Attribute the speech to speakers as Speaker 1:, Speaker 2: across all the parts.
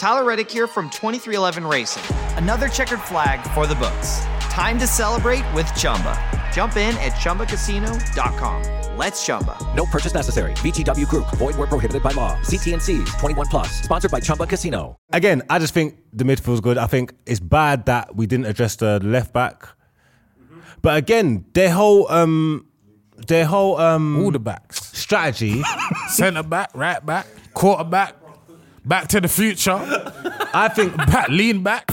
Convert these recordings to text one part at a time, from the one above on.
Speaker 1: Tyler Reddick here from 2311 Racing. Another checkered flag for the books. Time to celebrate with Chumba. Jump in at ChumbaCasino.com. Let's Chumba.
Speaker 2: No purchase necessary. VGW Group. Void where prohibited by law. See T&Cs. 21 plus. Sponsored by Chumba Casino.
Speaker 3: Again, I just think the midfield's good. I think it's bad that we didn't address the left back. But again, their whole all
Speaker 4: the backs,
Speaker 3: strategy,
Speaker 4: centre back, right back, quarterback, back to the future.
Speaker 3: I think
Speaker 4: lean back.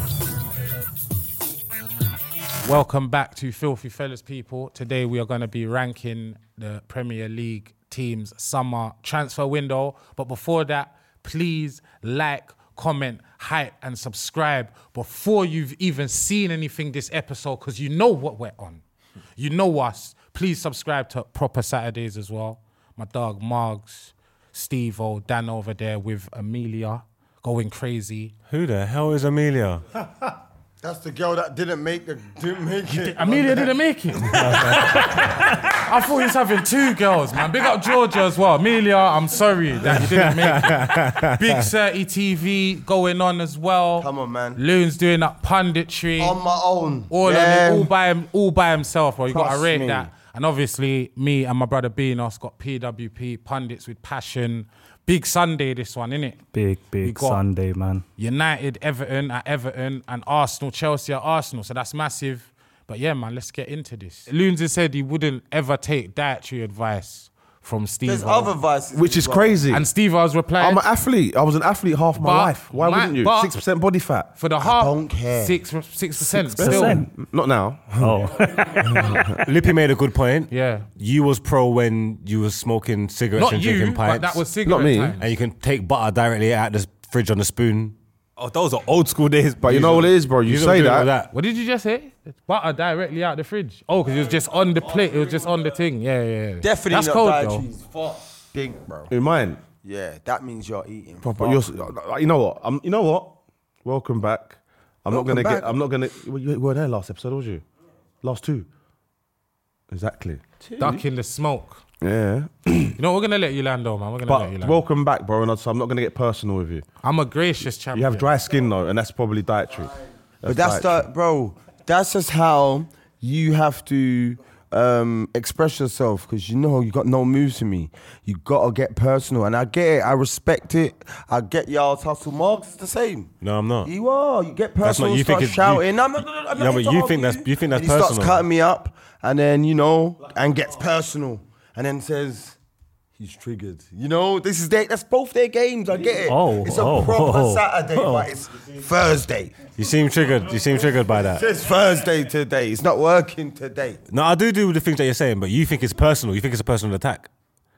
Speaker 4: Welcome back to Filthy Fellas, people. Today we are going to be ranking the Premier League teams' summer transfer window. But before that, please like, comment, hype, and subscribe before you've even seen anything this episode, because you know what we're on. You know us. Please subscribe to Proper Saturdays as well. My dog Margs, Steve-O, Dan over there with Amelia going crazy.
Speaker 3: Who the hell is Amelia?
Speaker 5: That's the girl that didn't make it.
Speaker 4: Amelia didn't make it. I thought he was having two girls, man. Big up Georgia as well. Amelia, I'm sorry that you didn't make it. Big 30 TV going on as well.
Speaker 5: Come on, man.
Speaker 4: Loon's doing that punditry.
Speaker 5: On my own.
Speaker 4: All by himself, bro. You got to rate
Speaker 5: me.
Speaker 4: that. And obviously, me and my brother Beanos got PWP, Pundits with Passion. Big Sunday, this one, innit?
Speaker 6: Big Sunday, man.
Speaker 4: United, Everton at Everton, and Arsenal, Chelsea at Arsenal. So that's massive. But yeah, man, let's get into this. Loons has said he wouldn't ever take dietary advice from Steve.
Speaker 5: There's other vices.
Speaker 7: Which is crazy.
Speaker 4: And Steve was replying.
Speaker 7: I'm an athlete. I was an athlete half my life. Why wouldn't you? 6% body fat.
Speaker 4: For the half,
Speaker 5: don't care.
Speaker 4: 6% still.
Speaker 7: Not now.
Speaker 6: Oh.
Speaker 3: Lippy made a good point.
Speaker 4: Yeah.
Speaker 3: You was pro when you was smoking cigarettes
Speaker 4: Not
Speaker 3: and
Speaker 4: you,
Speaker 3: drinking pints.
Speaker 4: but that was cigarette
Speaker 7: Not me.
Speaker 4: time.
Speaker 3: And you can take butter directly out the fridge on the spoon. Oh, those are old school days.
Speaker 7: But you know what it is, bro? You say that.
Speaker 4: What did you just say? Butter directly out the fridge. Oh, because it was just on the plate. It was just on the thing. Yeah.
Speaker 5: Definitely
Speaker 4: That's
Speaker 5: not
Speaker 4: cold,
Speaker 5: dietary.
Speaker 4: though.
Speaker 5: Big, bro.
Speaker 7: In mine.
Speaker 5: Yeah, that means you're eating.
Speaker 7: But you know what? You know what? Welcome back. I'm not gonna. You were there last episode, was you? Last two. Exactly.
Speaker 4: Duck in the smoke.
Speaker 7: Yeah.
Speaker 4: You know, we're going to let you land, though, man. We're going to let you
Speaker 7: But
Speaker 4: land.
Speaker 7: welcome back, bro. And so I'm not gonna get personal with you.
Speaker 4: I'm a gracious champion.
Speaker 7: You have dry skin though, and that's probably dietary.
Speaker 5: But that's just how you have to express yourself, because you know you got no moves to me. You gotta get personal, and I get it. I respect it. I get y'all's hustle. Marks, it's the same.
Speaker 3: No, I'm not.
Speaker 5: You are. You get
Speaker 3: That's
Speaker 5: personal.
Speaker 3: not- you
Speaker 5: Start
Speaker 3: think it's-
Speaker 5: shouting.
Speaker 3: you-
Speaker 5: I'm not
Speaker 3: No, but
Speaker 5: here to
Speaker 3: you think
Speaker 5: argue.
Speaker 3: that's
Speaker 5: And he
Speaker 3: personal.
Speaker 5: starts cutting me up, and then and gets personal, and then says he's triggered. You know, that's both their games. I get it. It's a proper Saturday, but it's Thursday.
Speaker 3: You seem triggered. You seem triggered by that.
Speaker 5: It's Thursday today. It's not working today.
Speaker 3: No, I do the things that you're saying, but you think it's personal. You think it's a personal attack.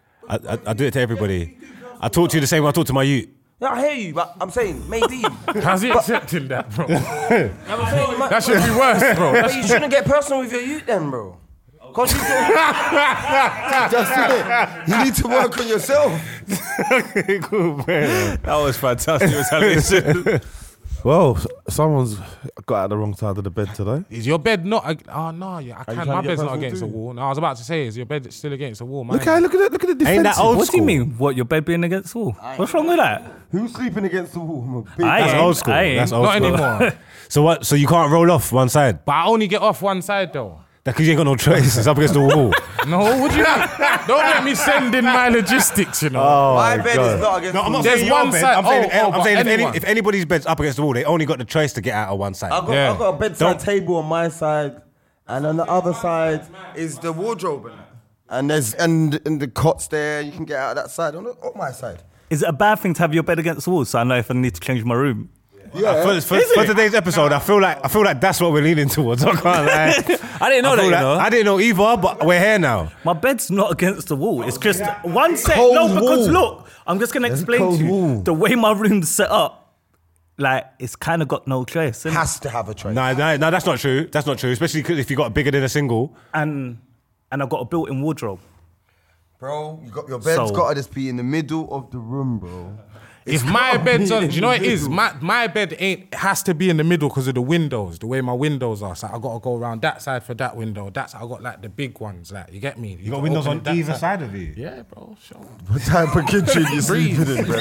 Speaker 3: I do it to everybody. I talk to you the same way I talk to my youth.
Speaker 5: Yeah, I hear you, but I'm saying maybe.
Speaker 4: How's he accepting that, bro?
Speaker 5: That
Speaker 4: That should be worse, bro.
Speaker 5: But you shouldn't get personal with your youth then, bro. Cause you that's it. You need to work on yourself.
Speaker 3: Cool, man. That was fantastic.
Speaker 7: Well, someone's got out the wrong side of the bed today.
Speaker 4: Is your bed not... Oh, no, yeah, I
Speaker 7: you
Speaker 4: can't.
Speaker 7: trying
Speaker 4: My
Speaker 7: to get
Speaker 4: bed's not
Speaker 7: personal
Speaker 4: against the
Speaker 7: too?
Speaker 4: wall. No, I was about to say, is your bed still against the wall?
Speaker 7: Look at the defensive.
Speaker 3: Ain't that old
Speaker 6: What do you
Speaker 3: school?
Speaker 6: mean? What, your bed being against the wall? What's wrong with that?
Speaker 5: Who's sleeping against the wall? I'm a big
Speaker 6: I
Speaker 3: That's
Speaker 6: ain't.
Speaker 3: old school.
Speaker 6: I ain't.
Speaker 3: That's old
Speaker 4: Not
Speaker 3: school.
Speaker 4: anymore.
Speaker 3: So what? So you can't roll off one side?
Speaker 4: But I only get off one side, though.
Speaker 3: Because you ain't got no choice. It's up against the wall.
Speaker 4: No, would you? Don't let me send in my logistics, you know.
Speaker 5: My bed is not against the wall.
Speaker 4: There's one side.
Speaker 3: I'm saying
Speaker 4: anyone.
Speaker 3: if anybody's bed's up against the wall, they only got the choice to get out of one side.
Speaker 5: I've got a bedside table on my side, and on the other side is the wardrobe. And there's and the cots there. You can get out of that side on my side.
Speaker 6: Is it a bad thing to have your bed against the wall so I know if I need to change my room?
Speaker 5: Yeah.
Speaker 3: For today's episode, I feel like that's what we're leaning towards. I can't lie.
Speaker 6: I didn't know that, you know.
Speaker 3: I didn't know either, but we're here now.
Speaker 6: My bed's not against the wall. It's just one set.
Speaker 5: Cold
Speaker 6: No, because
Speaker 5: wall.
Speaker 6: look, I'm just going to
Speaker 5: There's a
Speaker 6: explain
Speaker 5: cold
Speaker 6: to you.
Speaker 5: wall.
Speaker 6: The way my room's set up, like, it's kind of got no choice. Innit?
Speaker 5: Has to have a choice.
Speaker 3: No, that's not true. That's not true, especially if you got bigger than a single.
Speaker 6: And I've got a built-in wardrobe.
Speaker 5: Bro, your bed's
Speaker 6: So-
Speaker 5: got to just be in the middle of the room, bro.
Speaker 4: If my bed's on, do you know what it is? My bed has to be in the middle because of the windows, the way my windows are. So I got to go around that side for that window. I got like the big ones, like, you get me?
Speaker 3: You got windows on either side of you?
Speaker 4: Yeah, bro, sure.
Speaker 5: What type of kitchen you sleeping in, bro?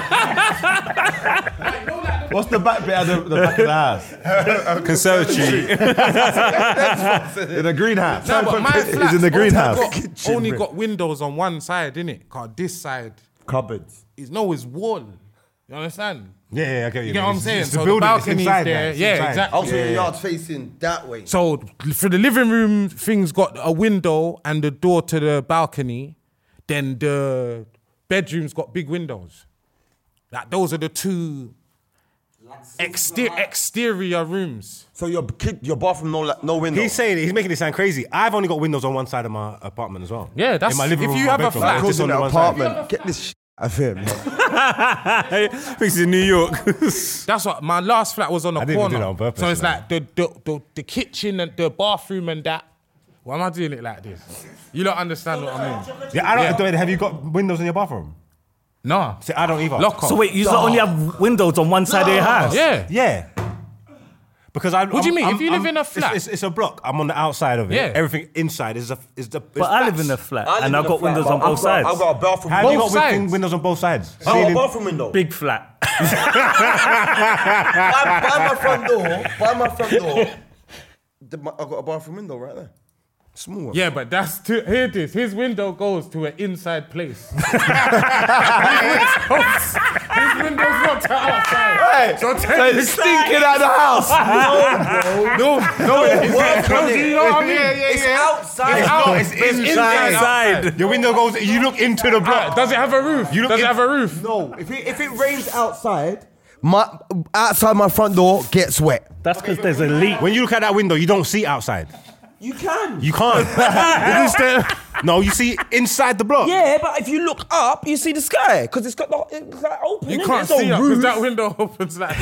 Speaker 7: What's the back bit of the back of the house?
Speaker 3: Conservatory.
Speaker 7: In a greenhouse.
Speaker 4: No, but my flat
Speaker 7: in the greenhouse.
Speaker 4: only got windows on one side, innit? Cause this side
Speaker 5: Cupboards.
Speaker 4: is wall. You understand?
Speaker 3: Yeah, I get you.
Speaker 4: You get what I'm saying?
Speaker 3: It's
Speaker 4: So the
Speaker 3: building, it's
Speaker 4: balcony's
Speaker 3: inside
Speaker 4: there.
Speaker 3: it's
Speaker 4: Yeah,
Speaker 3: inside.
Speaker 4: exactly.
Speaker 5: Also, your yard's facing that way.
Speaker 4: So for the living room, things got a window and the door to the balcony. Then the bedroom's got big windows. Like those are the two exterior rooms.
Speaker 5: So your bathroom no window.
Speaker 3: He's making it sound crazy. I've only got windows on one side of my apartment as well.
Speaker 4: Yeah, that's
Speaker 3: in my living
Speaker 4: if
Speaker 3: room
Speaker 4: you
Speaker 3: or
Speaker 4: have a
Speaker 3: bedroom,
Speaker 4: flat.
Speaker 3: it's just on
Speaker 5: in
Speaker 3: the
Speaker 5: an
Speaker 3: one side.
Speaker 5: apartment. Get this I feel me.
Speaker 3: Thinks he's in New York.
Speaker 4: That's what my last flat was on the
Speaker 3: I didn't even
Speaker 4: corner.
Speaker 3: do that on purpose,
Speaker 4: so it's
Speaker 3: man.
Speaker 4: like the kitchen and the bathroom and that. Why am I doing it like this? You don't understand what I mean?
Speaker 3: Yeah, I don't. Have you got windows in your bathroom?
Speaker 4: No.
Speaker 3: See, I don't either.
Speaker 4: Lock off.
Speaker 6: So wait, you only have windows on one side of your house?
Speaker 4: Yeah.
Speaker 3: Yeah. Because
Speaker 4: What do you mean? If you live in a flat?
Speaker 3: it's a block. I'm on the outside of it.
Speaker 4: Yeah.
Speaker 3: Everything inside is the.
Speaker 6: But I live in a flat and I've got windows on both sides.
Speaker 5: I've got a bathroom.
Speaker 3: How have you
Speaker 4: Both
Speaker 3: got
Speaker 4: sides.
Speaker 3: windows on both sides?
Speaker 5: I've got a bathroom window.
Speaker 6: Big flat.
Speaker 5: by my front door. I've got a bathroom window right there. Small one.
Speaker 4: Yeah, but hear this. His window goes to an inside place. His window's not to outside.
Speaker 7: Hey,
Speaker 4: so
Speaker 7: it's stinking out the house.
Speaker 4: No, you know what I mean?
Speaker 5: It's outside.
Speaker 4: It's inside.
Speaker 3: Your window goes. You look into the block.
Speaker 4: Does it have a roof? Does it have a roof?
Speaker 5: No, if it rains outside, outside my front door gets wet.
Speaker 6: That's because there's a leak.
Speaker 3: When you look at that window, you don't see outside.
Speaker 5: You can.
Speaker 3: You can't. No, you see inside the block.
Speaker 5: Yeah, but if you look up, you see the sky because it's like open.
Speaker 4: You
Speaker 5: innit?
Speaker 4: can't
Speaker 5: There's
Speaker 4: see
Speaker 5: no
Speaker 4: that
Speaker 5: roof.
Speaker 4: because that window opens like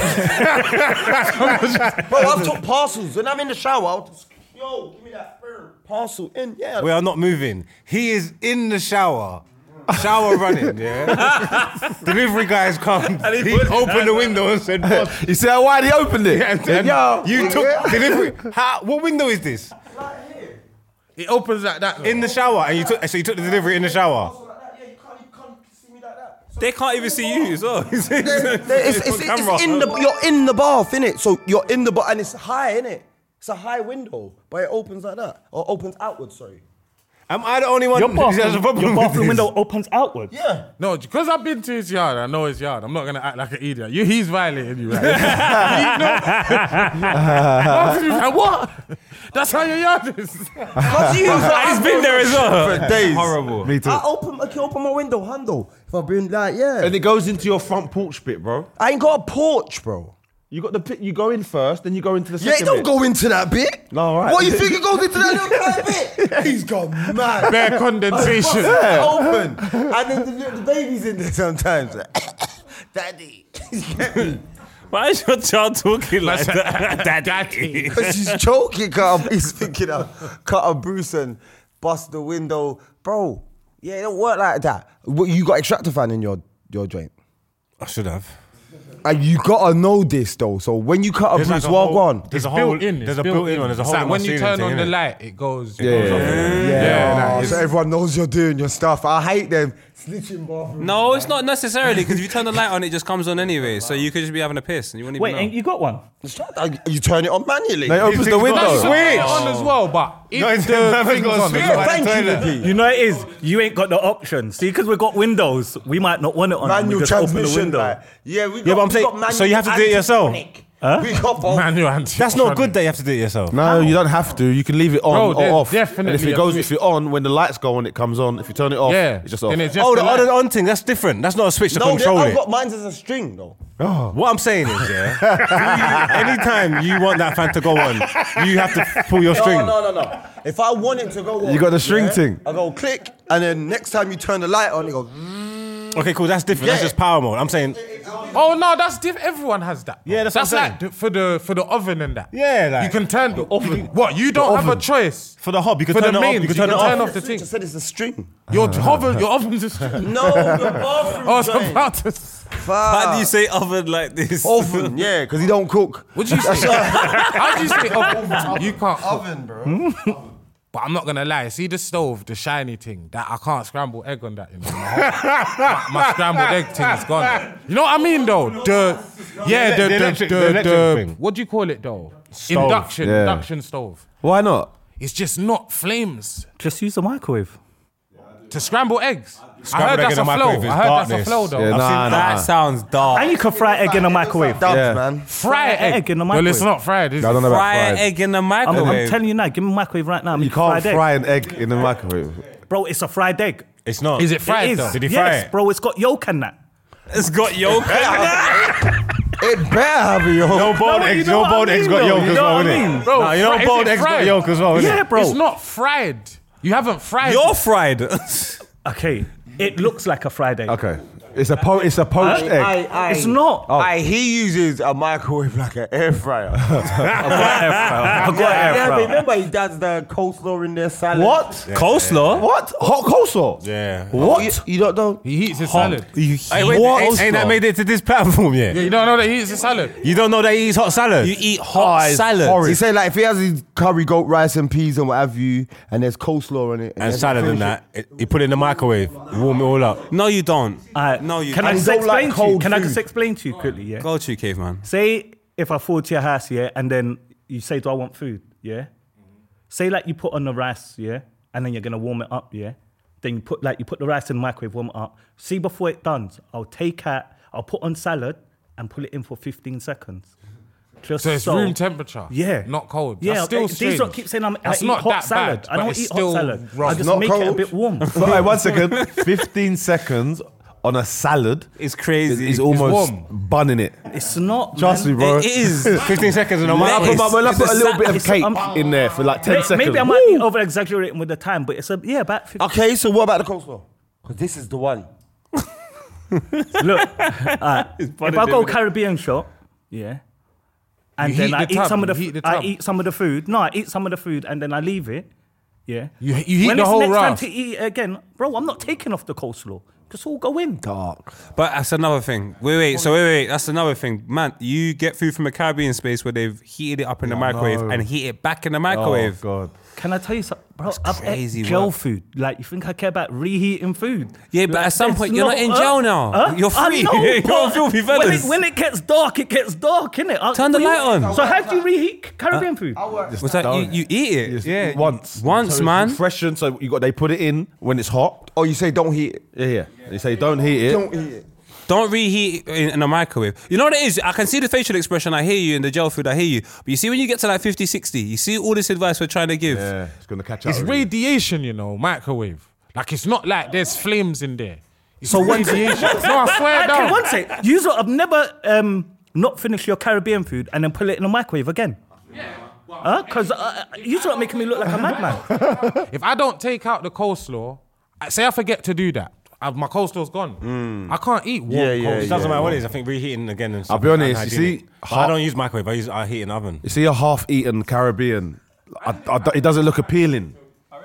Speaker 5: Bro, I've took parcels when I'm in the shower. I'll just, yo, give me that parcel in. Yeah.
Speaker 3: We are not moving. He is in the shower. Shower running, yeah. Delivery guys come. He opened the window and said, "Boss."
Speaker 7: You see how wide he opened it?
Speaker 3: And then
Speaker 5: Yo,
Speaker 3: you took
Speaker 5: yeah.
Speaker 3: delivery. What window is this?
Speaker 4: it opens like that.
Speaker 3: In the shower, and you took the delivery in the shower.
Speaker 8: They can't even see you as well.
Speaker 5: It's in you're in the bath, innit? So you're in the bath and it's high, innit? It's a high window, but it opens like that. Or opens outwards, sorry.
Speaker 3: Am I the only one
Speaker 6: Your
Speaker 3: who has a problem
Speaker 6: bathroom,
Speaker 3: with
Speaker 6: your bathroom
Speaker 3: this?
Speaker 6: window opens outwards.
Speaker 5: Yeah.
Speaker 4: No, because I've been to his yard, I know his yard. I'm not gonna act like an idiot. He's violating you, right? What? That's how your yard is.
Speaker 6: He's been there as well.
Speaker 5: For days.
Speaker 3: Horrible.
Speaker 7: Me too.
Speaker 5: I can open my window handle if I've been like, yeah.
Speaker 7: And it goes into your front porch bit, bro.
Speaker 5: I ain't got a porch, bro.
Speaker 7: You got the pit. You go in first, then you go into the
Speaker 5: Yeah,
Speaker 7: second
Speaker 5: don't
Speaker 7: bit.
Speaker 5: go into that bit.
Speaker 7: No, all right.
Speaker 5: What, you think it goes into that little tiny bit? He's gone mad.
Speaker 4: Bare condensation.
Speaker 5: Open. And then the baby's in there sometimes. Daddy.
Speaker 8: Why is your child talking like that?
Speaker 4: Daddy.
Speaker 5: Because he's choking. He's thinking of cut a Bruce and bust the window. Bro, yeah, it don't work like that. You got extractor fan in your joint.
Speaker 3: I should have.
Speaker 5: And you gotta know this though. So when you cut a
Speaker 3: There's
Speaker 5: Bruce,
Speaker 3: like a
Speaker 5: walk
Speaker 3: hole-
Speaker 5: on.
Speaker 3: There's a
Speaker 4: It's
Speaker 3: whole.
Speaker 4: built in.
Speaker 3: There's
Speaker 4: It's
Speaker 3: a built-in one. There's a
Speaker 4: It's
Speaker 3: hole
Speaker 4: like
Speaker 3: in
Speaker 4: when
Speaker 3: my
Speaker 4: you
Speaker 3: ceiling
Speaker 4: turn on
Speaker 3: thing,
Speaker 4: the
Speaker 3: innit?
Speaker 4: light, it goes.
Speaker 5: So everyone knows you're doing your stuff. I hate them snitching bathroom.
Speaker 8: No, it's not necessarily because if you turn the light on, it just comes on anyway. So you could just be having a piss and you wouldn't
Speaker 6: Wait,
Speaker 8: even
Speaker 6: ain't
Speaker 8: know.
Speaker 6: you got one?
Speaker 5: You turn it on manually.
Speaker 7: They opens the window.
Speaker 4: That's switch on as well, but if
Speaker 3: No, it's
Speaker 4: the
Speaker 3: never
Speaker 4: thing's
Speaker 3: got a
Speaker 4: on,
Speaker 3: switch.
Speaker 4: it's
Speaker 5: Yeah,
Speaker 4: like-
Speaker 5: thank you, Nicky.
Speaker 6: You know what it is? You ain't got the option. See, because we've got windows, we might not want it on.
Speaker 5: Manual
Speaker 6: we just open the
Speaker 5: transmission.
Speaker 6: window.
Speaker 5: Like, yeah, we got,
Speaker 3: Yeah, but I'm
Speaker 5: we
Speaker 3: saying-
Speaker 5: got manual
Speaker 3: so you have to do it yourself?
Speaker 5: anti-tronic. We got both.
Speaker 4: Manual anti-
Speaker 3: That's not good that you have to do it yourself.
Speaker 7: No, you don't have to. You can leave it on
Speaker 4: Bro,
Speaker 7: or
Speaker 4: there's
Speaker 7: off.
Speaker 4: definitely
Speaker 7: and if
Speaker 4: a
Speaker 7: it goes,
Speaker 4: switch.
Speaker 7: if you're on, when the lights go on, it comes on. If you turn it off,
Speaker 4: Yeah,
Speaker 7: it's just off.
Speaker 4: then it's just
Speaker 3: Oh,
Speaker 4: the
Speaker 3: the
Speaker 4: light.
Speaker 3: on thing, that's different. That's not a switch to
Speaker 5: No,
Speaker 3: control
Speaker 5: I've
Speaker 3: it.
Speaker 5: got mine as a string though.
Speaker 3: What I'm saying is, anytime you want that fan to go on, you have to pull your string.
Speaker 5: No. If I want it to go on,
Speaker 7: You got the string thing.
Speaker 5: I go click, and then next time you turn the light on, it goes.
Speaker 3: Okay, cool. That's different. That's just power mode. I'm saying.
Speaker 4: Oh no, that's different. Everyone has that.
Speaker 3: Yeah, that's what I'm
Speaker 4: like for the oven and that.
Speaker 3: Yeah, like
Speaker 4: you can turn the oven. What? You don't have a choice
Speaker 3: for the hob. You can
Speaker 4: for
Speaker 3: turn
Speaker 4: the
Speaker 3: it
Speaker 4: mains.
Speaker 3: off. You can
Speaker 4: You
Speaker 3: turn it
Speaker 4: turn
Speaker 3: off.
Speaker 4: off the thing.
Speaker 5: I said it's a string.
Speaker 4: Your oven's a string.
Speaker 5: No, the bathroom.
Speaker 4: I was about to.
Speaker 8: How do you say oven like this?
Speaker 5: Oven, yeah, because he don't cook.
Speaker 4: What'd you say? How'd you say oven? You can't cook.
Speaker 5: Oven, bro.
Speaker 4: But I'm not gonna lie. See the stove, the shiny thing. That I can't scramble egg on that. You know, my scrambled egg thing is gone. You know what I mean, though? The
Speaker 3: electric thing.
Speaker 4: What do you call it, though?
Speaker 3: Stove.
Speaker 4: Induction stove.
Speaker 7: Why not?
Speaker 4: It's just not flames
Speaker 6: Just use the microwave.
Speaker 4: to scramble eggs. I
Speaker 3: Scrambled
Speaker 4: heard
Speaker 3: egg
Speaker 4: that's
Speaker 3: in
Speaker 4: a
Speaker 3: the
Speaker 4: flow.
Speaker 3: microwave is
Speaker 4: I heard that's a
Speaker 3: darkness.
Speaker 4: flow, though.
Speaker 7: Yeah, nah.
Speaker 8: That sounds dark.
Speaker 6: And you can fry egg in the microwave.
Speaker 5: Dubs,
Speaker 4: Yeah.
Speaker 5: man.
Speaker 4: Fry egg
Speaker 6: in the
Speaker 4: Well, it's
Speaker 6: microwave.
Speaker 4: not fried, is
Speaker 7: I
Speaker 4: it?
Speaker 7: don't know about
Speaker 8: Fry an
Speaker 7: fried.
Speaker 8: egg in the
Speaker 6: I'm
Speaker 8: microwave.
Speaker 6: telling you now, give me a microwave right now.
Speaker 7: You can't fry an egg in the microwave.
Speaker 6: Bro, it's a fried egg.
Speaker 3: It's not.
Speaker 4: Is it fried,
Speaker 6: It is.
Speaker 4: though?
Speaker 3: Did he fry
Speaker 6: Yes,
Speaker 3: it?
Speaker 6: bro, it's got yolk and that.
Speaker 8: It's got yolk.
Speaker 5: It better have a yolk.
Speaker 3: No boiled
Speaker 6: No,
Speaker 3: eggs.
Speaker 6: you know
Speaker 3: No
Speaker 6: what I
Speaker 3: boiled eggs
Speaker 6: mean,
Speaker 3: got
Speaker 6: though.
Speaker 3: yolk
Speaker 6: You
Speaker 3: as
Speaker 6: know
Speaker 3: well,
Speaker 6: what I
Speaker 3: innit?
Speaker 6: mean?
Speaker 4: Bro,
Speaker 3: Nah, you know
Speaker 4: is
Speaker 3: boiled
Speaker 4: it
Speaker 3: eggs got
Speaker 4: fried?
Speaker 3: yolk as well, innit?
Speaker 6: Yeah, bro.
Speaker 4: It's not fried. You haven't fried
Speaker 8: You're
Speaker 4: it.
Speaker 8: fried.
Speaker 6: Okay, it looks like a fried egg.
Speaker 7: Okay. It's a poached egg.
Speaker 6: It's not.
Speaker 5: He uses a microwave like an air fryer.
Speaker 6: I've got air
Speaker 5: Yeah, but
Speaker 6: fryer.
Speaker 5: remember he does the coleslaw in their salad.
Speaker 7: What?
Speaker 8: Coleslaw?
Speaker 7: What? Hot coleslaw?
Speaker 3: Yeah.
Speaker 7: What?
Speaker 5: You don't know?
Speaker 4: He heats his salad.
Speaker 3: Hey, wait, ain't that made it to this platform yet?
Speaker 4: Yeah, you don't know that he eats his salad.
Speaker 3: You don't know that he eats hot salad?
Speaker 8: You eat hot salad.
Speaker 7: horrid.
Speaker 5: He said like if he has his curry goat rice and peas and what have you, and there's coleslaw on it,
Speaker 3: and salad and that. He put it in the microwave, warm it all up.
Speaker 8: No, you don't.
Speaker 6: Alright,
Speaker 8: No, you
Speaker 6: Can I
Speaker 8: don't.
Speaker 6: just
Speaker 5: don't like
Speaker 6: explain to you?
Speaker 5: cold
Speaker 6: Can I
Speaker 5: food.
Speaker 6: just explain to you quickly? Yeah.
Speaker 8: Go to caveman.
Speaker 6: Say if I fall to your house, yeah, and then you say, "Do I want food?" Yeah. Say like you put on the rice, yeah, and then you're gonna warm it up, yeah. Then you put the rice in the microwave, warm it up. See before it done, I'll put on salad and put it in for 15 seconds. Just
Speaker 4: So it's room temperature.
Speaker 6: Yeah.
Speaker 4: Not cold.
Speaker 6: Yeah,
Speaker 4: That's still
Speaker 6: these
Speaker 4: strange.
Speaker 6: lot keep saying I
Speaker 4: That's
Speaker 6: eat
Speaker 4: not
Speaker 6: hot
Speaker 4: that
Speaker 6: salad.
Speaker 4: bad,
Speaker 6: I don't
Speaker 4: but it's
Speaker 6: eat hot
Speaker 4: still
Speaker 6: salad.
Speaker 4: wrong.
Speaker 6: I just
Speaker 5: Not
Speaker 6: make it a
Speaker 5: cold.
Speaker 6: bit warm.
Speaker 7: Hey, 1 second. 15 seconds on a salad
Speaker 8: It's crazy.
Speaker 7: is almost
Speaker 4: warm.
Speaker 7: bunning it.
Speaker 6: It's not.
Speaker 7: Trust
Speaker 6: man.
Speaker 7: me, bro.
Speaker 8: It is.
Speaker 3: 15 seconds and I'm
Speaker 7: When I
Speaker 3: like,
Speaker 7: put a little bit of
Speaker 6: It's-
Speaker 7: cake
Speaker 6: I'm-
Speaker 7: in there for like 10 seconds.
Speaker 6: Maybe I might be over exaggerating with the time, but it's about 15.
Speaker 5: Okay, so what about the coleslaw? Because this is the one.
Speaker 6: Look, if I go Caribbean shop, yeah, and
Speaker 4: You
Speaker 6: then
Speaker 4: heat
Speaker 6: I
Speaker 4: the
Speaker 6: eat
Speaker 4: tub,
Speaker 6: some of
Speaker 4: you
Speaker 6: the,
Speaker 4: heat the
Speaker 6: I
Speaker 4: tub.
Speaker 6: eat some of the food. No, I eat some of the food and then I leave it. Yeah,
Speaker 4: You heat
Speaker 6: when
Speaker 4: the
Speaker 6: it's
Speaker 4: whole
Speaker 6: next time
Speaker 4: rice.
Speaker 6: to eat it again, bro, I'm not taking off the coleslaw. Just all go in.
Speaker 5: Dark.
Speaker 8: But that's another thing. Wait. That's another thing. Man, you get food from a Caribbean space where they've heated it up in the microwave and heat it back in the microwave.
Speaker 7: Oh, God.
Speaker 6: Can I tell you something, bro? I've
Speaker 8: crazy
Speaker 6: ate gel
Speaker 8: work.
Speaker 6: food. Like, you think I care about reheating food?
Speaker 8: Yeah, but
Speaker 6: Like,
Speaker 8: at some
Speaker 6: there's
Speaker 8: point, you're not in jail now. You're
Speaker 6: I
Speaker 8: free.
Speaker 6: know,
Speaker 8: You're
Speaker 6: but
Speaker 8: filthy fellas.
Speaker 6: when it gets dark, innit?
Speaker 8: Turn the light on.
Speaker 6: So how do you reheat Caribbean food?
Speaker 8: Was that you eat it?
Speaker 7: Yeah, once.
Speaker 8: Once,
Speaker 7: so
Speaker 8: man.
Speaker 7: It's freshened, so they put it in when it's hot.
Speaker 5: Oh, you say don't heat it.
Speaker 7: Yeah. They say don't heat it.
Speaker 5: Don't heat it.
Speaker 8: Don't reheat it in a microwave. You know what it is? I can see the facial expression. I hear you in the gel food. I hear you. But you see when you get to like 50, 60, you see all this advice we're trying to give.
Speaker 7: Yeah, it's gonna catch up.
Speaker 4: It's
Speaker 7: with you.
Speaker 4: radiation, you know, microwave. Like, it's not like there's flames in there. It's radiation. No, I swear
Speaker 6: Okay,
Speaker 4: down.
Speaker 6: one sec. You lot have never not finished your Caribbean food and then put it in the microwave again. Yeah. Because you lot making me look like a madman.
Speaker 4: If I don't take out the coleslaw, say I forget to do that, my coleslaw's gone. I can't eat warm coleslaw.
Speaker 3: It doesn't matter what it is. I think reheating again and stuff.
Speaker 7: I'll be honest, you
Speaker 3: unhygienic.
Speaker 7: see,
Speaker 3: But I don't use microwave. I heat in oven.
Speaker 7: You see a half-eaten Caribbean, it doesn't look appealing.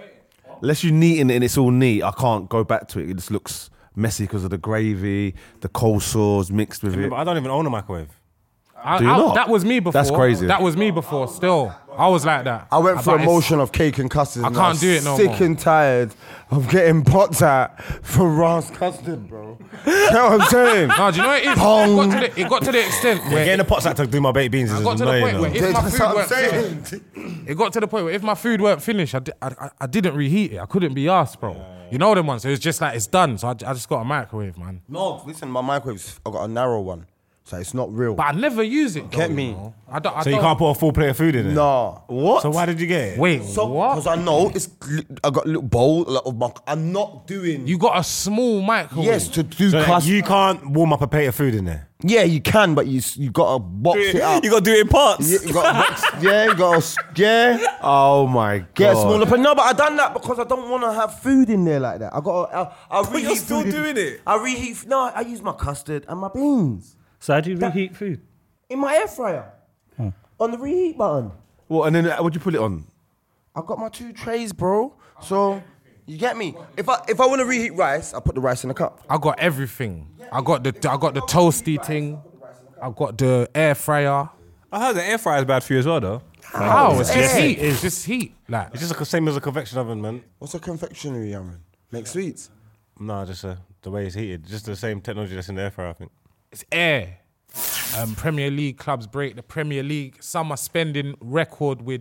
Speaker 7: Unless you neat in it and it's all neat, I can't go back to it. It just looks messy because of the gravy, the coleslaws mixed with it.
Speaker 3: Remember, I don't even own a microwave.
Speaker 7: Do you not?
Speaker 4: That was me before.
Speaker 7: That's crazy.
Speaker 4: That was me before. Still, I was like that.
Speaker 5: I went through
Speaker 4: But
Speaker 5: a
Speaker 4: it's-
Speaker 5: motion of cake and custard.
Speaker 4: I
Speaker 5: and
Speaker 4: can't
Speaker 5: was
Speaker 4: do it no
Speaker 5: sick
Speaker 4: more.
Speaker 5: and tired of getting pots out for Ross custard, bro. You know what I'm saying?
Speaker 4: No, do you know what it is?
Speaker 5: Pong.
Speaker 4: It got to the extent where
Speaker 3: Getting the pots out to do my baked beans is
Speaker 4: I got to the
Speaker 3: annoying.
Speaker 4: point where
Speaker 3: though.
Speaker 4: if my
Speaker 5: That's
Speaker 4: food
Speaker 5: what I'm
Speaker 4: weren't
Speaker 5: saying.
Speaker 4: finished, it got to the point where if my food weren't finished, I didn't reheat it. I couldn't be asked, bro. You know them ones. So it's just like it's done. So I just got a microwave, man.
Speaker 5: No, listen, my microwave's, I got a narrow one. So it's not real.
Speaker 4: But I never use it.
Speaker 5: Get
Speaker 4: though,
Speaker 5: me.
Speaker 4: You know? I don't.
Speaker 3: So you can't put a full plate of food in it?
Speaker 5: Nah. What?
Speaker 3: So why did you get it?
Speaker 4: Wait,
Speaker 5: So,
Speaker 4: what?
Speaker 5: because I know I got a little bowl, a lot of my. I'm not doing.
Speaker 4: You got a small microwave.
Speaker 5: Yes, to do
Speaker 3: So
Speaker 5: class.
Speaker 3: you can't warm up a plate of food in there?
Speaker 5: Yeah, you can, but you got to box it up.
Speaker 8: You got to do it in parts.
Speaker 5: You got to box. Yeah, you got to. Yeah.
Speaker 7: Oh my god.
Speaker 5: Get a smaller plate. No, but I done that because I don't want to have food in there like that. I got. I reheat
Speaker 8: you're still
Speaker 5: food
Speaker 8: doing it.
Speaker 5: I reheat. No, I use my custard and my beans
Speaker 6: So how do you reheat food?
Speaker 5: in my air fryer on the reheat button.
Speaker 7: What? And then what'd you put it on?
Speaker 5: I got my 2 trays, bro. So you get me. If I want to reheat rice, I put the rice in the cup.
Speaker 4: I got everything. I got the toasty thing. I got the air fryer.
Speaker 8: I heard the air fryer is bad for you as well, though.
Speaker 4: How? It's just
Speaker 5: air.
Speaker 4: heat. It's just heat. Like
Speaker 3: It's just the same as a convection oven, man.
Speaker 5: What's a confectionery oven? Make sweets.
Speaker 3: No, just the way it's heated. Just the same technology that's in the air fryer, I think.
Speaker 4: it's air. Premier League clubs break the Premier League summer spending record with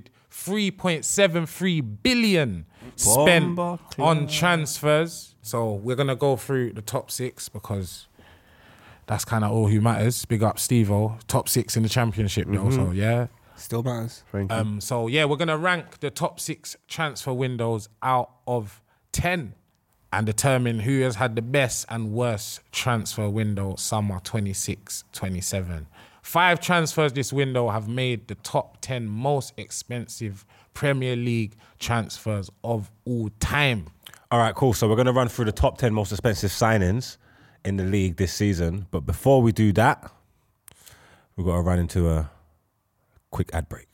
Speaker 4: 3.73 billion spent on transfers. So we're gonna go through the top 6 because that's kind of all who matters. Big up Steve-O, top 6 in the championship though. So yeah.
Speaker 8: Still matters.
Speaker 4: So yeah, we're gonna rank the top 6 transfer windows out of 10 and determine who has had the best and worst transfer window summer 26-27. 5 transfers this window have made the top 10 most expensive Premier League transfers of all time.
Speaker 3: All right, cool. So we're going to run through the top 10 most expensive signings in the league this season. But before we do that, we've got to run into a quick ad break.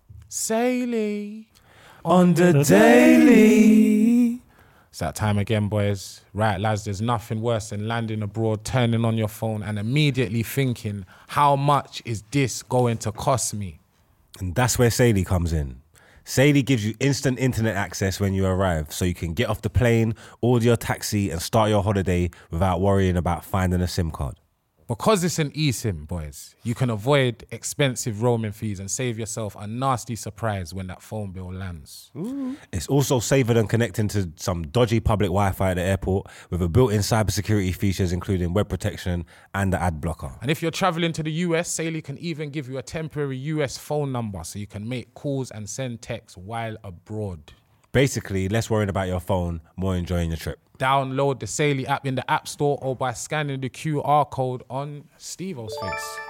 Speaker 4: Saley
Speaker 3: On the daily.
Speaker 4: It's that time again, boys. Right, lads, there's nothing worse than landing abroad, turning on your phone and immediately thinking, how much is this going to cost me?
Speaker 3: And that's where Sadie comes in. Sadie gives you instant internet access when you arrive, so you can get off the plane, order your taxi and start your holiday without worrying about finding a SIM card.
Speaker 4: Because it's an eSIM, boys, you can avoid expensive roaming fees and save yourself a nasty surprise when that phone bill lands.
Speaker 3: It's also safer than connecting to some dodgy public Wi-Fi at the airport with a built-in cybersecurity features including web protection and the ad blocker.
Speaker 4: And if you're traveling to the US, Saley can even give you a temporary US phone number so you can make calls and send texts while abroad.
Speaker 3: Basically, less worrying about your phone, more enjoying your trip.
Speaker 4: Download the Saley app in the App Store or by scanning the QR code on Steve-O's face.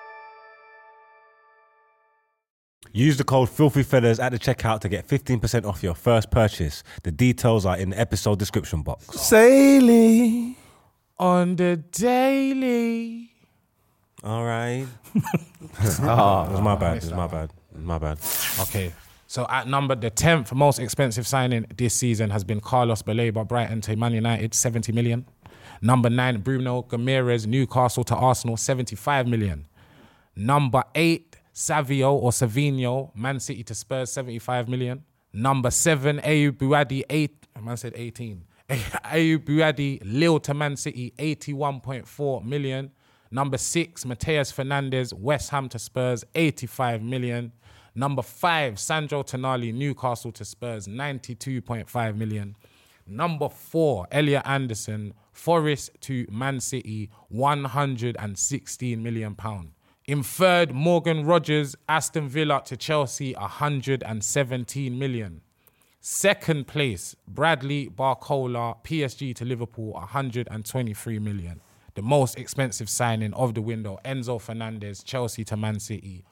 Speaker 3: Use the code FilthyFellers at the checkout to get 15% off your first purchase. The details are in the episode description box.
Speaker 7: Saily.
Speaker 4: On the daily.
Speaker 3: All right. It was my bad. It was my bad. My bad.
Speaker 4: Okay. So at number, the 10th most expensive signing this season has been Carlos Baleba, Brighton to Man United, 70 million. Number 9, Bruno Gomes, Newcastle to Arsenal, 75 million. Number 8, Savinho, Man City to Spurs, 75 million. Number 7, Ayoub Buadi, 18. Ayoub Buadi, Lille to Man City, 81.4 million. Number 6, Mateus Fernandes, West Ham to Spurs, 85 million. Number 5, Sandro Tonali, Newcastle to Spurs, 92.5 million. Number 4, Elliot Anderson, Forest to Man City, 116 million pound. In third, Morgan Rogers, Aston Villa to Chelsea, 117 million. Second place, Bradley Barcola, PSG to Liverpool, 123 million. The most expensive signing of the window, Enzo Fernandez, Chelsea to Man City,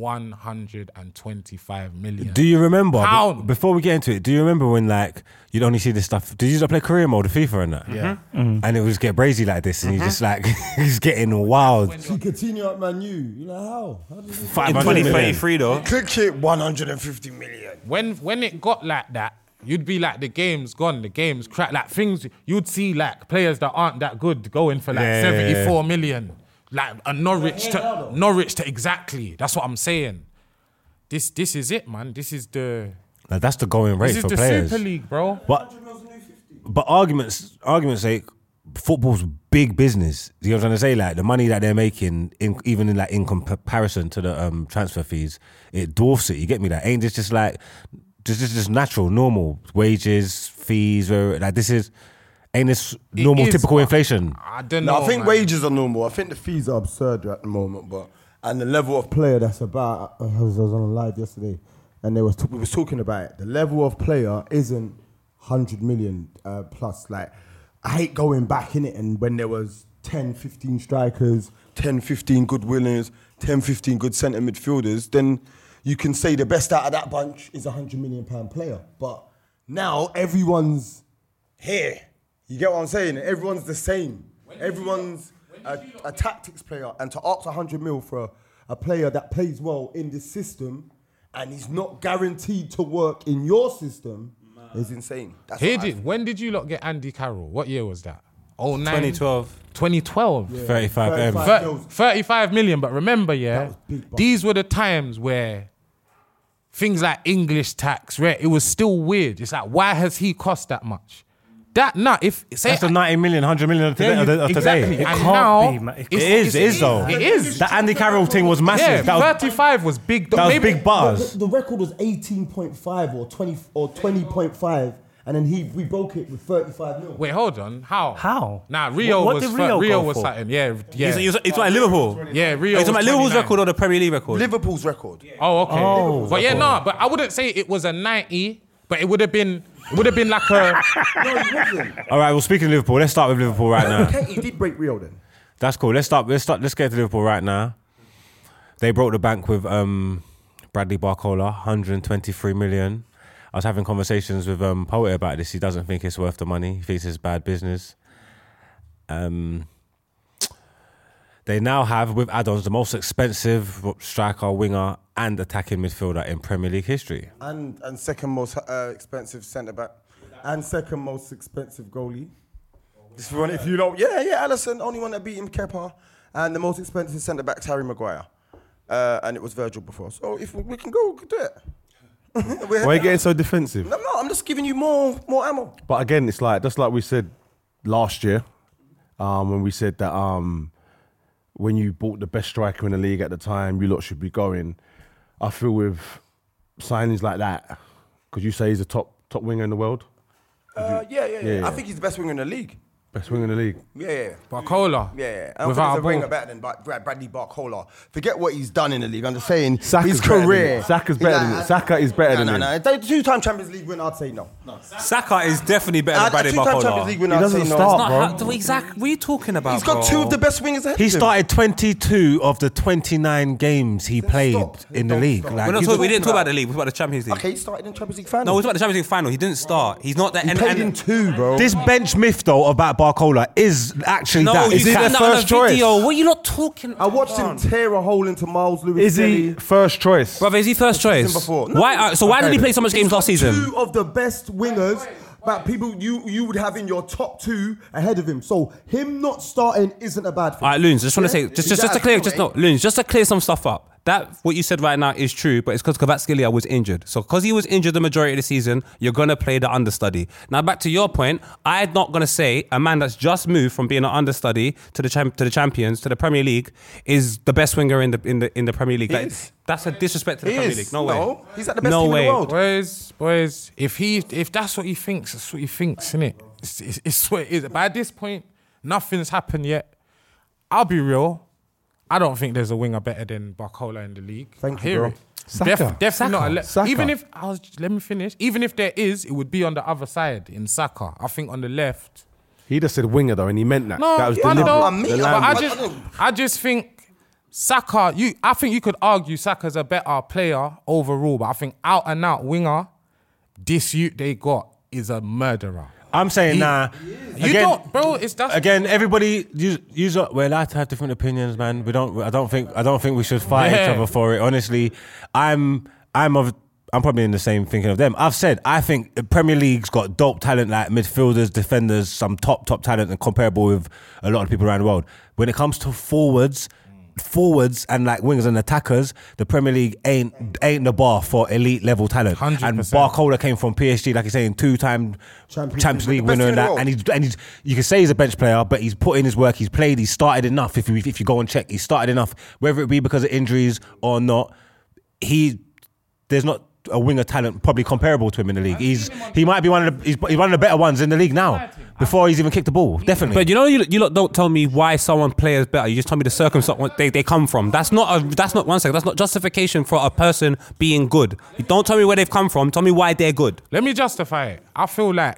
Speaker 4: 125 million.
Speaker 3: Do you remember,
Speaker 4: Pound.
Speaker 3: before we get into it, do you remember when like you'd only see this stuff? Did you just play career mode, Fifa and that?
Speaker 4: Yeah.
Speaker 3: And it was get brazy like this and you just like, he's getting wild.
Speaker 5: You continue at Man U. You know how?
Speaker 8: In
Speaker 3: 500 million.
Speaker 8: 2033, though.
Speaker 5: Click it, 150 million.
Speaker 4: When it got like that, you'd be like, the game's gone, the game's cracked. Like things, you'd see like players that aren't that good going for like 74 million. Like a Norwich to exactly. That's what I'm saying. This is it, man. This is the
Speaker 3: Like, that's the going rate
Speaker 4: this is
Speaker 3: for
Speaker 4: the
Speaker 3: players.
Speaker 4: Super League, bro.
Speaker 3: But argument's sake, football's big business. You know what I'm trying to say? Like the money that they're making, even in comparison to the transfer fees, it dwarfs it. You get me? That ain't this just like just natural, normal wages, fees. Like this is. Ain't this normal,
Speaker 4: is,
Speaker 3: typical
Speaker 4: but
Speaker 3: inflation?
Speaker 4: I don't know.
Speaker 5: No, I think
Speaker 4: man.
Speaker 5: wages are normal. I think the fees are absurd at the moment, and the level of player that's about. I was on a live yesterday, and we was talking about it. The level of player isn't 100 million plus. Like, I hate going back in it, and when there was 10, 15 strikers, 10, 15 good winners, 10, 15 good centre midfielders, then you can say the best out of that bunch is a £100 million player. But now everyone's here. You get what I'm saying? Everyone's the same. Everyone's a tactics player. And to ask 100 mil for a player that plays well in this system and he's not guaranteed to work in your system is insane. That's
Speaker 4: When did you lot get Andy Carroll? What year was that? 09?
Speaker 8: 2012.
Speaker 4: 2012.
Speaker 3: 35M.
Speaker 4: 35 million. But remember,
Speaker 5: That was big bucks.
Speaker 4: these were the times where things like English tax, it was still weird. It's like, why has he cost that much? If say
Speaker 3: That's the 90 million, 100 million of today.
Speaker 4: exactly.
Speaker 3: It
Speaker 4: And
Speaker 6: can't
Speaker 4: now,
Speaker 6: be, man.
Speaker 3: It is though.
Speaker 4: It is.
Speaker 3: That Andy Carroll thing was massive.
Speaker 4: Yeah,
Speaker 3: that was
Speaker 4: 35 was big.
Speaker 3: that was
Speaker 4: Maybe-
Speaker 3: big bars.
Speaker 5: The record was 18.5 or 20.5, and then we broke it with 35 mil.
Speaker 4: Wait, hold on. How?
Speaker 6: How?
Speaker 4: Nah, Rio
Speaker 6: What
Speaker 4: was
Speaker 6: did Rio
Speaker 4: Rio
Speaker 6: go
Speaker 4: was
Speaker 6: for?
Speaker 4: something. Yeah.
Speaker 8: He's talking about Liverpool.
Speaker 4: Yeah, Rio.
Speaker 8: Are you talking
Speaker 4: was
Speaker 8: about Liverpool's
Speaker 4: 29.
Speaker 8: record or the Premier League record?
Speaker 5: Liverpool's record.
Speaker 4: Oh, okay.
Speaker 6: Oh,
Speaker 4: but but I wouldn't say it was a 90, but it would have been like a.
Speaker 5: No, he wasn't.
Speaker 3: All right, well, speaking of Liverpool, let's start with Liverpool right now.
Speaker 5: Okay, he did break Rio then.
Speaker 3: That's cool. Let's get to Liverpool right now. They broke the bank with Bradley Barcola, 123 million. I was having conversations with Poet about this. He doesn't think it's worth the money. He thinks it's bad business. They now have, with add-ons, the most expensive striker, winger, and attacking midfielder in Premier League history.
Speaker 5: And second most expensive centre back, and second most expensive goalie. This one, if you don't, Alisson, only one that beat him, Kepa, and the most expensive centre back, Harry Maguire, and it was Virgil before. So if we can go, we could do it.
Speaker 7: Why are you getting so defensive?
Speaker 5: No, I'm just giving you more ammo.
Speaker 7: But again, it's like just like we said last year, when we said that when you bought the best striker in the league at the time, you lot should be going. I feel with signings like that, could you say he's a top winger in the world?
Speaker 5: Yeah. I think he's the best winger in the league.
Speaker 7: Best winger in the league.
Speaker 5: Yeah.
Speaker 4: Barcola.
Speaker 5: Yeah. I don't
Speaker 4: Without
Speaker 5: think
Speaker 4: a
Speaker 5: there's a winger
Speaker 4: ball.
Speaker 5: better than Bradley Barcola. Forget what he's done in the league. I'm just saying
Speaker 7: Saka's
Speaker 5: his
Speaker 7: better than
Speaker 5: career.
Speaker 7: him. Saka's better than him. Saka is better than him.
Speaker 5: No. Two-time Champions League winner, I'd say no.
Speaker 8: Saka is definitely better than Bradley
Speaker 5: Two-time Champions League
Speaker 8: Barcola.
Speaker 5: winner,
Speaker 7: He
Speaker 5: I'd say
Speaker 7: doesn't
Speaker 5: no.
Speaker 7: start,
Speaker 8: Not
Speaker 7: bro.
Speaker 8: what are you talking about?
Speaker 5: He's got two of the best wingers ahead
Speaker 3: He
Speaker 5: of him.
Speaker 3: started 22 of the 29 games he played
Speaker 5: stop.
Speaker 3: in the
Speaker 5: Don't
Speaker 3: league.
Speaker 5: stop.
Speaker 3: Like,
Speaker 8: We didn't talk about the league. We talked about the Champions League.
Speaker 5: Okay, he started in Champions League final.
Speaker 8: No, we talked about the Champions League final. He didn't start. He's not that.
Speaker 5: he played in two, bro.
Speaker 3: this bench myth though about Barcola is actually
Speaker 8: no,
Speaker 3: that.
Speaker 8: you
Speaker 3: It's
Speaker 8: seen
Speaker 3: that-
Speaker 8: that on a
Speaker 7: first choice?
Speaker 8: video. What are you not talking?
Speaker 5: I watched him tear a hole into Miles Lewis.
Speaker 7: Is he first choice?
Speaker 8: Brother, is he first choice?
Speaker 5: before. No.
Speaker 8: Why? So why did he play so much games last season?
Speaker 5: Two of the best wingers that people you would have in your top two ahead of him. So him not starting isn't a bad thing.
Speaker 8: All right, Loons, just want to say, just to clear,
Speaker 5: Exactly.
Speaker 8: Loons, just to clear some stuff up. That what you said right now is true, but it's because Kvaratskhelia was injured. So because he was injured the majority of the season, you're gonna play the understudy. Now back to your point, I'm not gonna say a man that's just moved from being an understudy to the champions to the Premier League is the best winger in the Premier League. Like,
Speaker 5: is.
Speaker 8: that's a disrespect to the
Speaker 5: He
Speaker 8: Premier
Speaker 5: is.
Speaker 8: League. No way.
Speaker 5: No, he's at the best
Speaker 8: no
Speaker 5: team
Speaker 8: way.
Speaker 5: in the world.
Speaker 4: Boys, if that's what he thinks, that's what he thinks, innit? It's what it is. By this point, nothing's happened yet. I'll be real. I don't think there's a winger better than Barcola in the league.
Speaker 5: Thank
Speaker 4: I
Speaker 5: you,
Speaker 4: hear
Speaker 5: bro.
Speaker 4: it.
Speaker 7: Saka.
Speaker 4: Definitely not.
Speaker 7: Saka.
Speaker 4: Even if let me finish. Even if there is, it would be on the other side in Saka. I think on the left.
Speaker 7: He just said winger though, and he meant that.
Speaker 4: No,
Speaker 7: that was
Speaker 4: I
Speaker 7: deliberate.
Speaker 4: don't know.
Speaker 5: The
Speaker 4: But
Speaker 5: language.
Speaker 4: I just think Saka. I think you could argue Saka's a better player overall, but I think out and out winger, this youth they got is a murderer.
Speaker 3: I'm saying nah.
Speaker 4: You don't, bro. It's that.
Speaker 3: Again, everybody, we're allowed to have different opinions, man. I don't think we should fight each other for it. Honestly, I'm probably in the same thinking of them. I've said I think the Premier League's got dope talent like midfielders, defenders, some top talent and comparable with a lot of people around the world. When it comes to forwards and like wingers and attackers, the Premier League ain't the bar for elite level talent.
Speaker 4: 100%.
Speaker 3: And Barcola came from PSG, like you're saying, 2-time Champions League winner and that. And he's you can say he's a bench player, but he's put in his work. He's played. He's started enough. If you go and check, he started enough. Whether it be because of injuries or not, there's not a winger talent probably comparable to him in the league. He might be one of the better ones in the league now. before he's even kicked the ball. Definitely.
Speaker 8: But you know, you lot don't tell me why someone plays better. You just tell me the circumstance they come from. That's not one second. That's not justification for a person being good. You don't tell me where they've come from. Tell me why they're good.
Speaker 4: Let me justify it. I feel like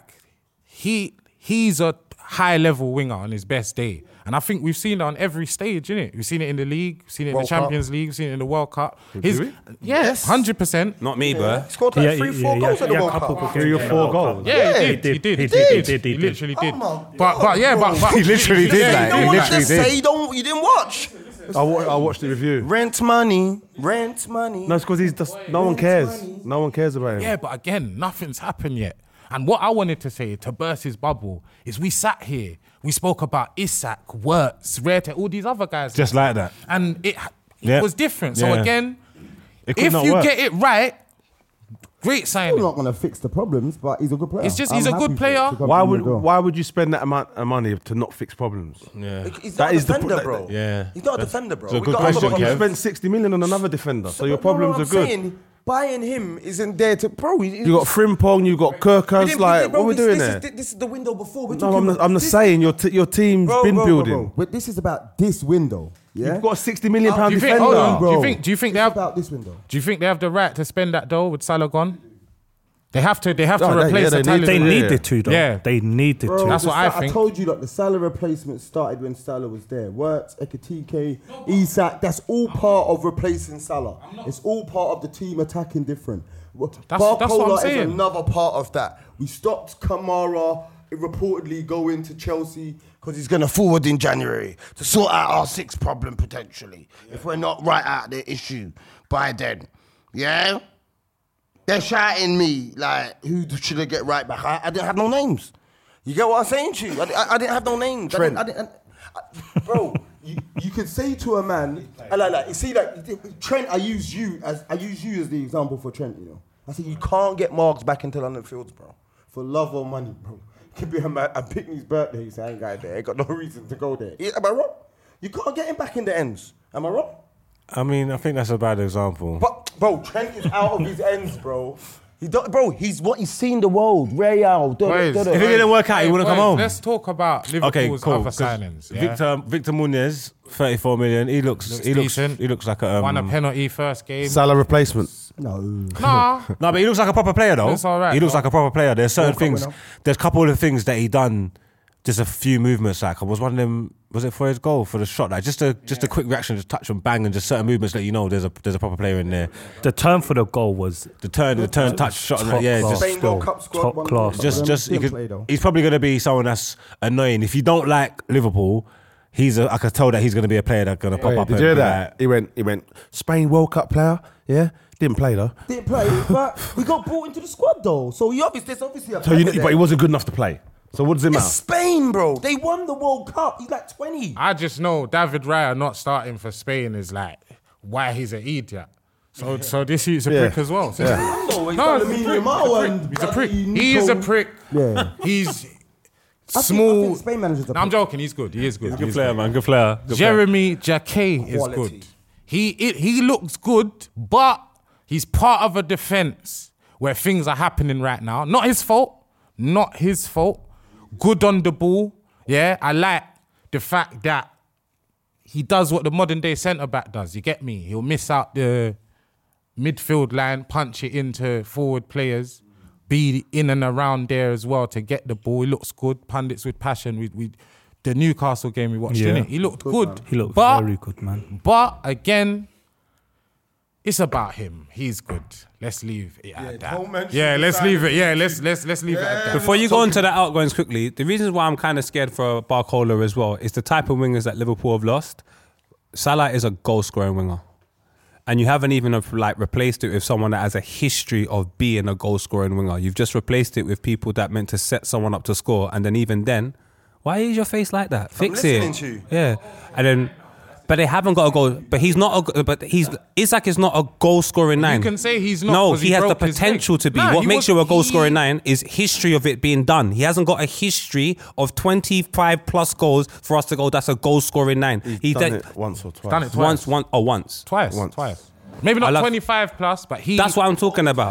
Speaker 4: he's a high level winger on his best day. And I think we've seen it on every stage, innit? We've seen it in the league, we've seen it in the Champions League, we've seen it in the World Cup. Yes, 100%.
Speaker 8: Not me, bro.
Speaker 5: He scored like 3-4 goals at the World Cup.
Speaker 6: 3 or 4 goals.
Speaker 4: Yeah, he did. He literally did. But
Speaker 3: he literally did that.
Speaker 5: You
Speaker 3: He
Speaker 5: don't want to
Speaker 3: literally
Speaker 5: say
Speaker 3: did.
Speaker 5: you didn't watch.
Speaker 7: I watched the review.
Speaker 5: Rent money.
Speaker 7: No, it's because he's just no one cares. No one cares about him.
Speaker 4: yeah, but again, nothing's happened yet. And what I wanted to say to burst his bubble is we sat here, we spoke about Isak, Wirtz, Rete, all these other guys.
Speaker 3: Just like that.
Speaker 4: And it
Speaker 3: Yeah.
Speaker 4: was different. So
Speaker 3: Yeah.
Speaker 4: again,
Speaker 3: It could
Speaker 4: if
Speaker 3: not
Speaker 4: you
Speaker 3: work.
Speaker 4: get it right, great
Speaker 9: He's
Speaker 4: signing.
Speaker 9: not going to fix the problems, but he's a good player.
Speaker 4: It's just
Speaker 9: I'm
Speaker 4: he's a
Speaker 9: happy
Speaker 4: good
Speaker 9: for it
Speaker 4: player.
Speaker 9: to come
Speaker 7: Why
Speaker 9: from
Speaker 7: would
Speaker 9: the door.
Speaker 7: why would you spend that amount of money to not fix problems?
Speaker 3: Yeah.
Speaker 5: He's
Speaker 7: That
Speaker 5: not a
Speaker 7: is the
Speaker 5: defender,
Speaker 7: pro-
Speaker 5: bro.
Speaker 3: Yeah.
Speaker 5: He's not a defender, bro.
Speaker 3: it's a
Speaker 5: We
Speaker 3: good
Speaker 5: got other
Speaker 3: question,
Speaker 7: You
Speaker 3: Kev.
Speaker 5: problems.
Speaker 7: spent 60 million on another defender, so your
Speaker 5: But
Speaker 7: problems
Speaker 5: no,
Speaker 7: are
Speaker 5: I'm
Speaker 7: good.
Speaker 5: saying, buying him isn't there to, bro.
Speaker 7: You got Frimpong, you got Kirkus. Like, what are we doing there?
Speaker 5: This is the window before. We're
Speaker 7: No,
Speaker 5: talking about
Speaker 7: I'm just
Speaker 5: this-
Speaker 7: saying your team's
Speaker 5: Bro,
Speaker 7: been
Speaker 5: bro,
Speaker 7: building.
Speaker 9: But this is about this window. Yeah.
Speaker 7: You've got a 60 million pound
Speaker 4: Do you think?
Speaker 7: defender.
Speaker 4: Hold on.
Speaker 9: bro.
Speaker 4: Do you think they
Speaker 9: It's
Speaker 4: have?
Speaker 9: about this window.
Speaker 4: Do you think they have the right to spend that dough with Salah gone? They have to. They have to
Speaker 7: Oh, they-
Speaker 4: replace
Speaker 7: yeah,
Speaker 4: the
Speaker 7: they
Speaker 4: talent.
Speaker 6: They
Speaker 7: Yeah.
Speaker 6: needed to, though.
Speaker 4: Yeah.
Speaker 6: They needed
Speaker 9: Bro,
Speaker 6: to.
Speaker 4: That's what I
Speaker 9: I
Speaker 4: think.
Speaker 9: told you that the Salah replacement started when Salah was there. Wirtz, Ekitike, Isak, that's all part of replacing Salah. It's all part of the team attacking different.
Speaker 4: That's what I'm
Speaker 9: Barcola
Speaker 4: saying.
Speaker 9: is another part of that. We stopped Kamara reportedly going to Chelsea
Speaker 5: because he's going to forward in January to sort out our sixth problem potentially. If we're not right out the issue by then. Yeah? They're shouting me like, who should I get right back? I didn't have no names. You get what I'm saying to you? I didn't have no names.
Speaker 9: Trent. Bro, you could say to a man, like, see, like Trent. I use you as the example for Trent. You know,
Speaker 5: I said, you can't get Marks back into London Fields, bro.
Speaker 9: for love or money, bro. Could be a Pickney's birthday. He said, I ain't got there. I got no reason to go there.
Speaker 5: Am I wrong? You can't get him back in the ends. Am I wrong?
Speaker 3: I mean, I think that's a bad example.
Speaker 9: But bro, Trent is out of his ends, bro.
Speaker 5: He's what he's seen the world. Real.
Speaker 3: If it didn't work out, he wouldn't come home.
Speaker 4: Let's talk about
Speaker 3: Okay,
Speaker 4: Liverpool's
Speaker 3: cool.
Speaker 4: other
Speaker 3: 'cause
Speaker 4: signings. Yeah?
Speaker 3: Victor Muniz, 34 million. He looks
Speaker 4: decent.
Speaker 3: he looks like a
Speaker 4: Won a penalty first game.
Speaker 7: Salah replacement.
Speaker 9: No.
Speaker 4: Nah.
Speaker 3: No, but he looks like a proper player though.
Speaker 4: That's all right,
Speaker 3: He looks
Speaker 4: bro.
Speaker 3: like a proper player. There's certain
Speaker 9: World Cup
Speaker 3: things.
Speaker 9: winner.
Speaker 3: There's a couple of things that he done. Just a few movements. Like was one of them. Was it for his goal for the shot? Like just a quick reaction, just touch and bang, and just certain movements that you know there's a proper player in there.
Speaker 6: The turn for the goal was
Speaker 3: The turn, touch, shot, and
Speaker 6: top
Speaker 3: yeah,
Speaker 6: class.
Speaker 3: just
Speaker 9: Spain World Cup squad.
Speaker 6: Top
Speaker 9: won the
Speaker 6: class.
Speaker 9: World Cup.
Speaker 3: just he
Speaker 9: Didn't
Speaker 3: could,
Speaker 9: play, though.
Speaker 3: he's probably going to be someone that's annoying. If you don't like Liverpool, I could tell that he's going to be a player that's going to pop up.
Speaker 7: Did
Speaker 3: and
Speaker 7: you hear
Speaker 3: be
Speaker 7: that?
Speaker 3: like-
Speaker 7: He went Spain World Cup player. Yeah, didn't play though.
Speaker 9: Didn't play, but he got brought into the squad though. So there's obviously a
Speaker 7: So
Speaker 9: player
Speaker 7: but he
Speaker 9: there.
Speaker 7: wasn't good enough to play. So what does it
Speaker 5: It's
Speaker 7: matter?
Speaker 5: Spain, bro. They won the World Cup. He's like 20.
Speaker 4: I just know David Raya not starting for Spain is like why he's an idiot. So this is a
Speaker 7: Yeah.
Speaker 4: prick as well. So
Speaker 9: No, he's
Speaker 4: No,
Speaker 9: got
Speaker 4: he's a
Speaker 9: Lamine
Speaker 4: prick.
Speaker 9: Yamal and
Speaker 4: He's a prick.
Speaker 9: bloody
Speaker 4: He is a
Speaker 9: Nico.
Speaker 4: prick.
Speaker 9: Yeah.
Speaker 4: He's
Speaker 9: I
Speaker 4: small.
Speaker 9: think Spain manager's a
Speaker 4: No, I'm
Speaker 9: prick.
Speaker 4: joking. He's good. He is good.
Speaker 3: Good
Speaker 4: He's
Speaker 3: player,
Speaker 4: good.
Speaker 3: man. Good player. Good player.
Speaker 4: Jeremy Jacquet is
Speaker 5: Quality.
Speaker 4: good. He looks good, but he's part of a defense where things are happening right now. Not his fault. Not his fault. Good on the ball. Yeah, I like the fact that he does what the modern day centre back does. You get me? He'll miss out the midfield line, punch it into forward players, be in and around there as well to get the ball. He looks good. Pundits with passion. We the Newcastle game we watched,
Speaker 6: Yeah.
Speaker 4: innit? He looked good.
Speaker 6: He looked
Speaker 4: But-
Speaker 6: very good, man.
Speaker 4: But again, it's about him. He's good. Let's leave it at that.
Speaker 9: don't mention
Speaker 4: Yeah,
Speaker 9: the
Speaker 4: let's leave it.
Speaker 9: signings.
Speaker 4: Yeah, let's leave it at that.
Speaker 8: Before you go into the outgoings quickly, the reasons why I'm kind of scared for Barcola as well is the type of wingers that Liverpool have lost. Salah is a goal-scoring winger. And you haven't even replaced it with someone that has a history of being a goal-scoring winger. You've just replaced it with people that meant to set someone up to score. And then even then, why is your face like that? Fix it.
Speaker 5: listening to you.
Speaker 8: Yeah. And then, but they haven't got a goal. But he's not. Isak is not a goal-scoring nine.
Speaker 4: You can say he's not.
Speaker 8: No,
Speaker 4: 'cause
Speaker 8: he has the
Speaker 4: broke his
Speaker 8: potential
Speaker 4: leg.
Speaker 8: to be.
Speaker 4: Nah,
Speaker 8: What
Speaker 4: he
Speaker 8: makes
Speaker 4: was-
Speaker 8: you a goal scoring
Speaker 4: he-
Speaker 8: nine is history of it being done. He hasn't got a history of 25 plus goals for us to go, that's a goal scoring nine.
Speaker 7: He's done
Speaker 8: did-
Speaker 7: it once or twice.
Speaker 4: Done it twice.
Speaker 8: Once.
Speaker 4: Twice.
Speaker 7: Once.
Speaker 4: Twice. Maybe not
Speaker 8: I love-
Speaker 4: 25 plus, but
Speaker 8: That's what I'm talking about.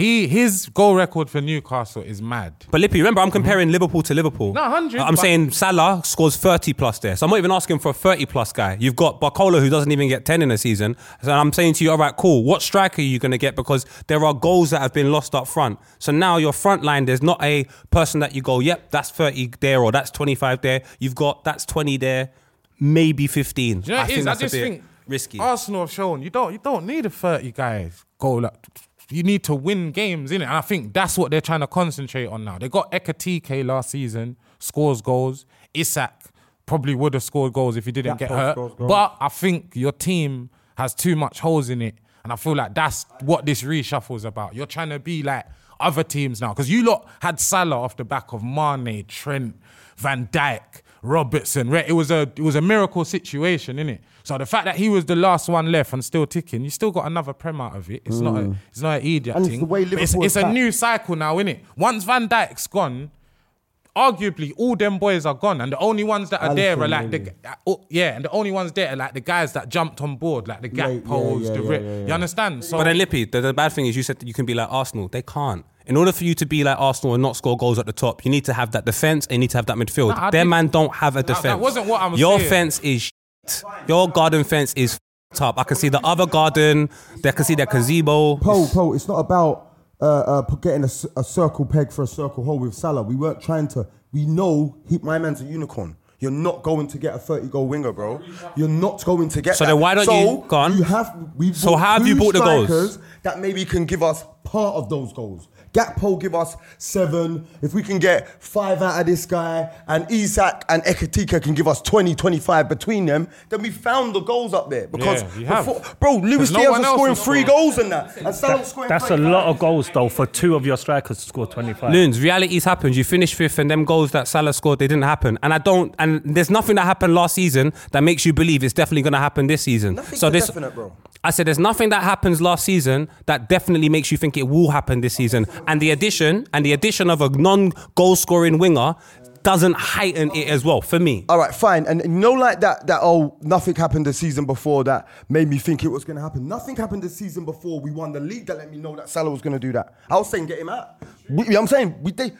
Speaker 4: his goal record for Newcastle is mad.
Speaker 8: But Lippy, remember, I'm comparing Liverpool to Liverpool.
Speaker 4: No, 100,
Speaker 8: I'm
Speaker 4: but-
Speaker 8: saying Salah scores 30 plus there. So I'm not even asking for a 30 plus guy. You've got Barcola, who doesn't even get 10 in a season. So I'm saying to you, all right, cool. What striker are you going to get? Because there are goals that have been lost up front. So now your front line, there's not a person that you go, yep, that's 30 there or that's 25 there. You've got, that's 20 there, maybe 15.
Speaker 4: Do you know what it is? I
Speaker 8: that's
Speaker 4: just
Speaker 8: a bit
Speaker 4: think
Speaker 8: risky.
Speaker 4: Arsenal have shown you don't need a 30 guys goal. You need to win games, innit? And I think that's what they're trying to concentrate on now. They got Ekatike last season, scores goals. Isak probably would have scored goals if he didn't get hurt. But I think your team has too much holes in it. And I feel like that's what this reshuffle is about. You're trying to be like other teams now. Because you lot had Salah off the back of Mane, Trent, Van Dijk, Robertson. It was a miracle situation, innit? So the fact that he was the last one left and still ticking, you still got another prem out of it. It's not an idiot
Speaker 9: And
Speaker 4: thing.
Speaker 9: it's the way
Speaker 4: But
Speaker 9: Liverpool
Speaker 4: it's a
Speaker 9: attack.
Speaker 4: new cycle now, innit? Once Van Dijk's gone, arguably all them boys are gone, and the only ones that are there are
Speaker 9: Alisson,
Speaker 4: like
Speaker 9: maybe.
Speaker 4: and the only ones there are like the guys that jumped on board, like the Gakpos, you understand? So
Speaker 8: But then Lippy, the bad thing is you said that you can be like Arsenal. They can't. In order for you to be like Arsenal and not score goals at the top, you need to have that defence and you need to have that midfield.
Speaker 4: Nah, I
Speaker 8: Their
Speaker 4: didn't-
Speaker 8: man don't have a defence.
Speaker 4: that wasn't what I was
Speaker 8: Your
Speaker 4: saying.
Speaker 8: fence is shit. Your garden fence is f***ed up. I can see the other garden. They can see their gazebo.
Speaker 9: Po, it's not about getting a circle peg for a circle hole with Salah. We weren't trying to. We know my man's a unicorn. You're not going to get a 30-goal winger, bro. You're not going to get
Speaker 8: So
Speaker 9: that.
Speaker 8: then why don't you- go on. So how have you bought the goals?
Speaker 9: strikers that maybe can give us part of those goals. Gakpo give us 7. If we can get 5 out of this guy, and Isak and Ekatike can give us 20, 25 between them, then we found the goals up there. Because,
Speaker 4: Yeah, you have.
Speaker 9: bro, Luis
Speaker 4: no
Speaker 9: Diaz
Speaker 4: one
Speaker 9: was
Speaker 4: else
Speaker 9: scoring
Speaker 4: was
Speaker 9: 3
Speaker 4: scoring.
Speaker 9: goals in that. And Salah scoring
Speaker 6: That's a
Speaker 9: 35.
Speaker 6: lot of goals, though, for 2 of your strikers to score 25.
Speaker 8: Loons, realities happens. You finish 5th and them goals that Salah scored, they didn't happen. And there's nothing that happened last season that makes you believe it's definitely going to happen this season.
Speaker 9: Nothing's definite, bro.
Speaker 8: I said there's nothing that happens last season that definitely makes you think it will happen this season. And the addition of a non-goal scoring winger doesn't heighten it as well for me.
Speaker 9: All right, fine. And you know, like that, nothing happened the season before that made me think it was going to happen. Nothing happened the season before we won the league that let me know that Salah was going to do that. I was saying, get him out. You know what I'm saying?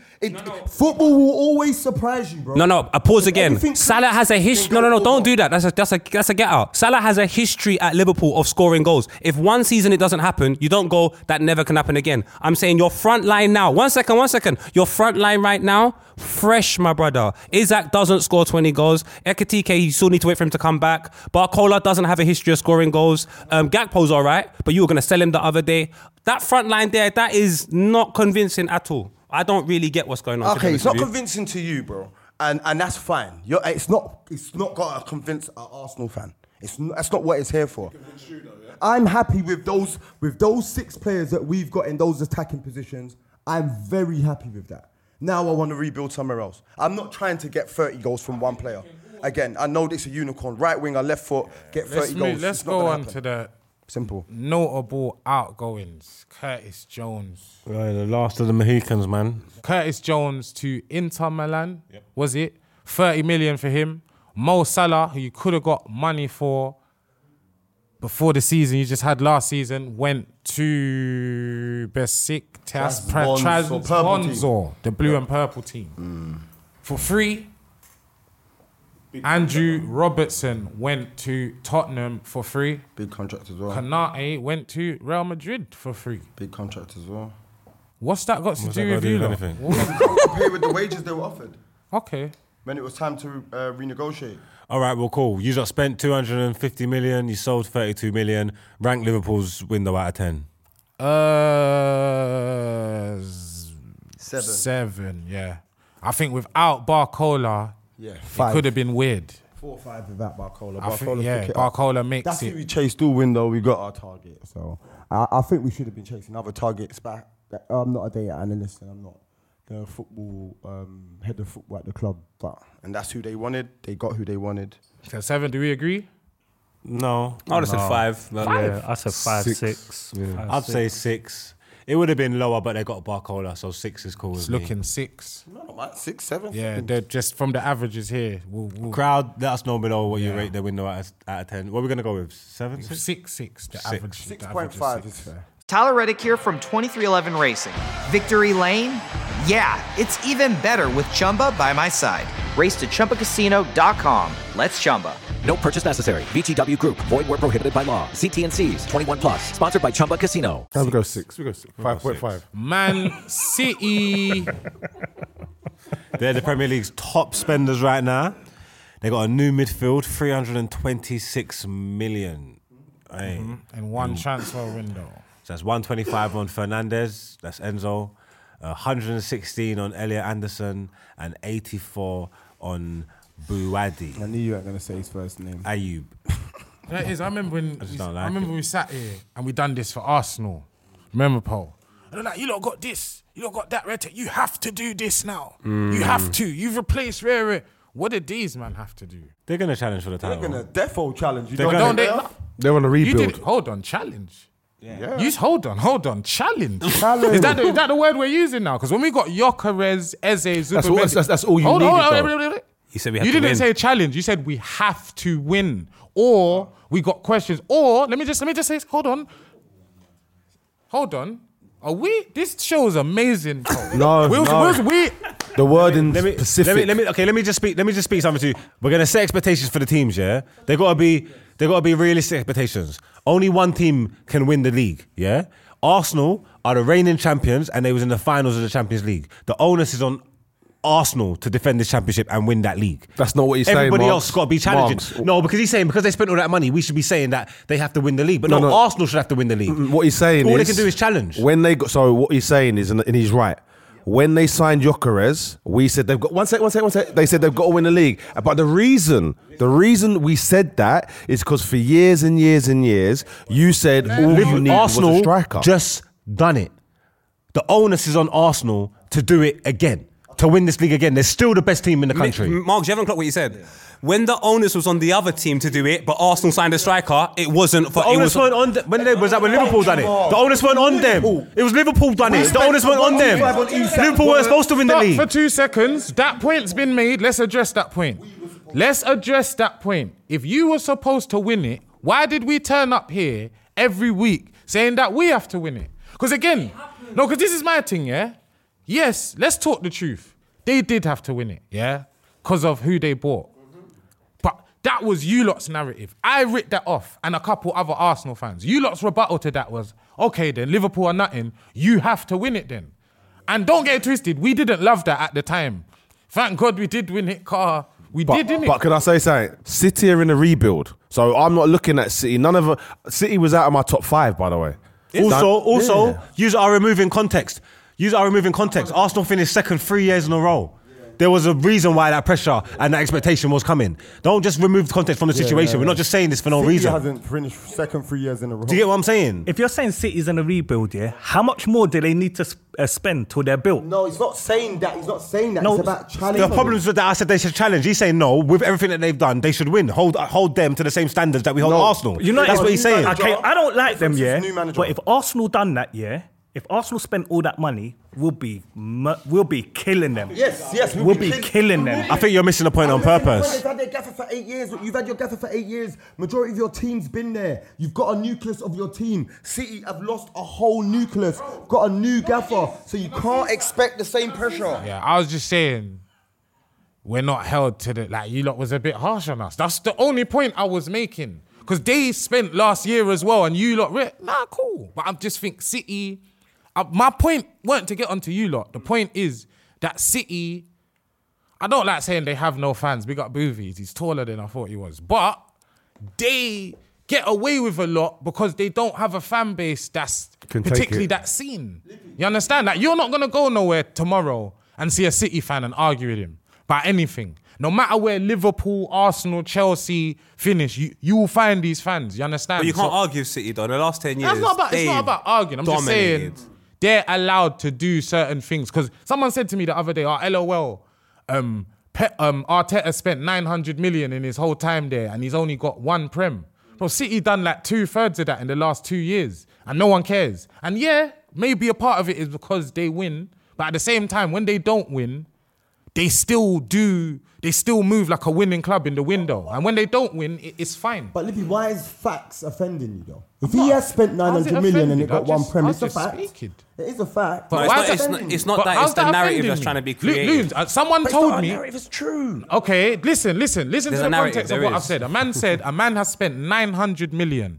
Speaker 9: Football will always surprise you, bro.
Speaker 8: No, I pause again.
Speaker 9: Everything-
Speaker 8: Salah has a history. No, don't do that. That's a get out. Salah has a history at Liverpool of scoring goals. If one season it doesn't happen, you don't go, that never can happen again. I'm saying your front line now. One second. Your front line right now, fresh, my brother. Isak doesn't score 20 goals. Ekatike, you still need to wait for him to come back. Barcola doesn't have a history of scoring goals. Gakpo's all right, but you were going to sell him the other day. That front line there, that is not convincing at all. I don't really get what's going on.
Speaker 9: Okay, it's not convincing to you, bro. And that's fine. It's not got to convince an Arsenal fan. That's not what it's here for. I'm happy with those 6 players that we've got in those attacking positions. I'm very happy with that. Now I want to rebuild somewhere else. I'm not trying to get 30 goals from one player. Again, I know this is a unicorn. Right winger, left foot, get 30 goals.
Speaker 4: Let's
Speaker 9: It's not
Speaker 4: go
Speaker 9: gonna
Speaker 4: on
Speaker 9: happen.
Speaker 4: to the
Speaker 9: Simple.
Speaker 4: notable outgoings. Curtis Jones.
Speaker 3: Right, the last of the Mohicans, man.
Speaker 4: Curtis Jones to Inter Milan, was it? 30 million for him. Mo Salah, who you could have got money for before the season you just had last season, went to Besiktas Trabzonspor, the blue and purple team. For free. Andrew Robertson went to Tottenham for free.
Speaker 9: Big contract as well.
Speaker 4: Kanate went to Real Madrid for free.
Speaker 9: Big contract as well.
Speaker 4: What's that got to
Speaker 3: What's
Speaker 4: do
Speaker 3: that got
Speaker 4: with
Speaker 3: to do
Speaker 4: you?
Speaker 3: with
Speaker 4: lot?
Speaker 3: anything?
Speaker 4: What-
Speaker 9: Pay with the wages they were offered
Speaker 4: Okay.
Speaker 9: when it was time to renegotiate.
Speaker 3: All right, well, cool. You just spent 250 million. You sold 32 million. Rank Liverpool's window out of 10.
Speaker 4: 7, yeah. I think without Barcola,
Speaker 9: Yeah,
Speaker 4: it
Speaker 9: 5.
Speaker 4: could have been weird.
Speaker 9: 4 or 5 without Barcola.
Speaker 4: I think,
Speaker 9: Barcola
Speaker 4: yeah,
Speaker 9: took it up.
Speaker 4: Barcola makes
Speaker 9: That's who
Speaker 4: it.
Speaker 9: we chased all window. We got our target. So I think we should have been chasing other targets back. I'm not a data analyst and I'm not the football head of football at the club. And that's who they wanted. They got who they wanted.
Speaker 4: So 7, do we agree?
Speaker 3: No.
Speaker 8: I would have said 5. But
Speaker 6: Yeah, I said 5,
Speaker 3: 6.
Speaker 6: 6.
Speaker 3: I'd say 6. It would have been lower, but they got Barcola, so 6 is cool.
Speaker 4: It's
Speaker 3: with me.
Speaker 4: looking 6.
Speaker 9: No, like 6, 7.
Speaker 4: Yeah, they're just from the averages here. We'll
Speaker 3: Crowd, let us know below what you rate the window out of 10. What are we gonna go with? 7?
Speaker 4: 6. The average. the average
Speaker 9: 6.5
Speaker 4: is
Speaker 9: is fair.
Speaker 1: Tyler Reddick here from 2311 Racing. Victory Lane? Yeah, it's even better with Chumba by my side. Race to ChumbaCasino.com. Let's Chumba.
Speaker 2: No purchase necessary. VGW Group. Void where prohibited by law. See T&Cs. 21 plus. Sponsored by Chumba Casino.
Speaker 7: We go 6. 5.5.
Speaker 4: Man City.
Speaker 3: They're the Premier League's top spenders right now. They got a new midfield, 326 million. Hey.
Speaker 4: And one transfer window.
Speaker 3: So that's 125 on Fernandez, that's Enzo, 116 on Elliot Anderson, and 84 on Buwadi.
Speaker 5: I knew you weren't going to say his first name.
Speaker 3: Ayub.
Speaker 4: That is, I remember when
Speaker 3: just don't like
Speaker 4: I remember
Speaker 3: it.
Speaker 4: when we sat here and we done this for Arsenal. Remember, Paul? And they're like, you lot got this, you lot got that, Red. You have to do this now. You have to. You've replaced Rere. What did these man have to do?
Speaker 3: They're going to challenge for the
Speaker 9: They're
Speaker 3: title.
Speaker 9: going to defo challenge. You
Speaker 3: They're
Speaker 9: don't
Speaker 3: gonna-
Speaker 9: think
Speaker 7: They're on a
Speaker 4: You
Speaker 7: rebuild.
Speaker 4: did. Hold on, challenge.
Speaker 9: Yeah.
Speaker 4: You hold on, challenge.
Speaker 9: Challenge.
Speaker 4: Is that the word we're using now? Because when we got Gyökeres, Eze,
Speaker 7: That's all-
Speaker 4: Zubimendi-
Speaker 7: that's all you
Speaker 4: Hold
Speaker 7: needed,
Speaker 4: on,
Speaker 7: though.
Speaker 4: wait.
Speaker 8: You said we had
Speaker 4: You
Speaker 8: to
Speaker 4: didn't
Speaker 8: win.
Speaker 4: say challenge. You said we have to win, or we got questions, or let me just say. Hold on. Are we? This show's amazing. Paul.
Speaker 7: No, no.
Speaker 4: We.
Speaker 7: The word in
Speaker 3: Let me,
Speaker 7: specific.
Speaker 3: let me just speak something to you. We're gonna set expectations for the teams, yeah? They gotta be realistic expectations. Only one team can win the league, yeah? Arsenal are the reigning champions and they was in the finals of the Champions League. The onus is on Arsenal to defend this championship and win that league.
Speaker 7: That's not what he's saying,
Speaker 3: Everybody
Speaker 7: Marks.
Speaker 3: else got to be challenging.
Speaker 7: Marks.
Speaker 3: No, because he's saying because they spent all that money, we should be saying that they have to win the league. But no,
Speaker 7: No.
Speaker 3: Arsenal should have to win the league.
Speaker 7: What he's saying
Speaker 3: All
Speaker 7: is
Speaker 3: they can do is challenge.
Speaker 7: When they got, so what he's saying is, and he's right. When they signed Gyökeres, we said they've got one sec. They said they've got to win the league. But the reason we said that is because for years and years and years, you said all you need was
Speaker 3: Arsenal
Speaker 7: a striker.
Speaker 3: just done it. The onus is on Arsenal to do it again, to win this league again. They're still the best team in the country.
Speaker 8: Mark, you haven't clocked what you said. When the onus was on the other team to do it, but Arsenal signed a striker, it wasn't for.
Speaker 3: The onus weren't on them. When Liverpool done it? The onus weren't on them. It was Liverpool done it. The onus weren't on them. Liverpool weren't supposed to win the
Speaker 4: Stop
Speaker 3: league.
Speaker 4: for 2 seconds. That point's been made. Let's address that point. If you were supposed to win it, why did we turn up here every week saying that we have to win it? Because this is my thing, yeah? Yes, let's talk the truth. They did have to win it, yeah? Because of who they bought. But that was you lot's narrative. I ripped that off and a couple other Arsenal fans. You lot's rebuttal to that was, okay then, Liverpool are nothing. You have to win it then. And don't get it twisted, we didn't love that at the time. Thank God we did win it, car. We did, didn't
Speaker 7: But
Speaker 4: it?
Speaker 7: can I say something? City are in a rebuild. So I'm not looking at City. City was out of my top 5, by the way.
Speaker 3: Also, use our removing context. Arsenal finished second 3 years in a row. There was a reason why that pressure and that expectation was coming. Don't just remove context from the situation. We're not just saying this for no
Speaker 9: City
Speaker 3: reason.
Speaker 9: hasn't finished second 3 years in a row.
Speaker 3: Do you get what I'm saying?
Speaker 6: If you're saying City's in a rebuild, yeah, how much more do they need to spend till they're built?
Speaker 9: No, he's not saying that. He's not saying that.
Speaker 6: No,
Speaker 9: It's about challenging.
Speaker 3: The problems with that, I said they should challenge. He's saying no. With everything that they've done, they should win. Hold them to the same standards that we hold Arsenal. That's what he's saying.
Speaker 6: Okay, I don't like them,
Speaker 9: This is
Speaker 6: yeah.
Speaker 9: new manager.
Speaker 6: But if Arsenal done that, yeah, if Arsenal spent all that money, we'll be killing them.
Speaker 9: Yes,
Speaker 6: We'll be killing them.
Speaker 3: I think you're missing the point on purpose.
Speaker 9: They've had their gaffer for 8 years. You've had your gaffer for 8 years. Majority of your team's been there. You've got a nucleus of your team. City have lost a whole nucleus. Got a new gaffer. So you can't expect the same pressure.
Speaker 4: Yeah, I was just saying, we're not held to the, like, you lot was a bit harsh on us. That's the only point I was making. Because they spent last year as well, and you lot, cool. But I just think City, my point weren't to get onto you lot. The point is that City, I don't like saying they have no fans. We got Boovies. He's taller than I thought he was. But they get away with a lot because they don't have a fan base that's
Speaker 7: Can take
Speaker 4: particularly
Speaker 7: it.
Speaker 4: that scene. You understand? Like, you're not going to go nowhere tomorrow and see a City fan and argue with him about anything. No matter where Liverpool, Arsenal, Chelsea finish, you will find these fans. You understand?
Speaker 8: But you can't
Speaker 4: So-
Speaker 8: argue City though. In the last 10 years,
Speaker 4: it's not about arguing. I'm just saying they're allowed to do certain things. Because someone said to me the other day, LOL, Arteta spent 900 million in his whole time there and he's only got one Prem. Bro, City done like 2/3 of that in the last 2 years and no one cares. And yeah, maybe a part of it is because they win, but at the same time, when they don't win, they still move like a winning club in the window. And when they don't win, it's fine.
Speaker 9: But Lippy, why is facts offending you though? If he has spent 900 million and it got one prem, it's a fact. It is a fact.
Speaker 4: But
Speaker 8: No, it's not that. It's the narrative that's trying to be created.
Speaker 4: Loons, someone told me.
Speaker 3: The narrative is true.
Speaker 4: Okay, listen to the
Speaker 8: narrative,
Speaker 4: context of
Speaker 8: there
Speaker 4: what
Speaker 8: is.
Speaker 4: I've said. A man has spent 900 million,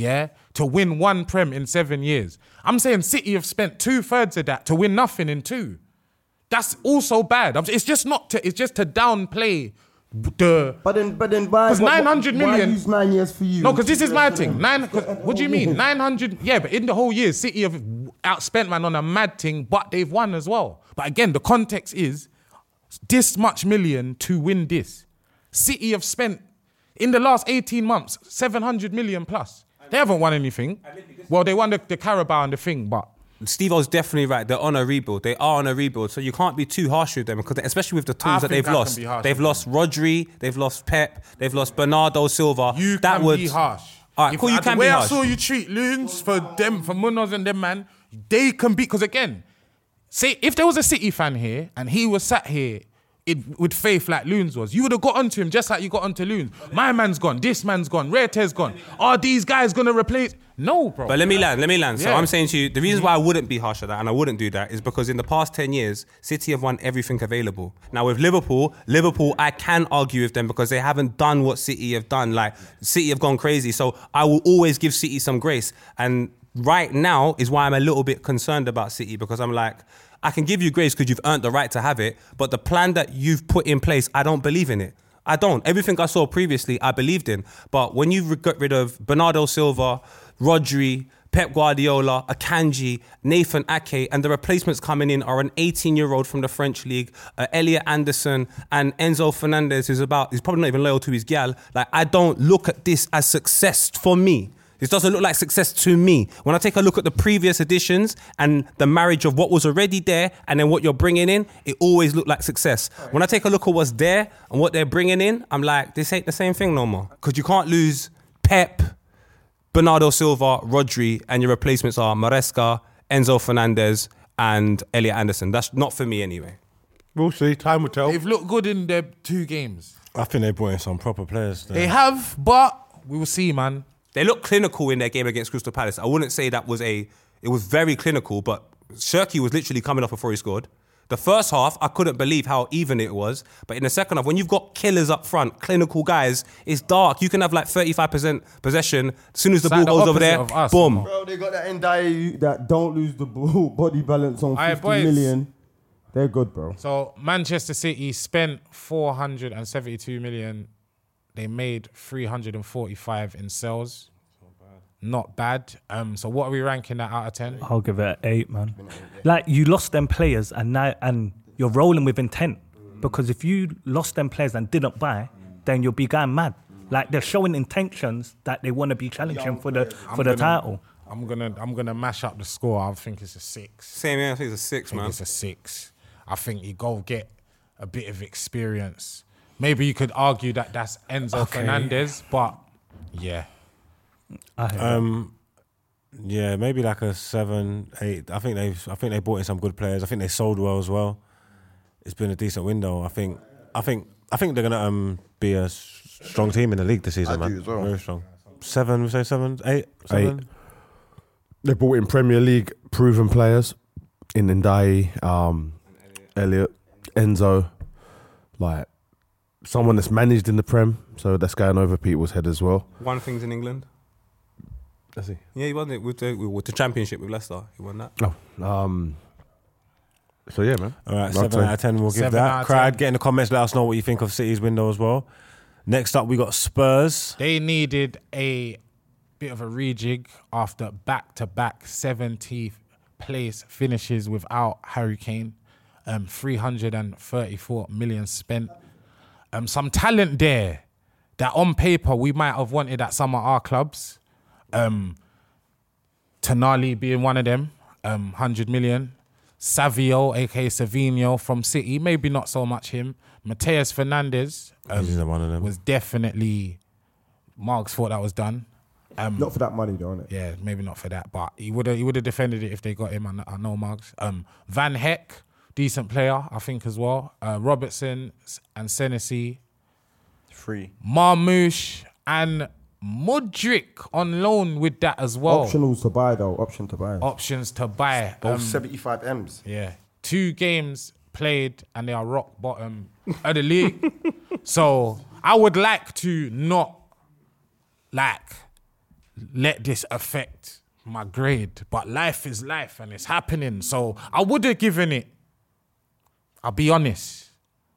Speaker 4: to win one prem in 7 years. I'm saying City have spent 2/3 of that to win nothing in 2. That's also bad. It's just to downplay the.
Speaker 9: But then why?
Speaker 4: Because 900
Speaker 9: Why
Speaker 4: million.
Speaker 9: use 9 years for you?
Speaker 4: No, because this is my thing. What do you mean? 900. Yeah, but in the whole year, City have outspent man on a mad thing, but they've won as well. But again, the context is this much million to win this. City have spent in the last 18 months 700 million plus. They haven't won anything. Well, they won the Carabao and the thing, but.
Speaker 8: Steve-O's definitely right. They're on a rebuild. They are on a rebuild. So you can't be too harsh with them, because especially with the tools that they've lost. They've lost Rodri, they've lost Pep, they've lost Bernardo Silva.
Speaker 4: You can be harsh.
Speaker 8: All right, cool, you can
Speaker 4: be
Speaker 8: harsh.
Speaker 4: The way I saw you treat Loons for Munoz and them, man, they can be, because again, say if there was a City fan here and he was sat here with faith like Loons was, you would have got onto him just like you got onto Loons. My man's gone, this man's gone, Rete's gone. Are these guys going to replace? No, bro.
Speaker 8: But let me land. So
Speaker 4: Yeah.
Speaker 8: I'm saying to you, the reason why I wouldn't be harsh at that and I wouldn't do that is because in the past 10 years, City have won everything available. Now with Liverpool, I can argue with them because they haven't done what City have done. Like, City have gone crazy. So I will always give City some grace. And right now is why I'm a little bit concerned about City, because I'm like, I can give you grace because you've earned the right to have it, but the plan that you've put in place, I don't believe in it. I don't. Everything I saw previously, I believed in. But when you got rid of Bernardo Silva, Rodri, Pep Guardiola, Akanji, Nathan Ake, and the replacements coming in are an 18-year-old from the French league, Elliot Anderson, and Enzo Fernandez, he's probably not even loyal to his gal. Like, I don't look at this as success for me. This doesn't look like success to me. When I take a look at the previous editions and the marriage of what was already there and then what you're bringing in, it always looked like success. When I take a look at what's there and what they're bringing in, I'm like, this ain't the same thing no more. Because you can't lose Pep, Bernardo Silva, Rodri, and your replacements are Maresca, Enzo Fernandez, and Elliot Anderson. That's not for me anyway.
Speaker 7: We'll see. Time will tell.
Speaker 4: They've looked good in their 2 games.
Speaker 3: I think they brought in some proper players. There.
Speaker 4: They have, but we will see, man.
Speaker 8: They look clinical in their game against Crystal Palace. I wouldn't say that it was very clinical, but Shirky was literally coming off before he scored. The first half, I couldn't believe how even it was. But in the second half, when you've got killers up front, clinical guys, it's dark. You can have like 35% possession. As soon as the ball goes over there, boom.
Speaker 9: Bro, they got that Ndiaye that don't lose the ball, body balance on 50 million. They're good, bro.
Speaker 4: So Manchester City spent 472 million. They made 345 in sales. Not bad. So what are we ranking that out of 10?
Speaker 6: I'll give it an 8, man. Like, you lost them players and you're rolling with intent. Because if you lost them players and didn't buy, then you'll be going mad. Like, they're showing intentions that they want to be challenging for the title.
Speaker 4: I'm gonna mash up the score. I think it's a 6.
Speaker 8: Same here. I think it's a 6, man.
Speaker 4: It's a 6. I think you go get a bit of experience. Maybe you could argue that that's Enzo Fernandez, but yeah.
Speaker 3: Yeah, maybe like a 7, 8. I think they brought in some good players. I think they sold well as well. It's been a decent window. I think they're gonna be a strong team in the league this season, man.
Speaker 5: do as well.
Speaker 3: Very strong. 7, we say 7, 8, 7.
Speaker 7: 8. They brought in Premier League proven players in Ndiaye, Elliot, Enzo, like someone that's managed in the Prem, so that's going over people's head as well.
Speaker 8: Won things in England.
Speaker 7: That's he.
Speaker 8: Yeah, he won it with the championship with Leicester. He won that.
Speaker 7: So yeah, man.
Speaker 3: All right, 7 out of 10 we'll give
Speaker 4: 7 out
Speaker 3: that.
Speaker 4: of
Speaker 3: Cried,
Speaker 4: 10.
Speaker 3: get in the comments, let us know what you think of City's window as well. Next up, we got Spurs.
Speaker 4: They needed a bit of a rejig after back-to-back 70th place finishes without Harry Kane. 334 million spent. Some talent there that on paper we might have wanted at some of our clubs. Tonali being one of them, 100 million. Savio, aka Savinho from City, maybe not so much him. Mateus Fernandes
Speaker 3: He's one of them.
Speaker 4: was definitely, Marks thought that was done.
Speaker 9: Not for that money, though, innit?
Speaker 4: Yeah, maybe not for that, but he would have defended it if they got him. I know Mugs. Van Heck, decent player, I think as well. Robertson and Senesi.
Speaker 5: Free.
Speaker 4: Marmoush and Mudryk on loan with that as well.
Speaker 9: Optionals to buy, though. Options to buy.
Speaker 5: Both 75 M's.
Speaker 4: Yeah. 2 games played and they are rock bottom of the league. So I would like to not let this affect my grade, but life is life and it's happening. So I would have given it, I'll be honest,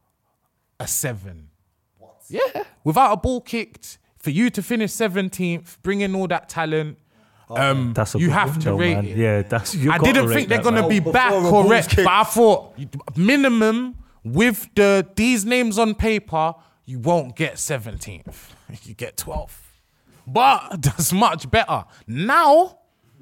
Speaker 4: a 7. What? Yeah. Without a ball kicked, for you to finish 17th, bring in all that talent,
Speaker 6: That's a
Speaker 4: you
Speaker 6: good
Speaker 4: have to
Speaker 6: window,
Speaker 4: rate
Speaker 6: man.
Speaker 4: it.
Speaker 6: Yeah, that's. You
Speaker 4: I
Speaker 6: gotta
Speaker 4: didn't
Speaker 6: rate
Speaker 4: think they're
Speaker 6: that,
Speaker 4: gonna
Speaker 6: man.
Speaker 4: be back
Speaker 9: before a ball's
Speaker 4: correct,
Speaker 9: kicked.
Speaker 4: but I thought minimum with these names on paper, you won't get 17th. You get 12th. But that's much better. Now,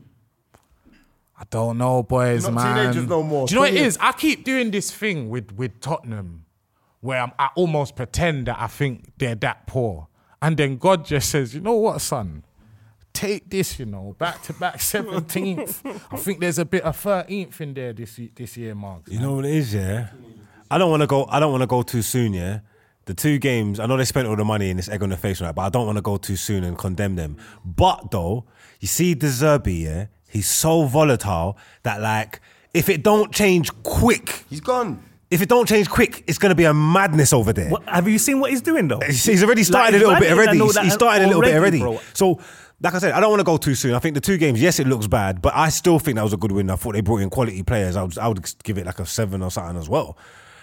Speaker 4: I don't know, boys,
Speaker 9: You're not
Speaker 4: man.
Speaker 9: teenagers no more.
Speaker 4: Do you know what it
Speaker 9: 20.
Speaker 4: is? I keep doing this thing with Tottenham where I almost pretend that I think they're that poor. And then God just says, you know what, son? Take this, back-to-back 17th. I think there's a bit of 13th in there this year, Mark.
Speaker 3: You know what it is, yeah? I don't want to go too soon, yeah? The 2 games, I know they spent all the money in this egg on the face, right? But I don't want to go too soon and condemn them. But though, you see De Zerbi, yeah? He's so volatile that if it don't change quick,
Speaker 5: He's gone.
Speaker 3: if it don't change quick, it's going to be a madness over there.
Speaker 6: What, have you seen what he's doing though?
Speaker 3: He's already started
Speaker 6: Like,
Speaker 3: a little bit
Speaker 6: he's
Speaker 3: already.
Speaker 6: running and all
Speaker 3: He
Speaker 6: that
Speaker 3: started a little bit already.
Speaker 6: bro.
Speaker 3: So, like I said, I don't want to go too soon. I think the 2 games, yes, it looks bad, but I still think that was a good win. I thought they brought in quality players. I would give it like a 7 or something as well.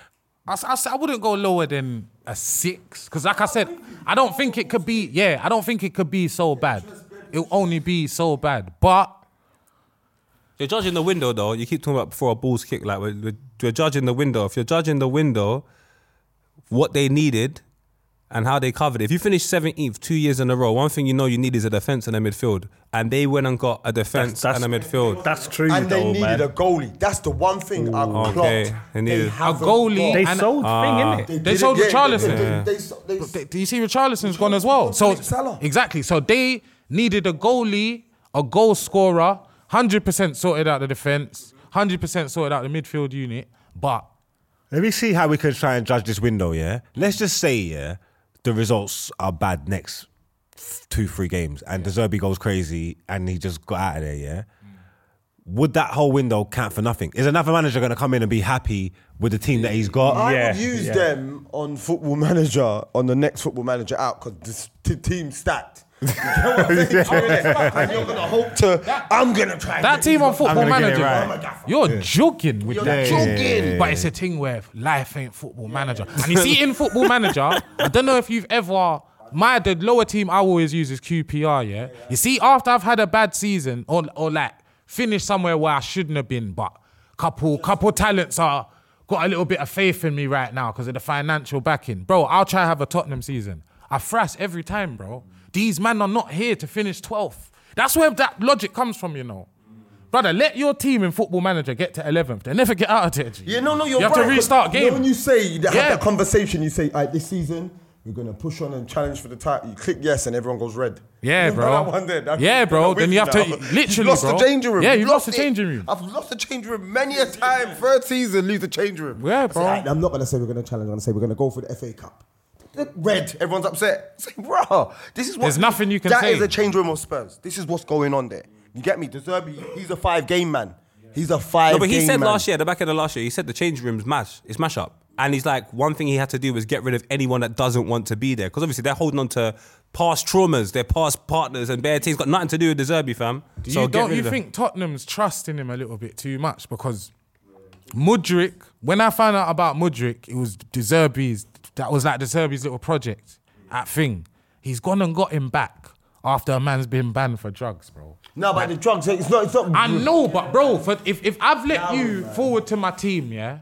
Speaker 4: I wouldn't go lower than a 6 because, like I said, I don't think it could be. Yeah, I don't think it could be so bad. It'll only be so bad. But
Speaker 8: You're judging the window, though. You keep talking about before a ball's kick. Like we're judging the window. If you're judging the window, what they needed and how they covered it. If you finish 17th 2 years in a row, one thing you know you need is a defence and a midfield. And they went and got a defence and a midfield.
Speaker 6: That's true,
Speaker 9: And they
Speaker 6: though,
Speaker 9: needed
Speaker 6: man.
Speaker 9: a goalie. That's the one thing I clocked.
Speaker 8: okay. They needed-
Speaker 9: haven't
Speaker 4: A goalie.
Speaker 9: got.
Speaker 6: They
Speaker 4: And-
Speaker 6: sold thing, innit?
Speaker 4: They sold
Speaker 9: Yeah,
Speaker 4: Richarlison.
Speaker 9: they-
Speaker 4: Do you see Richarlison's gone as well? So
Speaker 9: Philip Salah.
Speaker 4: exactly. So they needed a goalie, a goal scorer, 100% sorted out the defence, 100% sorted out the midfield unit. But
Speaker 3: Let me see how we can try and judge this window, yeah? Let's just say, yeah, the results are bad next 2-3 games and De Zerbi goes crazy and he just got out of there, yeah? Would that whole window count for nothing? Is another manager going to come in and be happy with the team that he's got?
Speaker 9: I would use them on Football Manager, on the next Football Manager out, because the team's stacked. You know what I'm saying? And you're going to hope to, I'm going to try and
Speaker 4: that
Speaker 9: get
Speaker 4: team
Speaker 9: these
Speaker 4: on
Speaker 9: off.
Speaker 4: Football
Speaker 3: gonna get it
Speaker 4: Manager,
Speaker 3: right.
Speaker 4: you're jogging with that.
Speaker 9: jogging.
Speaker 4: But it's a thing where life ain't Football Manager. And you see, in Football Manager, I don't know if you've ever... the lower team I always use is QPR, yeah? You see, after I've had a bad season or finished somewhere where I shouldn't have been, but couple talents are got a little bit of faith in me right now because of the financial backing. Bro, I'll try to have a Tottenham season. I thrash every time, bro. These men are not here to finish 12th. That's where that logic comes from, Brother, let your team in Football Manager get to 11th. They never get out of there, G.
Speaker 9: Yeah, no, you're
Speaker 4: You have
Speaker 9: right.
Speaker 4: to restart
Speaker 9: You know
Speaker 4: game.
Speaker 9: when you say, have
Speaker 4: Yeah.
Speaker 9: that conversation, you say, all right, this season, we're going to push on and challenge for the title. You click yes and everyone goes red.
Speaker 4: Yeah,
Speaker 9: You know
Speaker 4: bro.
Speaker 9: that one there? That-
Speaker 4: Yeah, bro.
Speaker 9: I'm with
Speaker 4: Then you have to-
Speaker 9: now.
Speaker 4: literally,
Speaker 9: You've lost
Speaker 4: bro.
Speaker 9: the changing room.
Speaker 4: Yeah, you've lost the
Speaker 9: it.
Speaker 4: changing room.
Speaker 9: I've lost the changing room many a time. Third season, lose the changing room.
Speaker 4: Yeah,
Speaker 9: I
Speaker 4: bro.
Speaker 9: say, all right, I'm not going to say we're going to challenge. I'm going to say we're going to go for the FA Cup. Red. Everyone's upset. Say, bro, this is what...
Speaker 4: There's nothing you can
Speaker 9: That
Speaker 4: say.
Speaker 9: is a change room of Spurs. This is what's going on there. You get me? De Zerbi, he's a 5-game man. He's a 5-game man.
Speaker 8: No, but he said last year, at the back of the last year, he said the change room's it's mash up. And he's like, one thing he had to do was get rid of anyone that doesn't want to be there. Because obviously they're holding on to past traumas, their past partners and bare teams. Got nothing to do with De Zerbi, fam.
Speaker 4: Don't you think Tottenham's trusting him a little bit too much? Because Mudryk, when I found out about Mudryk, it was De Zerbi's, that was like De Zerbi's little project at thing. He's gone and got him back after a man's been banned for drugs, bro.
Speaker 9: No, but the drugs, it's not...
Speaker 4: I know, but bro, if I've let you forward to my team, yeah,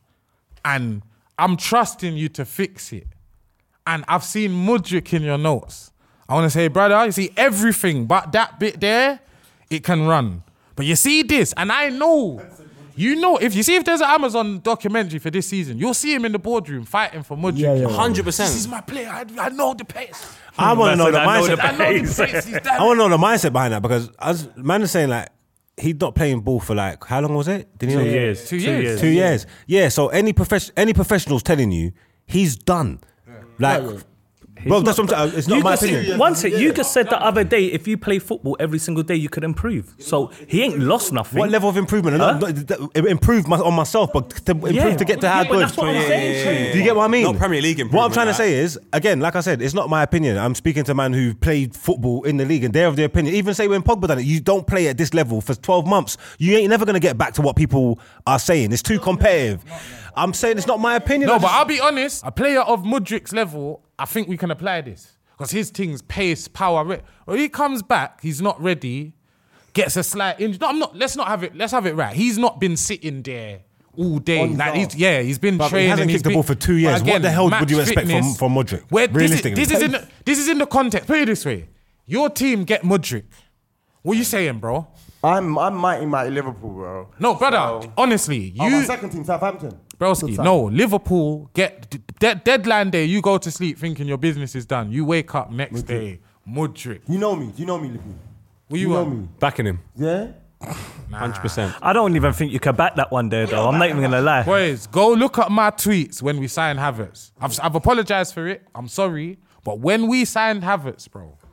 Speaker 4: and I'm trusting you to fix it, and I've seen Mudryk in your notes, I want to say, brother, you see everything but that bit there, it can run. But you see this, and I know You know, if there's an Amazon documentary for this season, you'll see him in the boardroom fighting for Mudryk.
Speaker 9: Yeah, yeah.
Speaker 8: 100%.
Speaker 4: This is my player. I know the pace.
Speaker 3: I want to know the mindset.
Speaker 4: I know the pace. He's
Speaker 3: I want to know the mindset behind that because as man is saying like he's not playing ball for like how long was it? Did he
Speaker 6: 2
Speaker 3: not-
Speaker 6: years.
Speaker 4: 2 years.
Speaker 3: 2 years. Yeah. So any professional's telling you he's done. Like, bro, that's what I'm saying. It's not my opinion.
Speaker 6: One thing, you just said the other day, if you play football every single day, you could improve. So he ain't lost nothing.
Speaker 3: What level of improvement? Improve on myself, but to improve to get to how
Speaker 6: but
Speaker 3: good.
Speaker 6: that's what I'm saying.
Speaker 3: Do you get what I mean?
Speaker 8: Not Premier League
Speaker 3: What I'm
Speaker 8: improvement,
Speaker 3: trying to
Speaker 8: like.
Speaker 3: say is, again, like I said, it's not my opinion. I'm speaking to a man who played football in the league, and they're of the opinion. Even say when Pogba done it, you don't play at this level for 12 months. You ain't never gonna get back to what people are saying. It's too competitive. I'm saying it's not my opinion.
Speaker 4: No, but I'll be honest. A player of Mudryk's level, I think we can apply this. Because his thing's pace, power. When he comes back, he's not ready, gets a slight injury. No, let's have it right. He's not been sitting there all day. Like he's been
Speaker 3: But
Speaker 4: training.
Speaker 3: he hasn't kicked the ball for 2 years.
Speaker 4: But
Speaker 3: What the hell
Speaker 4: match
Speaker 3: would you expect
Speaker 4: fitness,
Speaker 3: from Mudryk?
Speaker 4: Where
Speaker 3: Realistically.
Speaker 4: this is in the context. Put it this way. Your team get Mudryk. What you saying, bro?
Speaker 5: I'm mighty Liverpool, bro.
Speaker 4: No, brother, honestly,
Speaker 5: My second team, Southampton.
Speaker 4: Broski, no, Liverpool, deadline day, you go to sleep thinking your business is done. You wake up next day, Mudryk.
Speaker 5: You know me, Liverpool.
Speaker 4: What you
Speaker 5: know
Speaker 4: want?
Speaker 5: me.
Speaker 8: Backing him.
Speaker 5: Yeah?
Speaker 8: 100%.
Speaker 6: I don't even think you can back that one there, though. I'm not even going to lie.
Speaker 4: Boys, go look at my tweets when we signed Havertz. I've apologized for it. I'm sorry. But when we signed Havertz,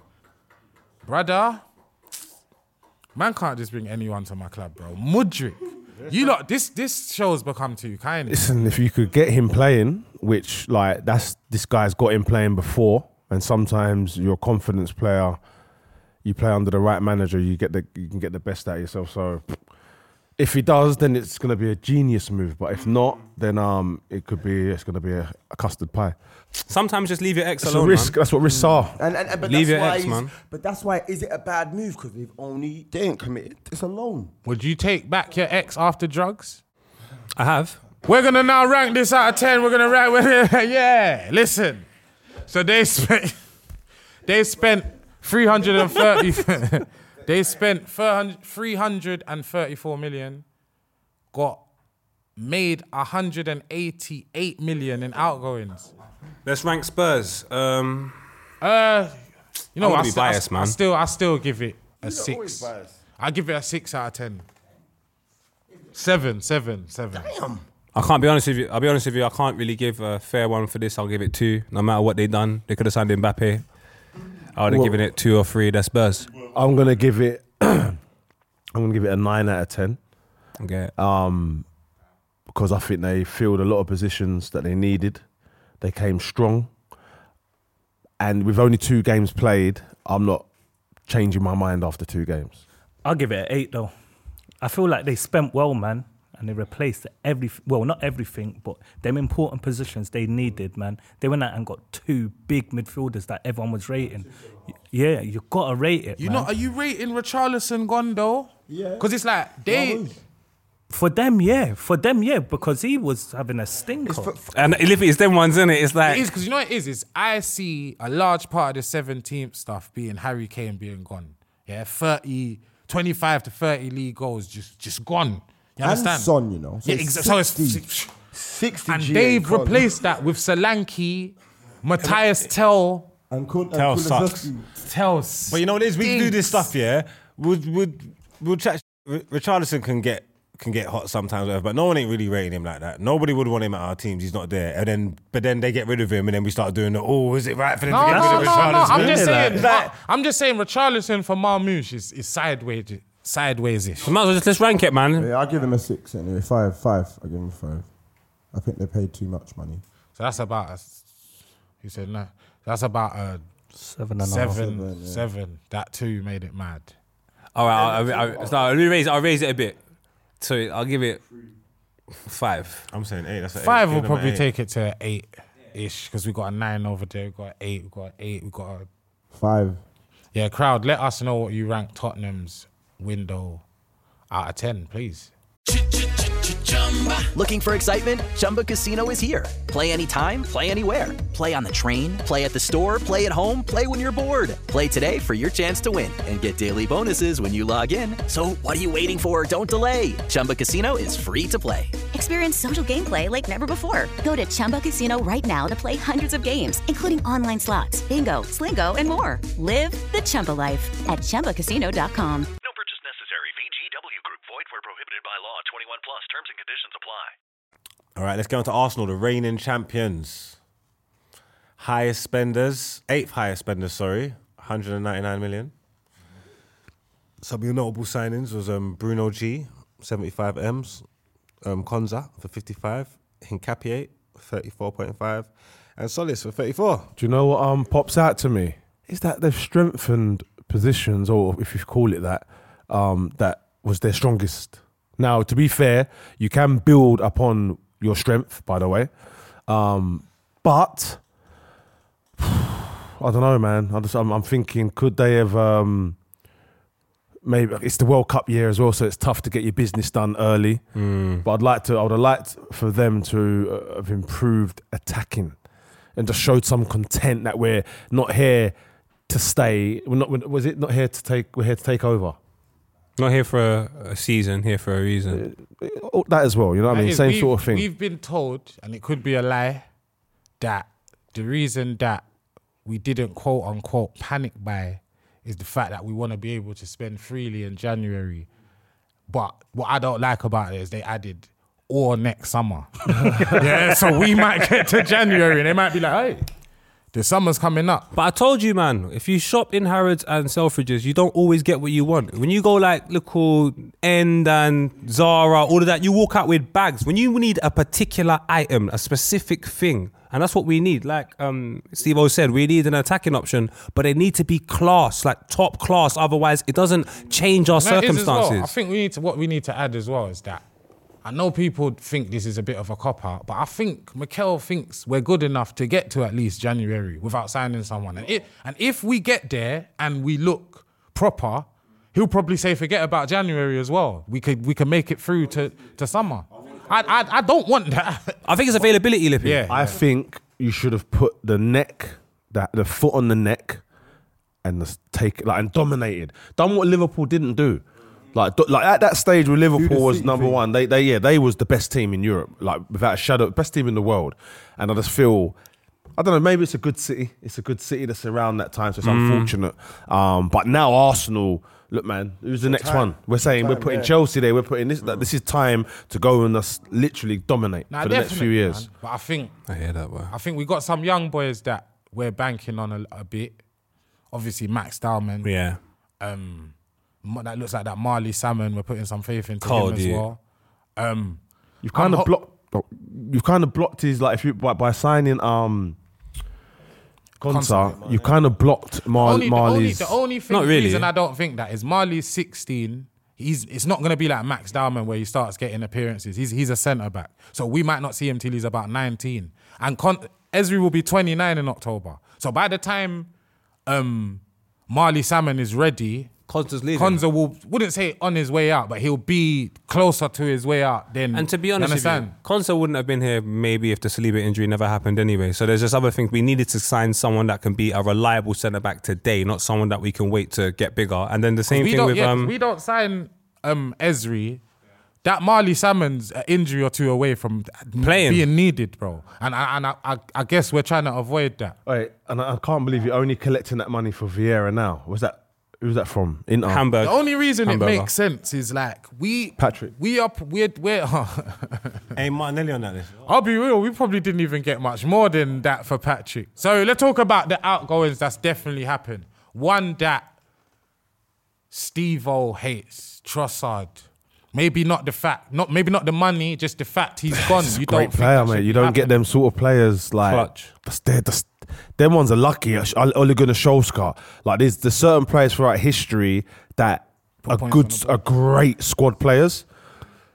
Speaker 4: brother, man can't just bring anyone to my club, bro. Mudryk. You lot, this show's become too kind.
Speaker 7: Listen, if you could get him playing, which like this guy's got him playing before, and sometimes you're a confidence player, you play under the right manager, you can get the best out of yourself. So if he does, then it's going to be a genius move. But if not, then it's going to be a custard pie.
Speaker 8: Sometimes just leave your ex
Speaker 7: It's a
Speaker 8: alone,
Speaker 7: risk.
Speaker 8: man.
Speaker 7: That's what risks are.
Speaker 5: But
Speaker 8: Leave
Speaker 5: that's
Speaker 8: your
Speaker 5: why
Speaker 8: ex, man.
Speaker 5: But that's why, is it a bad move? Because they ain't committed. It's a loan.
Speaker 4: Would you take back your ex after drugs?
Speaker 8: I have.
Speaker 4: We're going to now rank this out of 10. We're going to rank... Yeah, listen. So they spent 330... They spent 334 million, made 188 million in outgoings.
Speaker 8: Let's rank Spurs.
Speaker 4: You know,
Speaker 8: I'm gonna be
Speaker 4: I
Speaker 8: biased, man.
Speaker 4: I still give it a 6. I give it a 6 out of 10. 7.
Speaker 8: I can't be honest with you. I'll be honest with you. I can't really give a fair one for this. I'll give it 2. No matter what they done, they could have signed Mbappe. I would have given it 2 or 3. That's Spurs.
Speaker 7: I'm gonna give it. I'm gonna give it a 9 out of 10.
Speaker 8: Okay.
Speaker 7: Because I think they filled a lot of positions that they needed. They came strong, and with only 2 games played, I'm not changing my mind after 2 games.
Speaker 6: I'll give it an 8, though. I feel like they spent well, man, and they replaced everything. Well, not everything, but them important positions they needed, man. They went out and got 2 big midfielders that everyone was rating. Yeah, you got to rate it, man.
Speaker 4: Are you rating Richarlison gone, though?
Speaker 5: Yeah.
Speaker 4: Because it's like, they...
Speaker 6: For them, yeah, because he was having a stinker.
Speaker 8: And if it's them ones, innit? It's like...
Speaker 4: It is, because you know what it is I see a large part of the 17th stuff being Harry Kane being gone. Yeah, 25 to 30 league goals just gone. You understand?
Speaker 5: And Son, you know. So
Speaker 4: Yeah,
Speaker 5: it's
Speaker 4: so it's
Speaker 5: 60
Speaker 4: and
Speaker 5: GA
Speaker 4: they've
Speaker 5: Son.
Speaker 4: replaced that with Solanke, Matthias Tell.
Speaker 5: And
Speaker 3: Tell sucks.
Speaker 4: Tells.
Speaker 3: But you know what it is? We do this stuff, yeah. We'll chat. Richarlison can get hot sometimes, whatever, but no one ain't really rating him like that. Nobody would want him at our teams. He's not there. But then they get rid of him, and then we start doing is it right for them to get rid of Richarlison?
Speaker 4: I'm just saying Richarlison for Marmouche is sideways-ish.
Speaker 8: Might as well let's rank it, man.
Speaker 9: Yeah, I'll give them a 6 anyway. 5. I'll give them 5. I think they paid too much money.
Speaker 4: So that's about he said no. That's about a
Speaker 6: 7.5.
Speaker 4: 7. That 2 made it mad.
Speaker 8: All right, I'll raise it a bit. So I'll give it 5.
Speaker 3: I'm saying 8. That's
Speaker 4: 5 will probably take it to 8-ish because we got a 9 over there. We got an 8. We got an 8. We got a
Speaker 9: 5.
Speaker 4: Yeah, crowd. Let us know what you rank Tottenham's window out of 10, please.
Speaker 10: Looking for excitement? Chumba Casino is here. Play anytime, play anywhere. Play on the train, play at the store, play at home, play when you're bored. Play today for your chance to win and get daily bonuses when you log in. So what are you waiting for? Don't delay. Chumba Casino is free to play.
Speaker 11: Experience social gameplay like never before. Go to Chumba Casino right now to play hundreds of games, including online slots, bingo, Slingo, and more. Live the Chumba life at ChumbaCasino.com.
Speaker 12: No purchase necessary. VGW Group. Void where prohibited by law. 21 plus. Terms and conditions apply.
Speaker 3: All right, let's go on to Arsenal, the reigning champions. Eighth highest spenders, 199 million. Some of your notable signings was Bruno G, 75 M's, Konza for 55, Hincapié, 34.5, and Solis for 34.
Speaker 7: Do you know what pops out to me? Is that they've strengthened positions, or if you call it that, that was their strongest. Now, to be fair, you can build upon your strength, by the way. But I don't know, man. I'm thinking, could they have? Maybe it's the World Cup year as well, so it's tough to get your business done early. But I would have liked for them to have improved attacking and just showed some content that we're not here to stay. We're here to take over.
Speaker 8: Not here for a season, here for a reason.
Speaker 7: That as well, you know what I mean? Same sort of thing.
Speaker 4: We've been told, and it could be a lie, that the reason that we didn't quote unquote panic buy is the fact that we want to be able to spend freely in January. But what I don't like about it is they added or next summer. Yeah, so we might get to January and they might be like, hey, the summer's coming up.
Speaker 8: But I told you, man, if you shop in Harrods and Selfridges, you don't always get what you want. When you go like local End and Zara, all of that, you walk out with bags. When you need a particular item, a specific thing, and that's what we need. Like Steve-O said, we need an attacking option, but they need to be class, like top class. Otherwise, it doesn't change our circumstances.
Speaker 4: Well. I think what we need to add as well is that I know people think this is a bit of a cop-out, but I think Mikel thinks we're good enough to get to at least January without signing someone. And if we get there and we look proper, he'll probably say forget about January as well. We can make it through to summer. I don't want that.
Speaker 8: I think it's availability, Lippy.
Speaker 4: Yeah.
Speaker 7: I think you should have put the foot on the neck and and dominated. Done what Liverpool didn't do. Like at that stage where Liverpool was number one, they was the best team in Europe, like without a shadow, best team in the world. And I just feel, I don't know, maybe it's a good city. It's a good city that's around that time, so it's unfortunate. But now Arsenal, look, man, who's the next one? We're saying we're putting Chelsea there. We're putting this. This is time to go and just literally dominate for the next few years.
Speaker 4: Man. But
Speaker 8: I hear that, bro.
Speaker 4: I think we got some young boys that we're banking on a bit. Obviously, Max Dallman.
Speaker 8: Yeah.
Speaker 4: That looks like that Marley Salmon. We're putting some faith into him as well.
Speaker 7: You've kind of blocked his by signing Konsa. You've kind of blocked Marley's.
Speaker 4: The only reason I don't think that is Marley's 16. It's not going to be like Max Dallman where he starts getting appearances. He's a centre back, so we might not see him till he's about 19. And Ezri will be 29 in October. So by the time Marley Salmon is ready, Konza wouldn't say on his way out, but he'll be closer to his way out then.
Speaker 8: And to be honest with you, Konza wouldn't have been here maybe if the Saliba injury never happened anyway. So there's just other things. We needed to sign someone that can be a reliable centre-back today, not someone that we can wait to get bigger. And then the same thing with...
Speaker 4: we don't sign Ezri. That Marley Salmon's an injury or two away from being needed, bro. And I guess we're trying to avoid that.
Speaker 7: Wait, and I can't believe you're only collecting that money for Vieira now. Who's that from? Inter.
Speaker 8: Hamburg.
Speaker 4: The only reason it makes sense is like
Speaker 7: Patrick.
Speaker 4: We're
Speaker 3: Hey, Martinelli on that list.
Speaker 4: I'll be real, we probably didn't even get much more than that for Patrick. So let's talk about the outgoings that's definitely happened. One that Steve-O hates, Trossard. Maybe not the money, just the fact he's gone.
Speaker 7: You great don't player, mate. You don't get them sort of players like
Speaker 8: Clutch.
Speaker 7: Them ones are lucky. Ole Gunnar Solskjaer. Like there's certain players throughout history that are great squad players.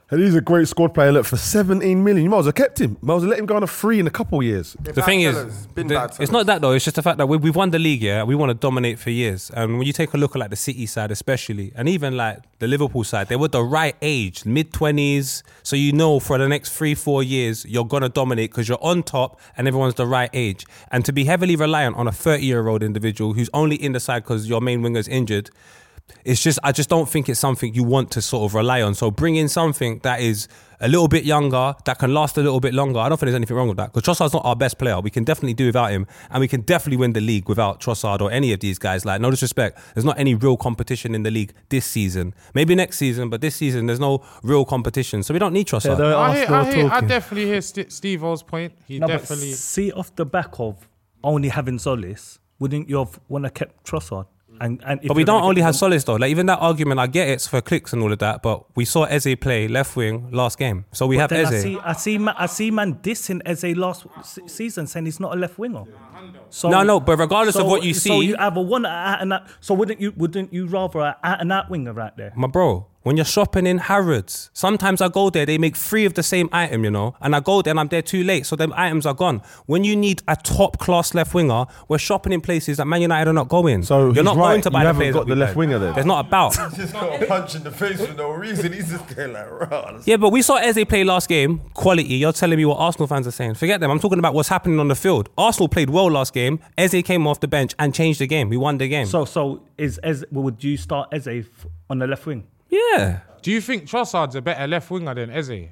Speaker 7: And he's a great squad player. Look, for 17 million, you might as well kept him. Might as well let him go on a free in a couple of years.
Speaker 8: The thing is, it's not that though. It's just the fact that we've won the league, yeah. We want to dominate for years. And when you take a look at like the City side, especially, and even like the Liverpool side, they were the right age, mid-20s. So you know for the next 3-4 years, you're gonna dominate because you're on top and everyone's the right age. And to be heavily reliant on a 30-year-old individual who's only in the side because your main winger's injured. It's just, I just don't think it's something you want to sort of rely on. So bring in something that is a little bit younger, that can last a little bit longer. I don't think there's anything wrong with that. Because Trossard's not our best player. We can definitely do without him. And we can definitely win the league without Trossard or any of these guys. Like, no disrespect, there's not any real competition in the league this season. Maybe next season, but this season there's no real competition. So we don't need Trossard.
Speaker 4: I definitely hear Steve-O's point. Definitely...
Speaker 6: See, off the back of only having Zolis, wouldn't you have want to kept Trossard?
Speaker 8: But we don't only have Solis though. Like even that argument, I get it's for clicks and all of that. But we saw Eze play left wing last game, so we have Eze.
Speaker 6: I see man dissing Eze last season, saying he's not a left winger. So,
Speaker 8: no, but regardless of what you see,
Speaker 6: so you either want an out and out. So wouldn't you rather an out and out winger right there?
Speaker 8: My bro, when you're shopping in Harrods, sometimes I go there, they make 3 of the same item, you know, and I go there and I'm there too late, so them items are gone. When you need a top class left winger, we're shopping in places that Man United are not going.
Speaker 7: So
Speaker 8: you're not going to buy the players.
Speaker 7: You haven't got the left winger then.
Speaker 8: There's not about.
Speaker 9: Just got a punch in the face for no reason. He's just there like, rah.
Speaker 8: Yeah, but we saw Eze play last game. Quality. You're telling me what Arsenal fans are saying. Forget them. I'm talking about what's happening on the field. Arsenal played well last game. Eze came off the bench and changed the game. We won the game.
Speaker 6: So would you start Eze on the left wing?
Speaker 8: Yeah.
Speaker 4: Do you think Trossard's a better left winger than Eze?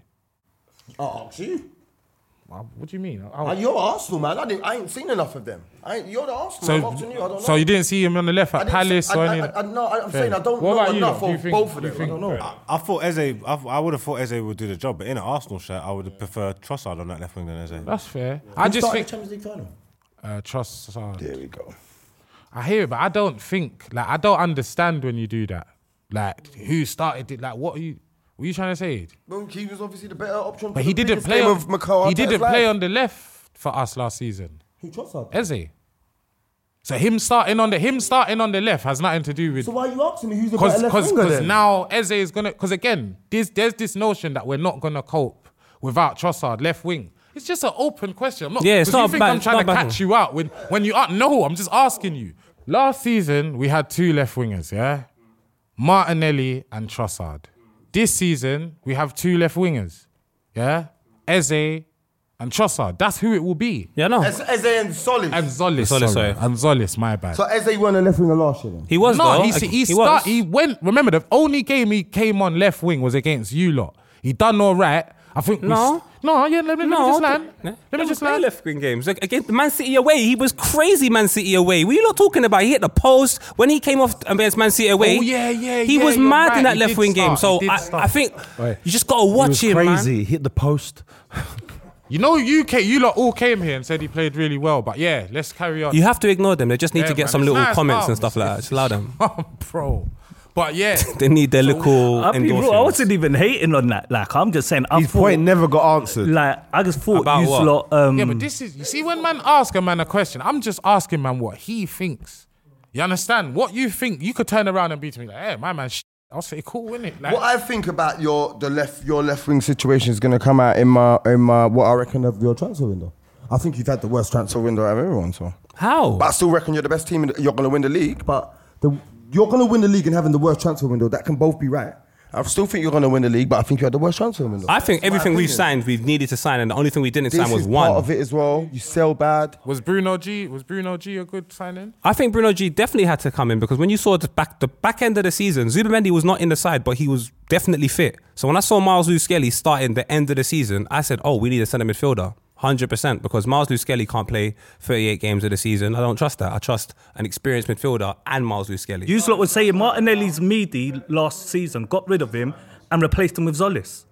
Speaker 9: Oh, you?
Speaker 4: What do you mean?
Speaker 9: You're Arsenal, man. I ain't seen enough of them. You're the Arsenal. I'm watching you. I don't know.
Speaker 4: So you didn't see him on the left at Palace or anything?
Speaker 9: No, I'm saying I don't know enough of both of them. I don't know.
Speaker 3: I thought Eze. I would have thought Eze would do the job, but in an Arsenal shirt, I would have preferred Trossard on that left wing than Eze.
Speaker 4: That's fair.
Speaker 9: I just think Champions League final.
Speaker 4: Trossard.
Speaker 9: There we go.
Speaker 4: I hear it, but I don't think. Like, I don't understand when you do that. Like, who started it? Like, what are you trying to say?
Speaker 9: Well, he was obviously the better option.
Speaker 4: But he didn't play on the left for us last season.
Speaker 9: Who Trossard?
Speaker 4: Eze. So him starting on the left has nothing to do with.
Speaker 9: So why are you asking me who's the better left winger then?
Speaker 4: Because now Eze is gonna. Because again, there's this notion that we're not gonna cope without Trossard left wing. It's just an open question. I'm not.
Speaker 8: Yeah, it's not.
Speaker 4: You think I'm trying to catch you out when you aren't? No, I'm just asking you. Last season we had 2 left wingers. Yeah. Martinelli and Trossard. This season, we have 2 left wingers. Yeah? Eze and Trossard. That's who it will be.
Speaker 8: Yeah, no.
Speaker 9: Eze and Solis.
Speaker 4: And Zolis, sorry. And Zolis, my bad.
Speaker 9: So Eze won a left winger last year then?
Speaker 8: He was,
Speaker 4: no,
Speaker 8: though.
Speaker 4: he went, remember, the only game he came on left wing was against you lot. He done all right. I think let me just land. Let me just land.
Speaker 8: Left wing games against Man City away. He was crazy. Man City away. What are you not talking about? He hit the post when he came off against Man City away.
Speaker 4: Oh yeah.
Speaker 8: He was mad in that left wing game. So I think you just gotta watch him.
Speaker 7: Crazy.
Speaker 8: Man.
Speaker 7: Hit the post.
Speaker 4: You know, you lot all came here and said he played really well. But yeah, let's carry on.
Speaker 8: You have to ignore them. They just need to get some little comments and stuff like that. Just allow them.
Speaker 4: Bro. But yeah,
Speaker 8: they need their little endorphins.
Speaker 6: I wasn't even hating on that. Like, I'm just saying,
Speaker 7: his point never got answered.
Speaker 6: Like, I just thought
Speaker 8: about
Speaker 6: you lot.
Speaker 4: Yeah, but this is, you see, when man ask a man a question, I'm just asking man what he thinks. You understand? What you think, you could turn around and be to me like, hey, my man, I'll say, cool, innit? Like,
Speaker 9: what I think about your left wing situation is going to come out in my what I reckon of your transfer window. I think you've had the worst transfer window out of everyone. So
Speaker 8: how?
Speaker 9: But I still reckon you're the best team. You're going to win the league, but you're going to win the league and having the worst transfer window. That can both be right. I still think you're going to win the league, but I think you had the worst transfer window.
Speaker 8: I think everything we've signed, we've needed to sign, and the only thing we didn't sign was one.
Speaker 9: Part of it as well. You sell bad.
Speaker 4: Was Bruno G a good signing?
Speaker 8: I think Bruno G definitely had to come in because when you saw the back end of the season, Zubimendi was not in the side, but he was definitely fit. So when I saw Miles Lewis-Skelly starting the end of the season, I said, oh, we need a centre midfielder. 100%, because Miles Lewis-Skelly can't play 38 games of the season. I don't trust that. I trust an experienced midfielder and Miles Lewis-Skelly.
Speaker 6: You lot were saying Martinelli's Midi last season, got rid of him and replaced him with Zolis.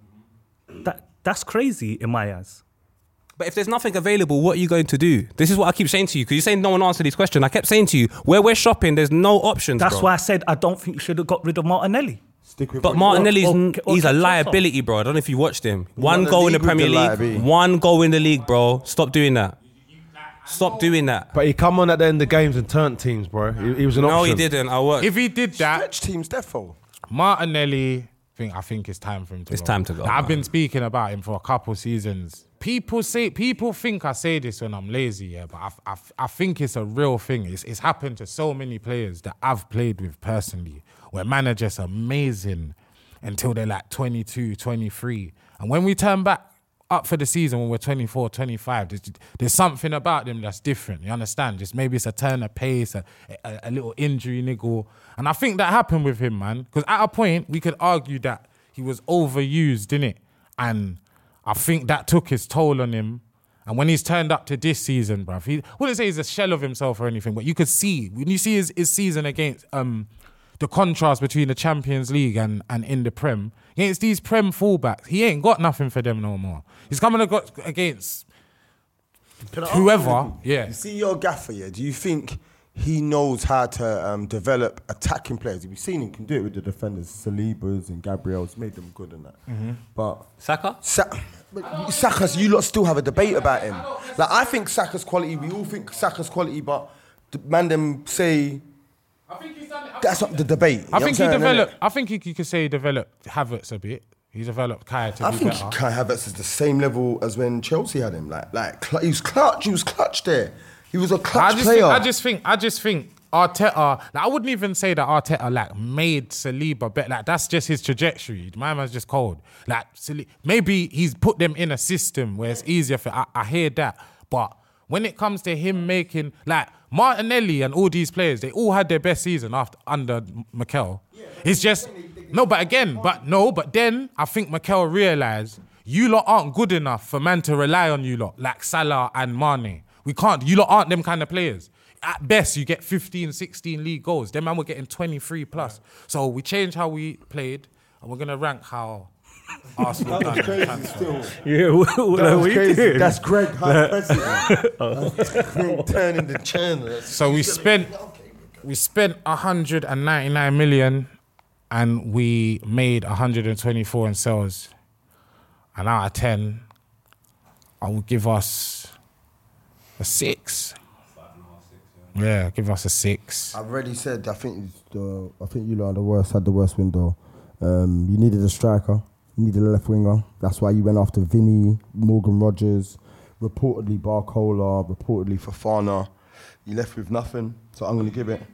Speaker 6: That's crazy in my eyes.
Speaker 8: But if there's nothing available, what are you going to do? This is what I keep saying to you, because you're saying no one answered these questions. I kept saying to you, where we're shopping, there's no options.
Speaker 6: That's why I said I don't think you should have got rid of Martinelli.
Speaker 8: But Martinelli's he's a liability, bro. I don't know if you watched him. One goal in the Premier League, one goal in the league, bro. Stop doing that. Stop doing that.
Speaker 7: But he come on at the end of games and turned teams, bro. He was an option.
Speaker 8: No, he didn't.
Speaker 4: If he did that,
Speaker 9: stretch teams, defo.
Speaker 4: Martinelli I think it's time for him to
Speaker 8: It's
Speaker 4: go.
Speaker 8: time to go,
Speaker 4: Like, I've
Speaker 8: man.
Speaker 4: been speaking about him for a couple seasons. People think I say this when I'm lazy, yeah, but I think it's a real thing. It's happened to so many players that I've played with personally, where man are just amazing until they're like 22, 23. And when we turn back up for the season when we're 24, 25, there's something about them that's different, you understand? Just maybe it's a turn of pace, a little injury niggle. And I think that happened with him, man. Because at a point, we could argue that he was overused, innit? And I think that took his toll on him. And when he's turned up to this season, bruv, he wouldn't say he's a shell of himself or anything, but you could see, when you see his season against the contrast between the Champions League and in the Prem, against these Prem fullbacks, he ain't got nothing for them no more. He's coming against whoever. Yeah.
Speaker 9: You see your gaffer, yeah? Do you think he knows how to develop attacking players? We've seen him can do it with the defenders, Salibas and Gabriel's made them good and that. But
Speaker 8: Saka?
Speaker 9: Saka's, you lot still have a debate about him. Like, I think Saka's quality, we all think Saka's quality, but the man them say that's not the debate.
Speaker 4: I think he developed. I think you could say he developed Havertz a bit. He developed Kai to
Speaker 9: I
Speaker 4: be
Speaker 9: think
Speaker 4: better.
Speaker 9: Kai Havertz is the same level as when Chelsea had him. He was clutch. He was clutch there. He was a clutch player.
Speaker 4: I just think Arteta. Like, I wouldn't even say that Arteta made Saliba better. Like, that's just his trajectory. My man's just cold. Like, maybe he's put them in a system where it's easier for. I hear that, but when it comes to him making like Martinelli and all these players, they all had their best season under Mikel. It's just but then I think Mikel realised you lot aren't good enough for man to rely on you lot like Salah and Mane. We can't. You lot aren't them kind of players. At best, you get 15, 16 league goals. Them man were getting 23 plus. So we changed how we played, and we're gonna rank how Arsenal done.
Speaker 6: Yeah, what we
Speaker 9: crazy.
Speaker 6: did.
Speaker 9: That's Greg high pressing. That's Greg turning the channel.
Speaker 4: So we spent 199 million, and we made 124 in sales. And out of 10, I would give us a 6. Yeah, give us a 6.
Speaker 9: I've already said I think you lot had the worst window. You needed a striker. You needed a left winger. That's why you went after Vinny, Morgan Rogers, reportedly Barcola, reportedly Fofana. You left with nothing. So I'm going to give it.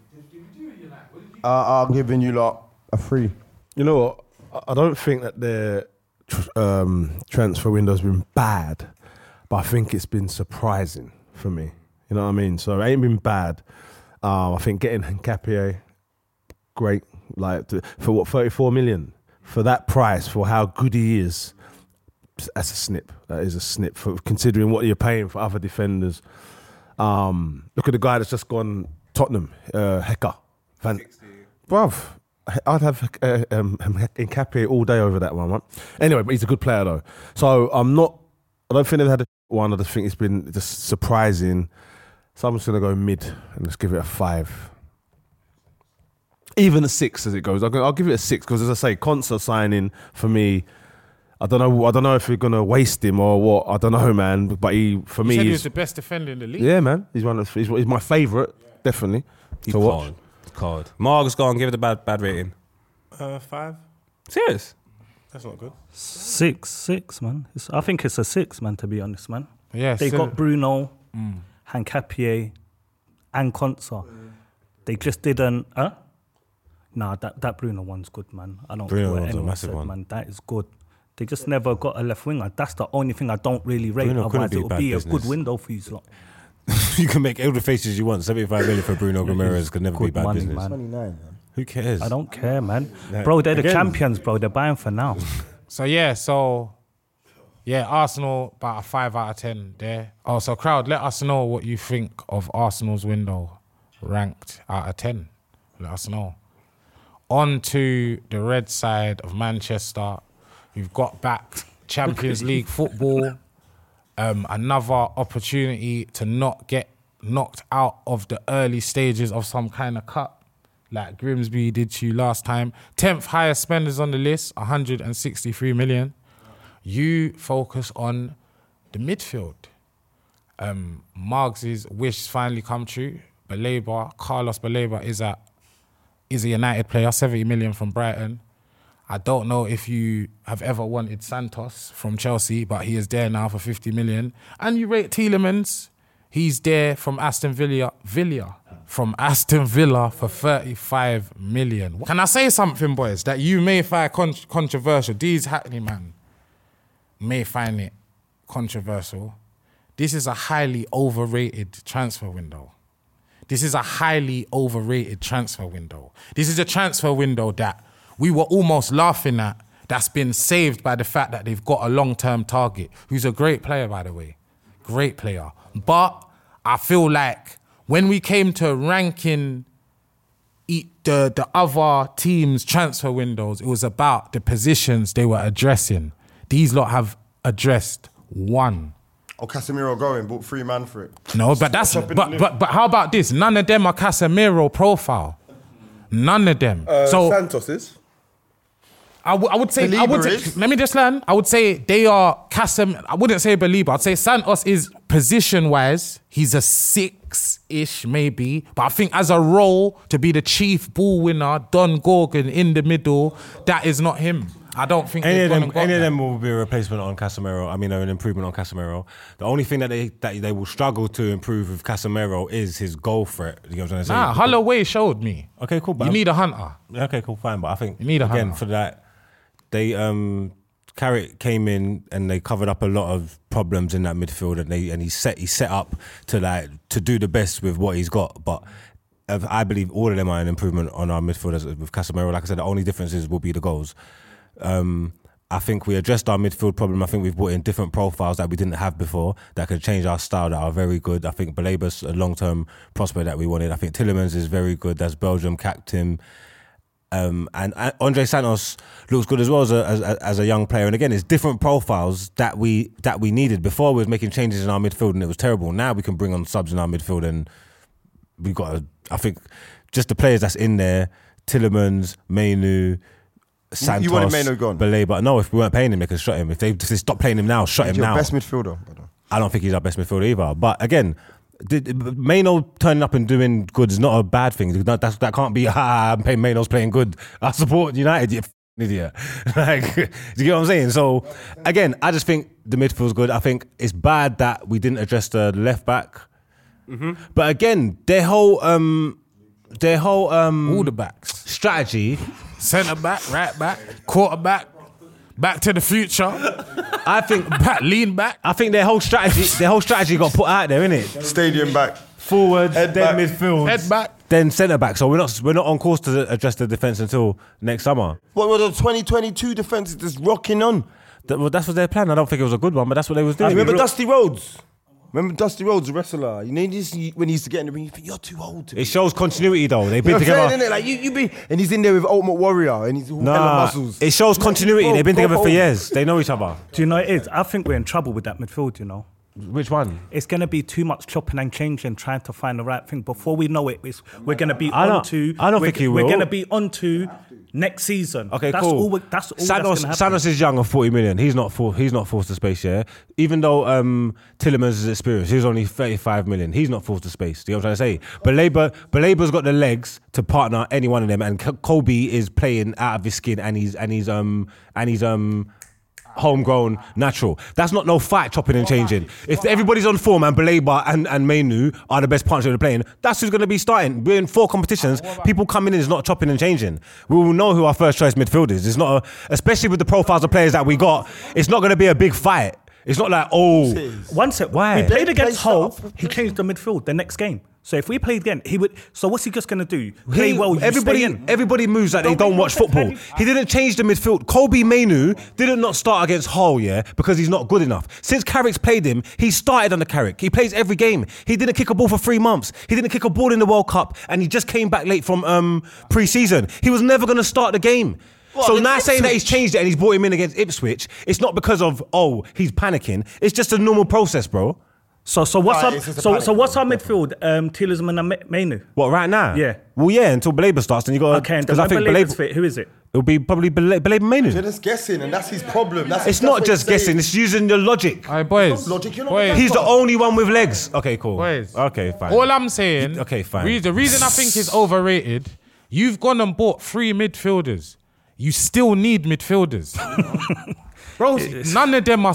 Speaker 9: I'm giving you lot a 3.
Speaker 7: You know what? I don't think that their transfer window's been bad, but I think it's been surprising for me. You know what I mean? So it ain't been bad. I think getting Nketiah, great. Like for what, 34 million? For that price, for how good he is, that's a snip. That is a snip for considering what you're paying for other defenders. Look at the guy that's just gone Tottenham, Hector. Bruv, I'd have Nketiah all day over that one, right? Anyway, but he's a good player though. So I don't think they've had a one. I just think it's been just surprising. So I'm just going to go mid and just give it a 5. Even a 6 as it goes. I'll give it a 6 because, as I say, Konsa signing for me. I don't know if we're going to waste him or what. I don't know, man. But he
Speaker 4: He was the best defender in the league.
Speaker 7: Yeah, man. He's my favourite, definitely.
Speaker 8: He's cold. Cold. Marg's gone. Give it a bad rating.
Speaker 3: 5.
Speaker 8: Serious?
Speaker 3: That's not good.
Speaker 6: 6, man. I think it's a 6, man. To be honest, man.
Speaker 4: Yeah,
Speaker 6: they got Bruno, Nketiah, and Konsa. They just didn't. Nah, that Bruno one's good, man. I don't
Speaker 3: Bruno
Speaker 6: care what
Speaker 3: one's a
Speaker 6: anyone
Speaker 3: massive
Speaker 6: said,
Speaker 3: one.
Speaker 6: man. That is good. They just never got a left winger. That's the only thing I don't really rate.
Speaker 3: Bruno couldn't
Speaker 6: Otherwise,
Speaker 3: be
Speaker 6: it would
Speaker 3: bad
Speaker 6: be
Speaker 3: business.
Speaker 6: a good window for you lot.
Speaker 3: You can make all the faces you want. 75 million for Bruno Ramirez could never be
Speaker 6: Good
Speaker 3: bad
Speaker 6: money,
Speaker 3: business.
Speaker 6: man.
Speaker 9: 29, man.
Speaker 3: Who cares?
Speaker 6: I don't care, man.
Speaker 3: Yeah.
Speaker 6: Bro, they're the
Speaker 3: Again.
Speaker 6: champions, bro. They're buying for now.
Speaker 4: So Arsenal about a 5 out of 10 there. Oh, so crowd, let us know what you think of Arsenal's window ranked out of 10. Let us know. On to the red side of Manchester. We've got back Champions League football. Another opportunity to not get knocked out of the early stages of some kind of cup, like Grimsby did to you last time. 10th highest spenders on the list, 163 million. You focus on the midfield. Margs' wish finally come true. Carlos Baleba is a United player, 70 million from Brighton. I don't know if you have ever wanted Santos from Chelsea, but he is there now for 50 million. And you rate Tielemans, he's there from Aston Villa for 35 million. Can I say something, boys, that you may find controversial? These Hackney man may find it controversial. This is a highly overrated transfer window. This is a transfer window that we were almost laughing at, that's been saved by the fact that they've got a long-term target, who's a great player, by the way. Great player. But I feel like when we came to ranking the other teams' transfer windows, it was about the positions they were addressing. These lot have addressed one.
Speaker 9: Oh, Casemiro going, bought 3 man for it.
Speaker 4: No, but but how about this? None of them are Casemiro profile. None of them.
Speaker 7: Santos is?
Speaker 4: I would say, let me just learn. I would say they are I wouldn't say Belieber. I'd say Santos is position-wise, he's a 6-ish maybe. But I think as a role, to be the chief ball winner, Don Gorgon in the middle, that is not him. I don't think
Speaker 3: any of them will be a replacement on Casemiro. I mean, an improvement on Casemiro. The only thing that they will struggle to improve with Casemiro is his goal threat. You know what I'm saying?
Speaker 4: Holloway showed me.
Speaker 3: Okay, cool. But
Speaker 4: you need a hunter.
Speaker 3: Okay, cool, fine. But I think
Speaker 4: you need a
Speaker 3: again
Speaker 4: hunter.
Speaker 3: for that, they Carrick came in and they covered up a lot of problems in that midfield, and he set up to do the best with what he's got. But I believe all of them are an improvement on our midfielders with Casemiro. Like I said, the only differences will be the goals. I think we addressed our midfield problem. I think we've brought in different profiles that we didn't have before that could change our style, that are very good. I think Balaba's a long-term prospect that we wanted. I think Tielemans is very good. That's Belgium captain. And Andre Santos looks good as well as a young player. And again, it's different profiles that we needed. Before we was making changes in our midfield and it was terrible. Now we can bring on subs in our midfield, and we got I think just the players that's in there, Tielemans, Mainu, Santos,
Speaker 9: you wanted Mainu gone?
Speaker 3: Baleba. No, if we weren't paying him, they could shut him. If they stop playing him now, shut him now.
Speaker 9: Best midfielder.
Speaker 3: I don't think he's our best midfielder either. But again, Maino turning up and doing good is not a bad thing. That can't be, I'm paying Maino's playing good. I support United, you idiot. Like, do you get what I'm saying? So again, I just think the midfield's good. I think it's bad that we didn't address the left back. Mm-hmm. But again, their whole all
Speaker 4: the backs
Speaker 3: strategy,
Speaker 4: centre back, right back, quarterback, back to the future.
Speaker 3: I think
Speaker 4: lean back.
Speaker 3: I think their whole strategy got put out there, innit?
Speaker 9: Stadium back,
Speaker 3: forward,
Speaker 9: head
Speaker 3: then
Speaker 9: back.
Speaker 3: midfield,
Speaker 4: head back,
Speaker 3: then centre back. So we're not on course to address the defence until next summer.
Speaker 9: What were the 2022 defence is just rocking on?
Speaker 3: Well, that's what their plan. I don't think it was a good one, but that's what they was doing.
Speaker 9: Remember Dusty Rhodes? Remember Dusty Rhodes, the wrestler? You know, when he used to get in the ring, you think, you're too old to be.
Speaker 3: It shows continuity, though. They've been together.
Speaker 9: Saying, like, you be, and he's in there with Ultimate Warrior, and he's all hella muscles.
Speaker 3: It shows continuity. They've been together for years. They know each other.
Speaker 6: Do you know what it is? I think we're in trouble with that midfield, you know.
Speaker 3: Which one?
Speaker 6: It's going to be too much chopping and changing, trying to find the right thing. Before we know it, we're going to be
Speaker 3: I don't think he will.
Speaker 6: We're going to be on to next season.
Speaker 3: Okay,
Speaker 6: that's
Speaker 3: cool.
Speaker 6: That's all that's going to happen.
Speaker 3: Santos is young of 40 million. He's not forced to space, yeah? Even though Tielemans is experienced, he's only 35 million. He's not forced to space. Do you know what I'm trying to say? Balaba's got the legs to partner any one of them, and Kobe is playing out of his skin, and he's homegrown, natural. That's not no fight chopping and changing. If everybody's on form and Baleba and Mainu are the best partners they're playing, that's who's going to be starting. We're in 4 competitions. People coming in is not chopping and changing. We will know who our first choice midfield is. It's not, especially with the profiles of players that we got, it's not going to be a big fight. It's not like,
Speaker 6: One sec,
Speaker 3: why?
Speaker 6: We played against Hull, he changed the midfield the next game. So if we played again, he would. So what's he just going to do? Play well,
Speaker 3: everybody moves like they don't watch football. He didn't change the midfield. Kobe Mainu didn't not start against Hull, yeah, because he's not good enough. Since Carrick's played him, he started under Carrick. He plays every game. He didn't kick a ball for 3 months. He didn't kick a ball in the World Cup, and he just came back late from pre-season. He was never going to start the game. So now saying that he's changed it and he's brought him in against Ipswich, it's not because of, he's panicking. It's just a normal process, bro.
Speaker 6: So what's our midfield? Tielemans and Mainu.
Speaker 3: What, right now?
Speaker 6: Yeah.
Speaker 3: Well, yeah, until Baleba starts, then you got.
Speaker 6: Okay, and then when Baleba's fit, who is it?
Speaker 3: It'll be probably Baleba Mainu.
Speaker 9: You're just guessing, and that's his problem.
Speaker 3: It's not just guessing. It's using your logic.
Speaker 4: All right, boys.
Speaker 3: He's the only one with legs. Okay, cool.
Speaker 4: Boys.
Speaker 3: Okay, fine.
Speaker 4: All I'm saying.
Speaker 3: Okay, fine.
Speaker 4: The reason I think he's overrated. You've gone and bought 3 midfielders. you still need midfielders. Bro, none of them are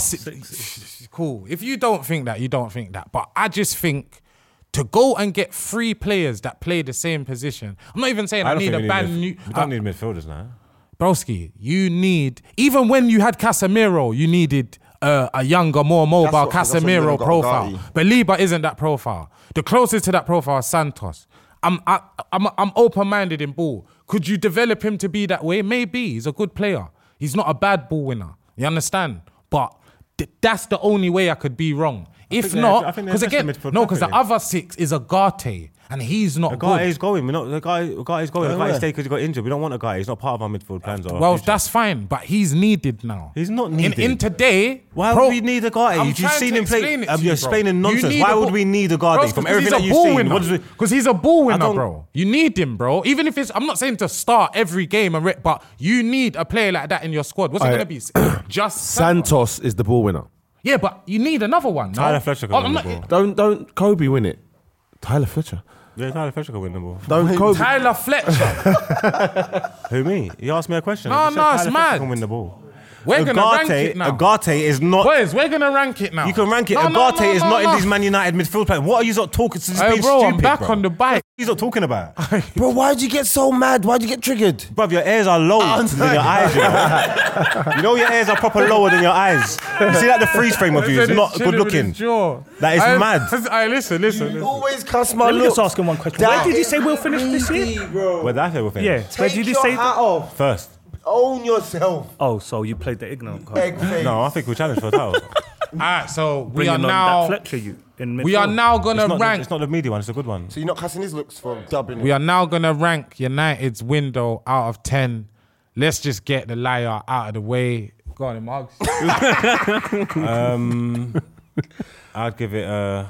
Speaker 4: cool. If you don't think that, you don't think that. But I just think to go and get 3 players that play the same position. I'm not even saying I need a brand new.
Speaker 3: We don't need midfielders now.
Speaker 4: Broski, you need, even when you had Casemiro, you needed a younger, more mobile Casemiro profile. Baliba isn't that profile. The closest to that profile is Santos. I'm open-minded in ball. Could you develop him to be that way? Maybe. He's a good player. He's not a bad ball winner. You understand? But that's the only way I could be wrong. If not, because again, because the other 6 is Agate, and he's not good.
Speaker 3: Agate's going. Agate's going. Agate's stayed because he got injured. We don't want Agate. He's not part of our midfield plans.
Speaker 4: Well, that's fine, but he's needed now.
Speaker 3: He's not needed.
Speaker 4: In today,
Speaker 3: why would we need Agate? You've just seen him play. You're explaining nonsense. Why would we need Agate from everything that you've seen?
Speaker 4: Because he's a ball winner, bro. You need him, bro. Even if it's, I'm not saying to start every game, but you need a player like that in your squad. What's it going to be? Just
Speaker 7: Santos is the ball winner.
Speaker 4: Yeah, but you need another one. No?
Speaker 3: Tyler Fletcher can win the ball.
Speaker 7: Don't Kobe win it. Tyler Fletcher.
Speaker 3: Yeah, Tyler Fletcher can win the ball.
Speaker 7: Don't Kobe.
Speaker 4: Tyler Fletcher.
Speaker 3: Who, me? He asked me a question.
Speaker 4: No, it's mad.
Speaker 3: Fletcher can win the ball.
Speaker 4: We're going to rank it now.
Speaker 3: Agate is not...
Speaker 4: Boys, we're going to rank it now.
Speaker 3: You can rank it. Agate is not in these Man United midfield players. What are you not talking to?
Speaker 4: Hey, bro, I'm back on the bike.
Speaker 3: What are you not talking about?
Speaker 5: Bro, why'd you get so mad? Why'd you get triggered?
Speaker 3: Bruv, your ears are lower than your eyes. You know your ears are proper lower than your eyes. You see that the freeze frame of you is not good looking. That is mad.
Speaker 4: Listen.
Speaker 5: You always cuss my
Speaker 6: look. Let me just ask him one question. Where did you say we'll finish this year?
Speaker 3: Where did I say we'll finish?
Speaker 6: Yeah. Where did you say
Speaker 5: that?
Speaker 3: First.
Speaker 5: Own yourself.
Speaker 6: Oh, so you played the ignorant card.
Speaker 3: No, I think we challenged for a title.
Speaker 4: Alright, so we
Speaker 6: Bringing
Speaker 4: are
Speaker 6: on
Speaker 4: now.
Speaker 6: that Fletcher you in
Speaker 4: We are now gonna rank.
Speaker 3: It's not the media one. It's a good one.
Speaker 5: So you're not cussing his looks for dubbing.
Speaker 4: We are now gonna rank United's window out of 10. Let's just get the liar out of the way. Go on, Mugs.
Speaker 3: I'd give it a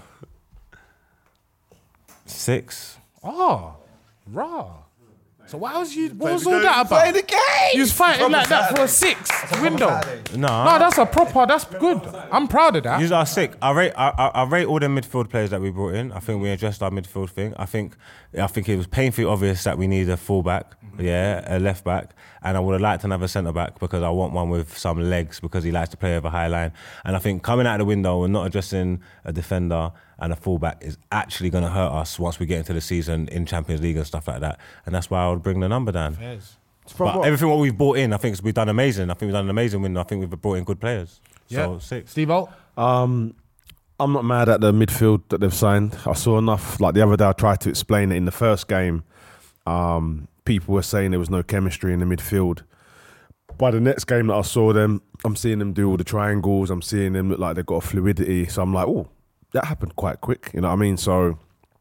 Speaker 3: 6.
Speaker 4: Oh, raw. So what was all that about?
Speaker 5: Play the game.
Speaker 4: You was fighting like that for a 6 window. No, that's that's good. I'm proud of that.
Speaker 3: You are sick. I rate all the midfield players that we brought in. I think we addressed our midfield thing. I think it was painfully obvious that we need a fullback, a left back, and I would have liked another centre back because I want one with some legs because he likes to play over high line. And I think coming out of the window and not addressing a defender and a fullback is actually going to hurt us once we get into the season in Champions League and stuff like that. And that's why I would bring the number down. But everything what we've brought in, I think we've done amazing. I think we've done an amazing window. I think we've brought in good players. So 6.
Speaker 4: Steve-O?
Speaker 7: I'm not mad at the midfield that they've signed. I saw enough. Like the other day, I tried to explain it in the first game. People were saying there was no chemistry in the midfield. By the next game that I saw them, I'm seeing them do all the triangles. I'm seeing them look like they've got a fluidity. So I'm like, oh, that happened quite quick. You know what I mean? So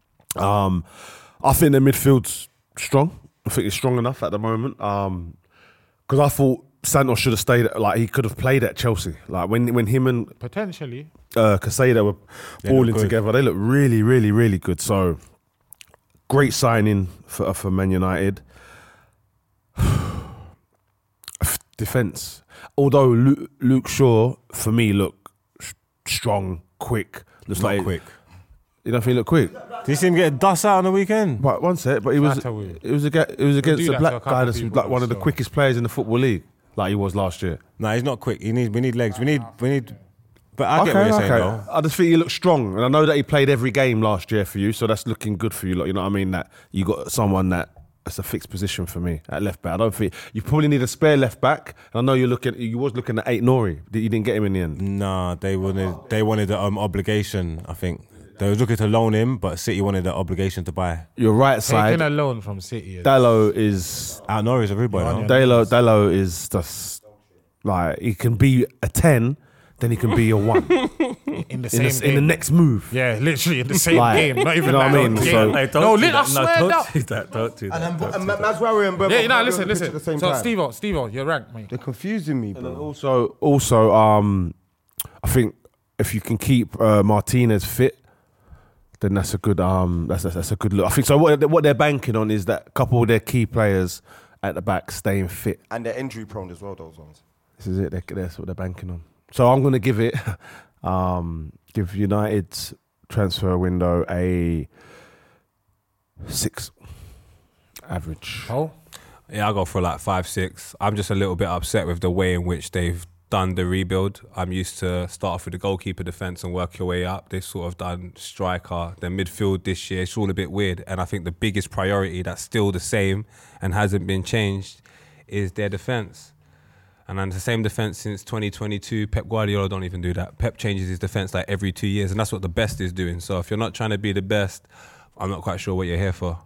Speaker 7: I think the midfield's strong. I think it's strong enough at the moment. Because I thought Santos should have stayed, like he could have played at Chelsea. Like when him and
Speaker 4: potentially
Speaker 7: Casado were balling together, they look really, really, really good. So great signing for Man United. Defence. Although Luke Shaw, for me, look strong, quick. Looks
Speaker 3: not
Speaker 7: like
Speaker 3: quick.
Speaker 7: You don't think he looked quick?
Speaker 3: Did you see him get dust out on the weekend?
Speaker 7: Right, one sec, but it was against a black guy that's like one of the quickest players in the football league, like he was last year.
Speaker 3: No, he's not quick. We need legs. We need. But I get what you're saying, though.
Speaker 7: I just think he looks strong, and I know that he played every game last year for you, so that's looking good for you. Like, you know what I mean? That you got someone that's a fixed position for me at left back. I don't think you probably need a spare left back. And I know you was looking at Aït-Nouri. You didn't get him in the end.
Speaker 3: Nah, they wanted the obligation. I think they were looking to loan him, but City wanted the obligation to buy.
Speaker 7: Your right side,
Speaker 4: taking a loan from City.
Speaker 7: Dalot is
Speaker 3: Aït-Nouri is a rude boy.
Speaker 7: Dalot is just like he can be a 10. Then he can be a 1
Speaker 4: in the same game.
Speaker 7: In the next move.
Speaker 4: Yeah, literally in the same game. Not even
Speaker 7: you know what I mean?
Speaker 4: So,
Speaker 6: I swear don't do that. Don't do that.
Speaker 5: And Maswari and Burma.
Speaker 4: Yeah, listen. So Steve-O, you're ranked, mate.
Speaker 5: They're confusing me, bro.
Speaker 7: And also, I think if you can keep Martinez fit, then that's a good that's a good look. I think so. What they're banking on is that a couple of their key players at the back staying fit,
Speaker 5: and they're injury prone as well. Those ones.
Speaker 7: This is it. That's what they're banking on. So I'm going to give it, give United's transfer window a 6 average.
Speaker 4: Oh,
Speaker 8: Yeah, I'll go for like 5, 6. I'm just a little bit upset with the way in which they've done the rebuild. I'm used to start off with the goalkeeper defence and work your way up. They've sort of done striker, then midfield this year. It's all a bit weird. And I think the biggest priority that's still the same and hasn't been changed is their defence. And then the same defence since 2022. Pep Guardiola don't even do that. Pep changes his defence like every 2 years, and that's what the best is doing. So if you're not trying to be the best, I'm not quite sure what you're here for.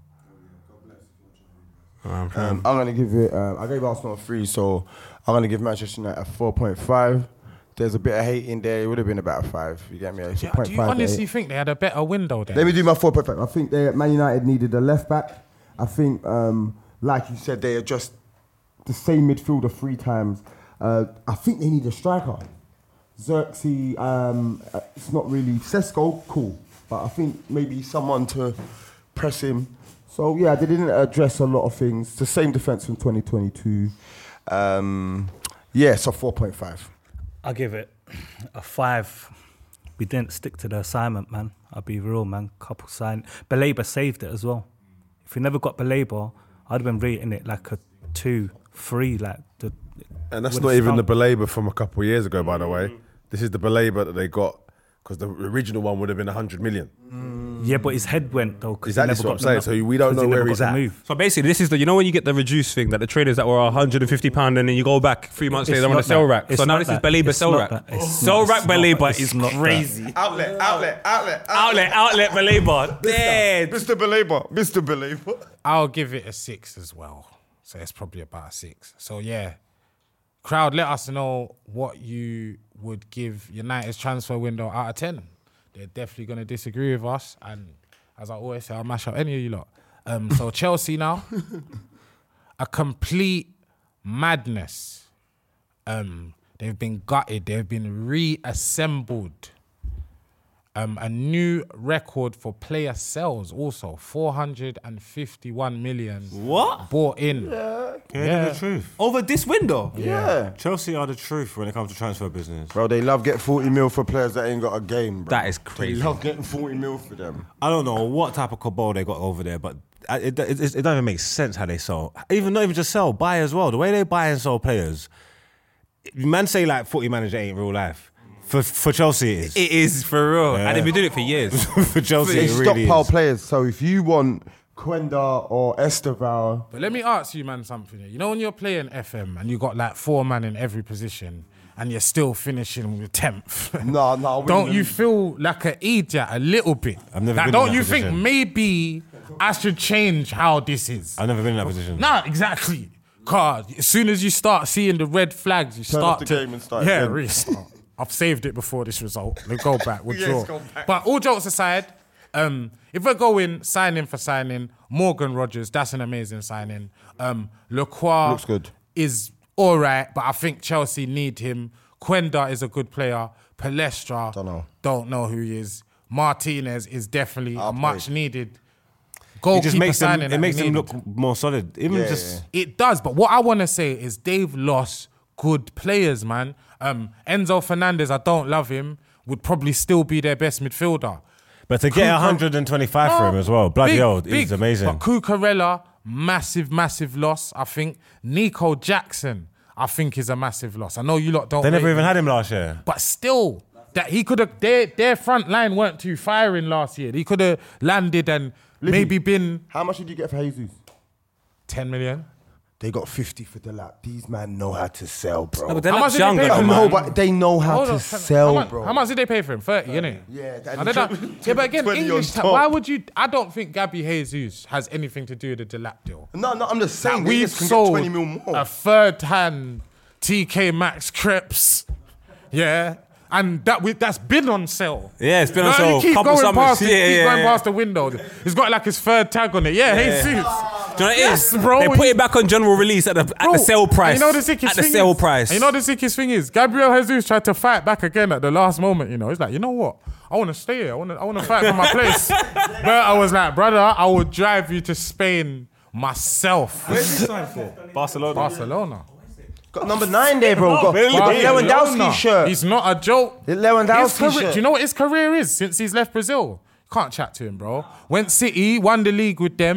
Speaker 5: I'm going to give it, I gave Arsenal a 3, so I'm going to give Manchester United a 4.5. There's a bit of hate in there. It would have been about a 5. You get me? It's a 0.5
Speaker 4: Do you honestly think they had a better window there?
Speaker 5: Let me do my 4.5. I think Man United needed a left back. I think, like you said, they adjust the same midfielder 3 times. I think they need a striker. Xerxes, it's not really... Sesko, cool. But I think maybe someone to press him. So, yeah, they didn't address a lot of things. The same defence from 2022. So 4.5.
Speaker 6: I'll give it a 5. We didn't stick to the assignment, man. I'll be real, man. Couple sign. Baleba saved it as well. If we never got Baleba, I'd have been rating it like a 2, 3.
Speaker 7: And that's not even the Baleba from a couple of years ago, by the way. This is the Baleba that they got, because the original one would have been 100 million.
Speaker 6: Yeah, but his head went though.
Speaker 7: Exactly what I'm saying. So we don't know where he's at.
Speaker 8: So basically, this is you know when you get the reduced thing that the traders that were £150 and then you go back 3 months later on the sell rack. So now this is Baleba sell rack. Sell rack Baleba is crazy.
Speaker 5: Outlet
Speaker 8: Baleba. Dead.
Speaker 5: Mr. Baleba.
Speaker 4: I'll give it a 6 as well. So it's probably about a 6. So yeah, crowd, let us know what you would give United's transfer window out of 10. They're definitely going to disagree with us. And as I always say, I'll mash up any of you lot. So Chelsea now, a complete madness. They've been gutted. They've been reassembled. A new record for player sales also. 451 million.
Speaker 8: What?
Speaker 4: Bought in.
Speaker 3: Yeah, the truth.
Speaker 8: Over this window?
Speaker 5: Yeah.
Speaker 3: Chelsea are the truth when it comes to transfer business.
Speaker 5: Bro, they love getting 40 mil for players that ain't got a game, bro.
Speaker 8: That is crazy.
Speaker 5: They love getting 40 mil for them.
Speaker 3: I don't know what type of cabal they got over there, but it don't even make sense how they sell. Not even just sell, buy as well. The way they buy and sell players, man say like footy manager ain't real life. For Chelsea, it is.
Speaker 8: It is for real.
Speaker 3: Yeah.
Speaker 8: And they've been doing it for years.
Speaker 3: For Chelsea,
Speaker 5: They
Speaker 3: it really
Speaker 5: stockpile
Speaker 3: is.
Speaker 5: players. So if you want Quenda or Esteval,
Speaker 4: But let me ask you, man, something. You know when you're playing FM and you got like 4 man in every position and you're still finishing with 10th.
Speaker 5: No.
Speaker 4: Don't you feel like an idiot a little bit?
Speaker 3: I've never
Speaker 4: like,
Speaker 3: been in
Speaker 4: don't
Speaker 3: that
Speaker 4: you
Speaker 3: position.
Speaker 4: think maybe I should change how this is?
Speaker 3: I've never been in that position.
Speaker 4: Nah, exactly. Cause as soon as you start seeing the red flags, you
Speaker 5: Turn
Speaker 4: start
Speaker 5: off the
Speaker 4: to
Speaker 5: game and start
Speaker 4: yeah,
Speaker 5: again.
Speaker 4: restart. I've saved it before this result. We'll go back. We'll
Speaker 5: Yes,
Speaker 4: draw.
Speaker 5: go back.
Speaker 4: But all jokes aside, if we're going signing for signing, Morgan Rogers, that's an amazing signing. Lacroix
Speaker 5: Looks good.
Speaker 4: is all right, but I think Chelsea need him. Quenda is a good player. Palestra, don't know who he is. Martinez is definitely a much needed
Speaker 3: It
Speaker 4: goalkeeper
Speaker 3: just makes them,
Speaker 4: signing.
Speaker 3: it makes
Speaker 4: that
Speaker 3: them
Speaker 4: we
Speaker 3: look
Speaker 4: needed.
Speaker 3: more solid.
Speaker 4: It does, but what I want to say is they've lost good players, man. Enzo Fernandez, I don't love him, would probably still be their best midfielder.
Speaker 3: But to get 125 for him as well, bloody hell, he's amazing.
Speaker 4: But Cucurella, massive loss, I think. Nico Jackson, I think, is a massive loss. I know you lot don't.
Speaker 3: They never
Speaker 4: rate
Speaker 3: even
Speaker 4: him,
Speaker 3: had him last year.
Speaker 4: but still, that he could have. Their front line weren't too firing last year. He could have landed and maybe been
Speaker 5: how much did you get for Jesus?
Speaker 4: 10 million.
Speaker 5: They got 50 for the lap. These men know how to sell, bro.
Speaker 8: No, but they're
Speaker 4: How
Speaker 8: not
Speaker 4: much did they
Speaker 8: younger,
Speaker 4: pay
Speaker 8: though,
Speaker 4: for him?
Speaker 5: No,
Speaker 8: man.
Speaker 5: but they know how to sell, bro.
Speaker 4: How much did they pay for him? 30, innit?
Speaker 5: Yeah,
Speaker 4: And they don't- yeah, but again,
Speaker 5: 20 on
Speaker 4: English.
Speaker 5: top.
Speaker 4: Why would you? I don't think Gabby Jesus has anything to do with the Delap deal.
Speaker 5: No, I'm just saying.
Speaker 4: We've
Speaker 5: We've can get
Speaker 4: sold
Speaker 5: 20 mil more.
Speaker 4: a third-hand TK Maxx Crepes, yeah, and that's been on sale.
Speaker 8: Yeah, it's been on
Speaker 4: No,
Speaker 8: sale.
Speaker 4: You keep
Speaker 8: Couple
Speaker 4: going
Speaker 8: summers.
Speaker 4: past it.
Speaker 8: Yeah,
Speaker 4: Keep
Speaker 8: yeah,
Speaker 4: going
Speaker 8: yeah.
Speaker 4: past the window. It's got like his third tag on it. Yeah, Jesus.
Speaker 8: Do you know what it
Speaker 4: Yes,
Speaker 8: is?
Speaker 4: bro.
Speaker 8: They put it back on general release at the sale price.
Speaker 4: And you know the sickest
Speaker 8: at the
Speaker 4: thing
Speaker 8: sale
Speaker 4: is,
Speaker 8: price.
Speaker 4: and you know the sickest thing is, Gabriel Jesus tried to fight back again at the last moment. You know, he's like, you know what? I want to stay here. I want to fight for my place. But I was like, brother, I will drive you to Spain myself.
Speaker 3: Where's he signed for?
Speaker 4: Barcelona.
Speaker 5: Got number 9 there, bro. Got Lewandowski shirt.
Speaker 4: He's not a joke.
Speaker 5: The Lewandowski
Speaker 4: His career,
Speaker 5: shirt.
Speaker 4: do you know what his career is since he's left Brazil? Can't chat to him, bro. Went City, won the league with them.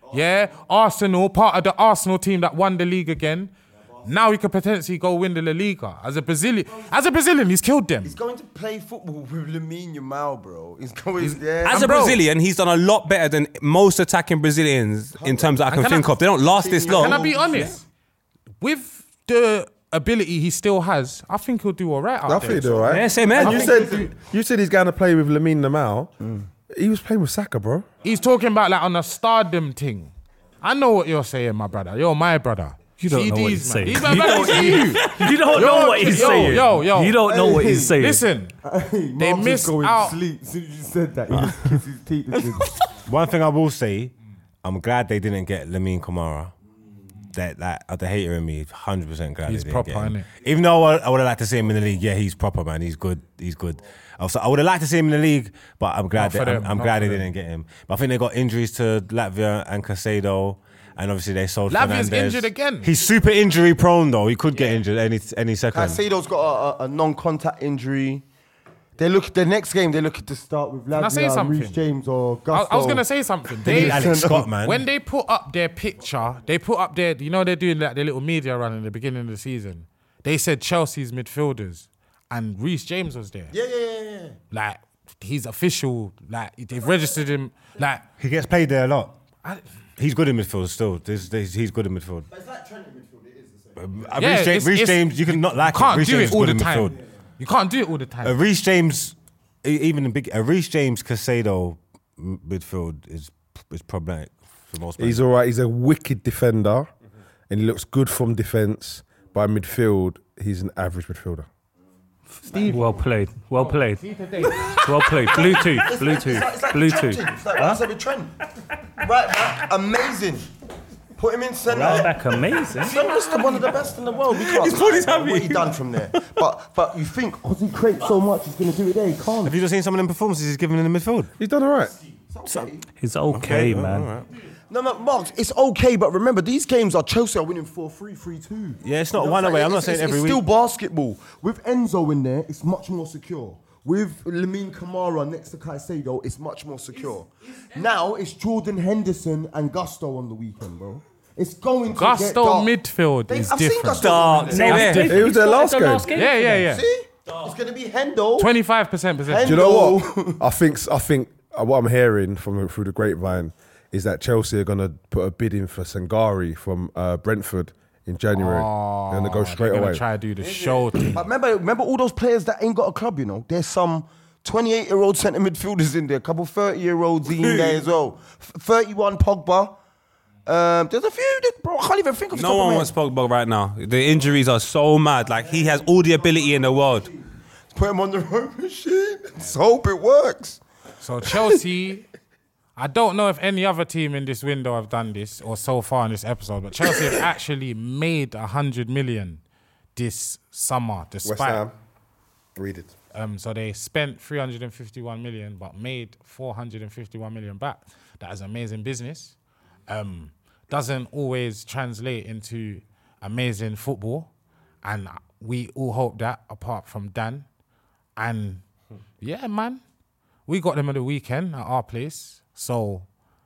Speaker 4: Yeah, Arsenal, part of the Arsenal team that won the league again. Now he could potentially go win the La Liga. As a Brazilian, he's killed them.
Speaker 9: He's going to play football with Lamine Yamal, bro. He's going there.
Speaker 8: As a Brazilian, he's done a lot better than most attacking Brazilians in terms that I can think of. They don't last this long.
Speaker 4: Can I be honest? With the ability he still has, I think he'll do all right out
Speaker 7: I
Speaker 4: there.
Speaker 7: think he'll do all right.
Speaker 8: Yeah, same man.
Speaker 7: You said he's going to play with Lamine Yamal. He was playing with Saka, bro.
Speaker 4: He's talking about like on a stardom thing. I know what you're saying, my brother. You're my brother.
Speaker 6: You don't know what
Speaker 4: CDs,
Speaker 6: he's saying.
Speaker 4: He's my brother.
Speaker 6: You don't know what he's saying.
Speaker 4: Yo.
Speaker 6: You don't know what he's saying.
Speaker 4: Listen, they missed out.
Speaker 5: Sleep. As soon as you said that, he just kissed his teeth.
Speaker 3: One thing I will say, I'm glad they didn't get Lamine Kamara. That the hater in me, 100% glad
Speaker 4: He's
Speaker 3: they didn't
Speaker 4: proper,
Speaker 3: get him.
Speaker 4: innit?
Speaker 3: Even though I would have liked to see him in the league. Yeah, he's proper, man. He's good. Also, I would have liked to see him in the league, but I'm glad I'm glad they didn't get him. But I think they got injuries to Latvia and Casado, and obviously they sold
Speaker 4: Latvia's
Speaker 3: Fernandes.
Speaker 4: injured again.
Speaker 3: He's super injury prone though. He could get injured any second.
Speaker 9: Caicedo's got a non-contact injury. Their next game, they're looking to start with
Speaker 4: I say
Speaker 9: Lavia,
Speaker 4: something?
Speaker 9: Reece James or Gusto.
Speaker 4: I was going to say something.
Speaker 3: They need Alex Scott, man.
Speaker 4: When they put up their picture, they're doing like their little media run in the beginning of the season. They said Chelsea's midfielders, and Reece James was there.
Speaker 9: Yeah.
Speaker 4: Like, he's official. Like, they've registered him. Like,
Speaker 3: He gets played there a lot. He's good in midfield still. He's good in midfield.
Speaker 9: But it's like Trent in midfield, it is the same.
Speaker 3: Reece James, you can not like
Speaker 4: you can't
Speaker 3: him. Reece
Speaker 4: do
Speaker 3: James
Speaker 4: it all
Speaker 3: good
Speaker 4: the
Speaker 3: in
Speaker 4: time.
Speaker 3: midfield.
Speaker 4: You can't do it all the time.
Speaker 3: Reece James, even in big, Reece James Casado midfield is problematic for most.
Speaker 7: He's all right. He's a wicked defender, and he looks good from defence. By midfield, he's an average midfielder.
Speaker 6: Steve. Well played. Well played. Bluetooth.
Speaker 9: It's like I said with Trent. Right back, amazing. Put him in centre.
Speaker 6: Right back, amazing.
Speaker 9: Centre's one of the best in the world. We can't what he done from there. But you think, because he creates so much, he's going to do it there. He can't.
Speaker 3: Have you just seen some of them performances he's given in the midfield?
Speaker 7: He's done all right.
Speaker 6: He's okay, man.
Speaker 3: All right.
Speaker 9: No, Mark, it's okay, but remember, these games are Chelsea are winning 4-3, 3-2.
Speaker 3: Yeah, it's not one away. I'm not saying every
Speaker 9: week.
Speaker 3: week.
Speaker 9: It's still basketball. With Enzo in there, it's much more secure. With Lamine Kamara next to Caicedo, it's much more secure. Now, it's Jordan Henderson and Gusto on the weekend, bro. It's going to get
Speaker 4: Gusto
Speaker 9: dark.
Speaker 4: midfield is
Speaker 9: I've seen
Speaker 4: different.
Speaker 9: Gusto
Speaker 8: Dark.
Speaker 9: in there.
Speaker 7: It was their last game.
Speaker 4: Yeah.
Speaker 9: See? It's going to be Hendo.
Speaker 4: 25% possession.
Speaker 7: Do you know what? I think what I'm hearing through the grapevine is that Chelsea are going to put a bid in for Sangari from Brentford in January. They're going to go straight
Speaker 4: They're
Speaker 7: away.
Speaker 4: gonna try to do the show thing.
Speaker 9: But remember all those players that ain't got a club, you know? There's some 28-year-old centre midfielders in there, a couple 30-year-olds in there as well. 31 Pogba. There's a few, bro, I can't even think of
Speaker 8: No one wants Pogba right now. The injuries are so mad. Like, he has all the ability in the world.
Speaker 9: Put him on the road machine. Let's hope it works.
Speaker 4: So Chelsea, I don't know if any other team in this window have done this or so far in this episode, but Chelsea have actually made 100 million this summer, despite.
Speaker 7: West Ham. Read it.
Speaker 4: So they spent 351 million, but made 451 million back. That is amazing business. Doesn't always translate into amazing football, and we all hope that, apart from Dan. And yeah, man, we got them on the weekend at our place. So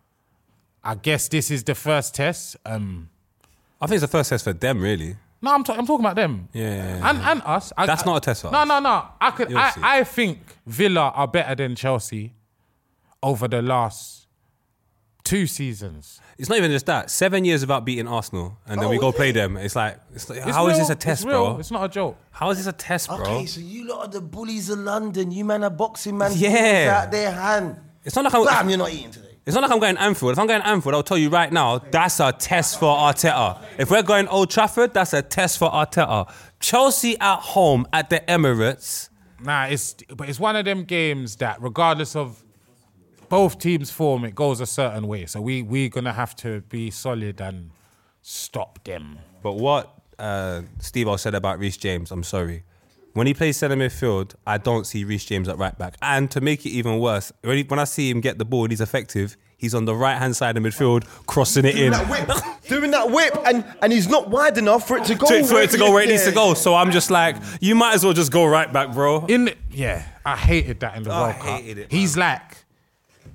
Speaker 4: I guess this is the first test.
Speaker 8: I think it's the first test for them, really.
Speaker 4: No, I'm talking about them.
Speaker 8: Yeah.
Speaker 4: And us.
Speaker 8: That's not a test for
Speaker 4: No.
Speaker 8: us.
Speaker 4: I think Villa are better than Chelsea over the last 2 seasons.
Speaker 8: It's not even just that. 7 years without beating Arsenal, and then we go play them. It's like how is this a test, bro?
Speaker 4: It's not a joke.
Speaker 8: How is this a test, bro?
Speaker 9: Okay, so you lot are the bullies of London. You man are boxing man.
Speaker 8: Yeah.
Speaker 9: Out their hand.
Speaker 8: It's not like I'm.
Speaker 9: Bam, you're not eating today.
Speaker 8: It's not like I'm going Anfield. If I'm going Anfield, I'll tell you right now, that's a test for Arteta. If we're going Old Trafford, that's a test for Arteta. Chelsea at home at the Emirates.
Speaker 4: Nah, but it's one of them games that, regardless of both teams' form, it goes a certain way. So we're gonna have to be solid and stop them.
Speaker 8: But what Steve-O said about Reece James, I'm sorry. When he plays centre midfield, I don't see Reece James at right back. And to make it even worse, when I see him get the ball and he's effective, he's on the right-hand side of midfield, crossing it in.
Speaker 9: Doing that whip, and he's not wide enough for it to go
Speaker 8: where it needs to go. So I'm just like, you might as well just go right back, bro.
Speaker 4: I hated that in the World Cup.
Speaker 8: hated it, man.
Speaker 4: He's like,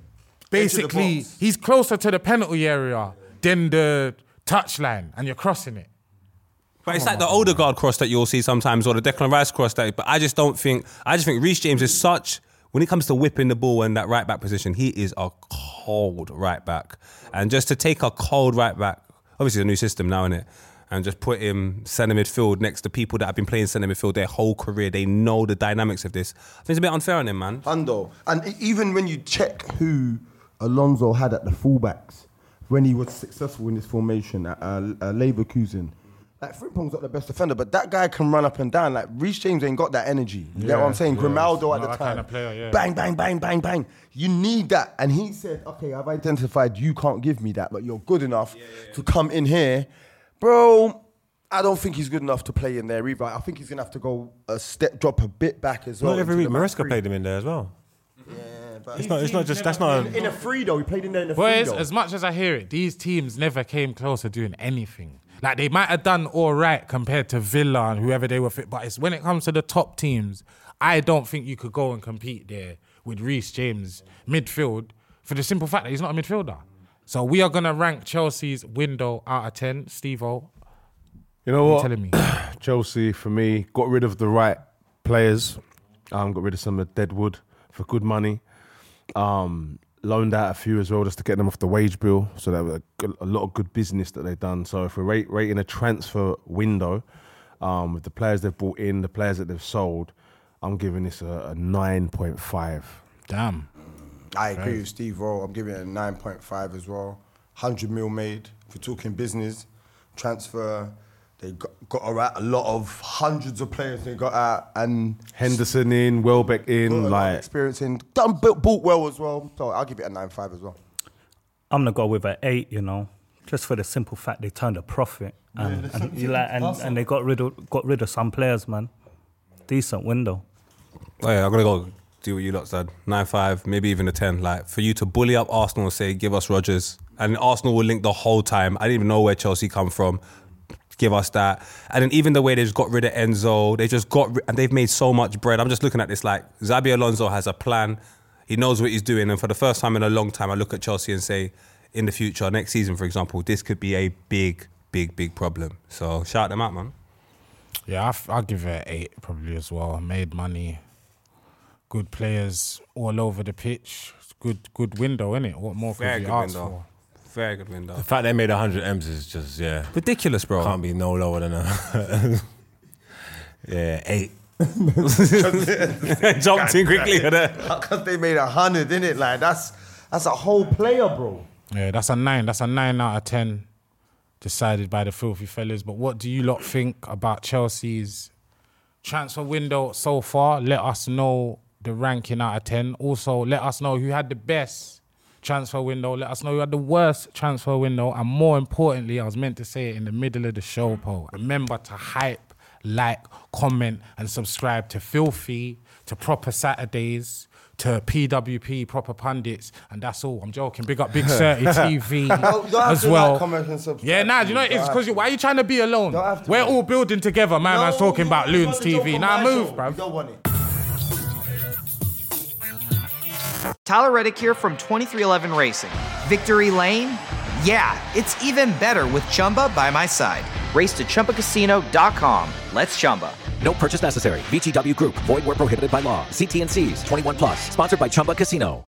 Speaker 4: basically, he's closer to the penalty area than the touchline, and you're crossing it.
Speaker 8: But it's like the Odegaard cross that you'll see sometimes, or the Declan Rice cross. But I just think Reece James is such, when it comes to whipping the ball in that right back position, he is a cold right back. And just to take a cold right back, obviously the new system now, innit? And just put him centre midfield next to people that have been playing centre midfield their whole career. They know the dynamics of this. I think it's a bit unfair on him, man.
Speaker 9: Hundo. And even when you check who Alonso had at the fullbacks when he was successful in this formation at Leverkusen, like Frimpong's not the best defender, but that guy can run up and down. Like Reece James ain't got that energy. You get what I'm saying? Grimaldo at the time,
Speaker 4: kind of player,
Speaker 9: bang, bang, bang, bang, bang. You need that. And he said, "Okay, I've identified you can't give me that, but you're good enough to come in here, bro." I don't think he's good enough to play in there either. I think he's gonna have to go drop a bit back as well.
Speaker 3: Not every week, Maresca played him in there as well.
Speaker 9: Yeah, but
Speaker 3: it's not just that's not
Speaker 9: in a free though. He played in there in a free
Speaker 4: Boys,
Speaker 9: though.
Speaker 4: as much as I hear it, these teams never came close to doing anything. Like, they might have done all right compared to Villa and whoever they were fit, but it's when it comes to the top teams, I don't think you could go and compete there with Reece James midfield for the simple fact that he's not a midfielder. So we are gonna rank Chelsea's window out of 10. Steve-O,
Speaker 7: You know what?
Speaker 4: telling me?
Speaker 7: Chelsea, for me, got rid of the right players. Got rid of some of Deadwood for good money. Loaned out a few as well just to get them off the wage bill. So that was a lot of good business that they've done. So if we're rating a transfer window, with the players they've brought in, the players that they've sold, I'm giving this a 9.5.
Speaker 4: Damn.
Speaker 9: I agree with Steve Rowe. I'm giving it a 9.5 as well. 100 mil made. If we're talking business, transfer, they got a lot of hundreds of players they got out, and
Speaker 7: Henderson in, Welbeck in, like
Speaker 9: experience in, bought well as well. So I'll give it a 9.5 as well.
Speaker 6: I'm gonna go with an 8. You know, just for the simple fact they turned a profit, and they got rid of some players, man. Decent window.
Speaker 8: Oh yeah, I'm gonna go do what you lot said. 9.5, maybe even a 10. Like, for you to bully up Arsenal and say, give us Rodgers, and Arsenal will link the whole time. I didn't even know where Chelsea come from. Give us that. And then even the way they just got rid of Enzo, they just and they've made so much bread. I'm just looking at this like, Xabi Alonso has a plan. He knows what he's doing. And for the first time in a long time, I look at Chelsea and say, in the future, next season, for example, this could be a big, big, big problem. So shout them out, man.
Speaker 4: Yeah, I'll give it an 8 probably as well. Made money, good players all over the pitch. Good window, innit? What more could you ask for?
Speaker 8: Very good window.
Speaker 3: The fact they made 100 M's is just,
Speaker 8: ridiculous, bro.
Speaker 3: Can't be no lower than a 8.
Speaker 8: Jumped in quickly.
Speaker 9: Because they made 100, innit? Like, that's a whole player, bro.
Speaker 4: Yeah, that's a 9. That's a 9 out of 10 decided by the Filthy Fellas. But what do you lot think about Chelsea's transfer window so far? Let us know the ranking out of 10. Also, let us know who had the best transfer window. Let us know who had the worst transfer window. And more importantly, I was meant to say it in the middle of the show, Paul. Remember to hype, like, comment, and subscribe to Filthy, to Proper Saturdays, to PWP, Proper Pundits, and that's all. I'm joking. Big up Big 30 TV as well.
Speaker 9: Like, comment, and subscribe.
Speaker 4: Yeah, nah, do you know what it is? Because why are you trying to be alone? We're all building together. My man's talking about Loons TV. Nah, move, bruv.
Speaker 9: You don't want it.
Speaker 1: Tyler Reddick here from 2311 Racing. Victory Lane? Yeah, it's even better with Chumba by my side. Race to ChumbaCasino.com. Let's Chumba.
Speaker 2: No purchase necessary. VGW Group. Void where prohibited by law. See T&Cs. 21+. Sponsored by Chumba Casino.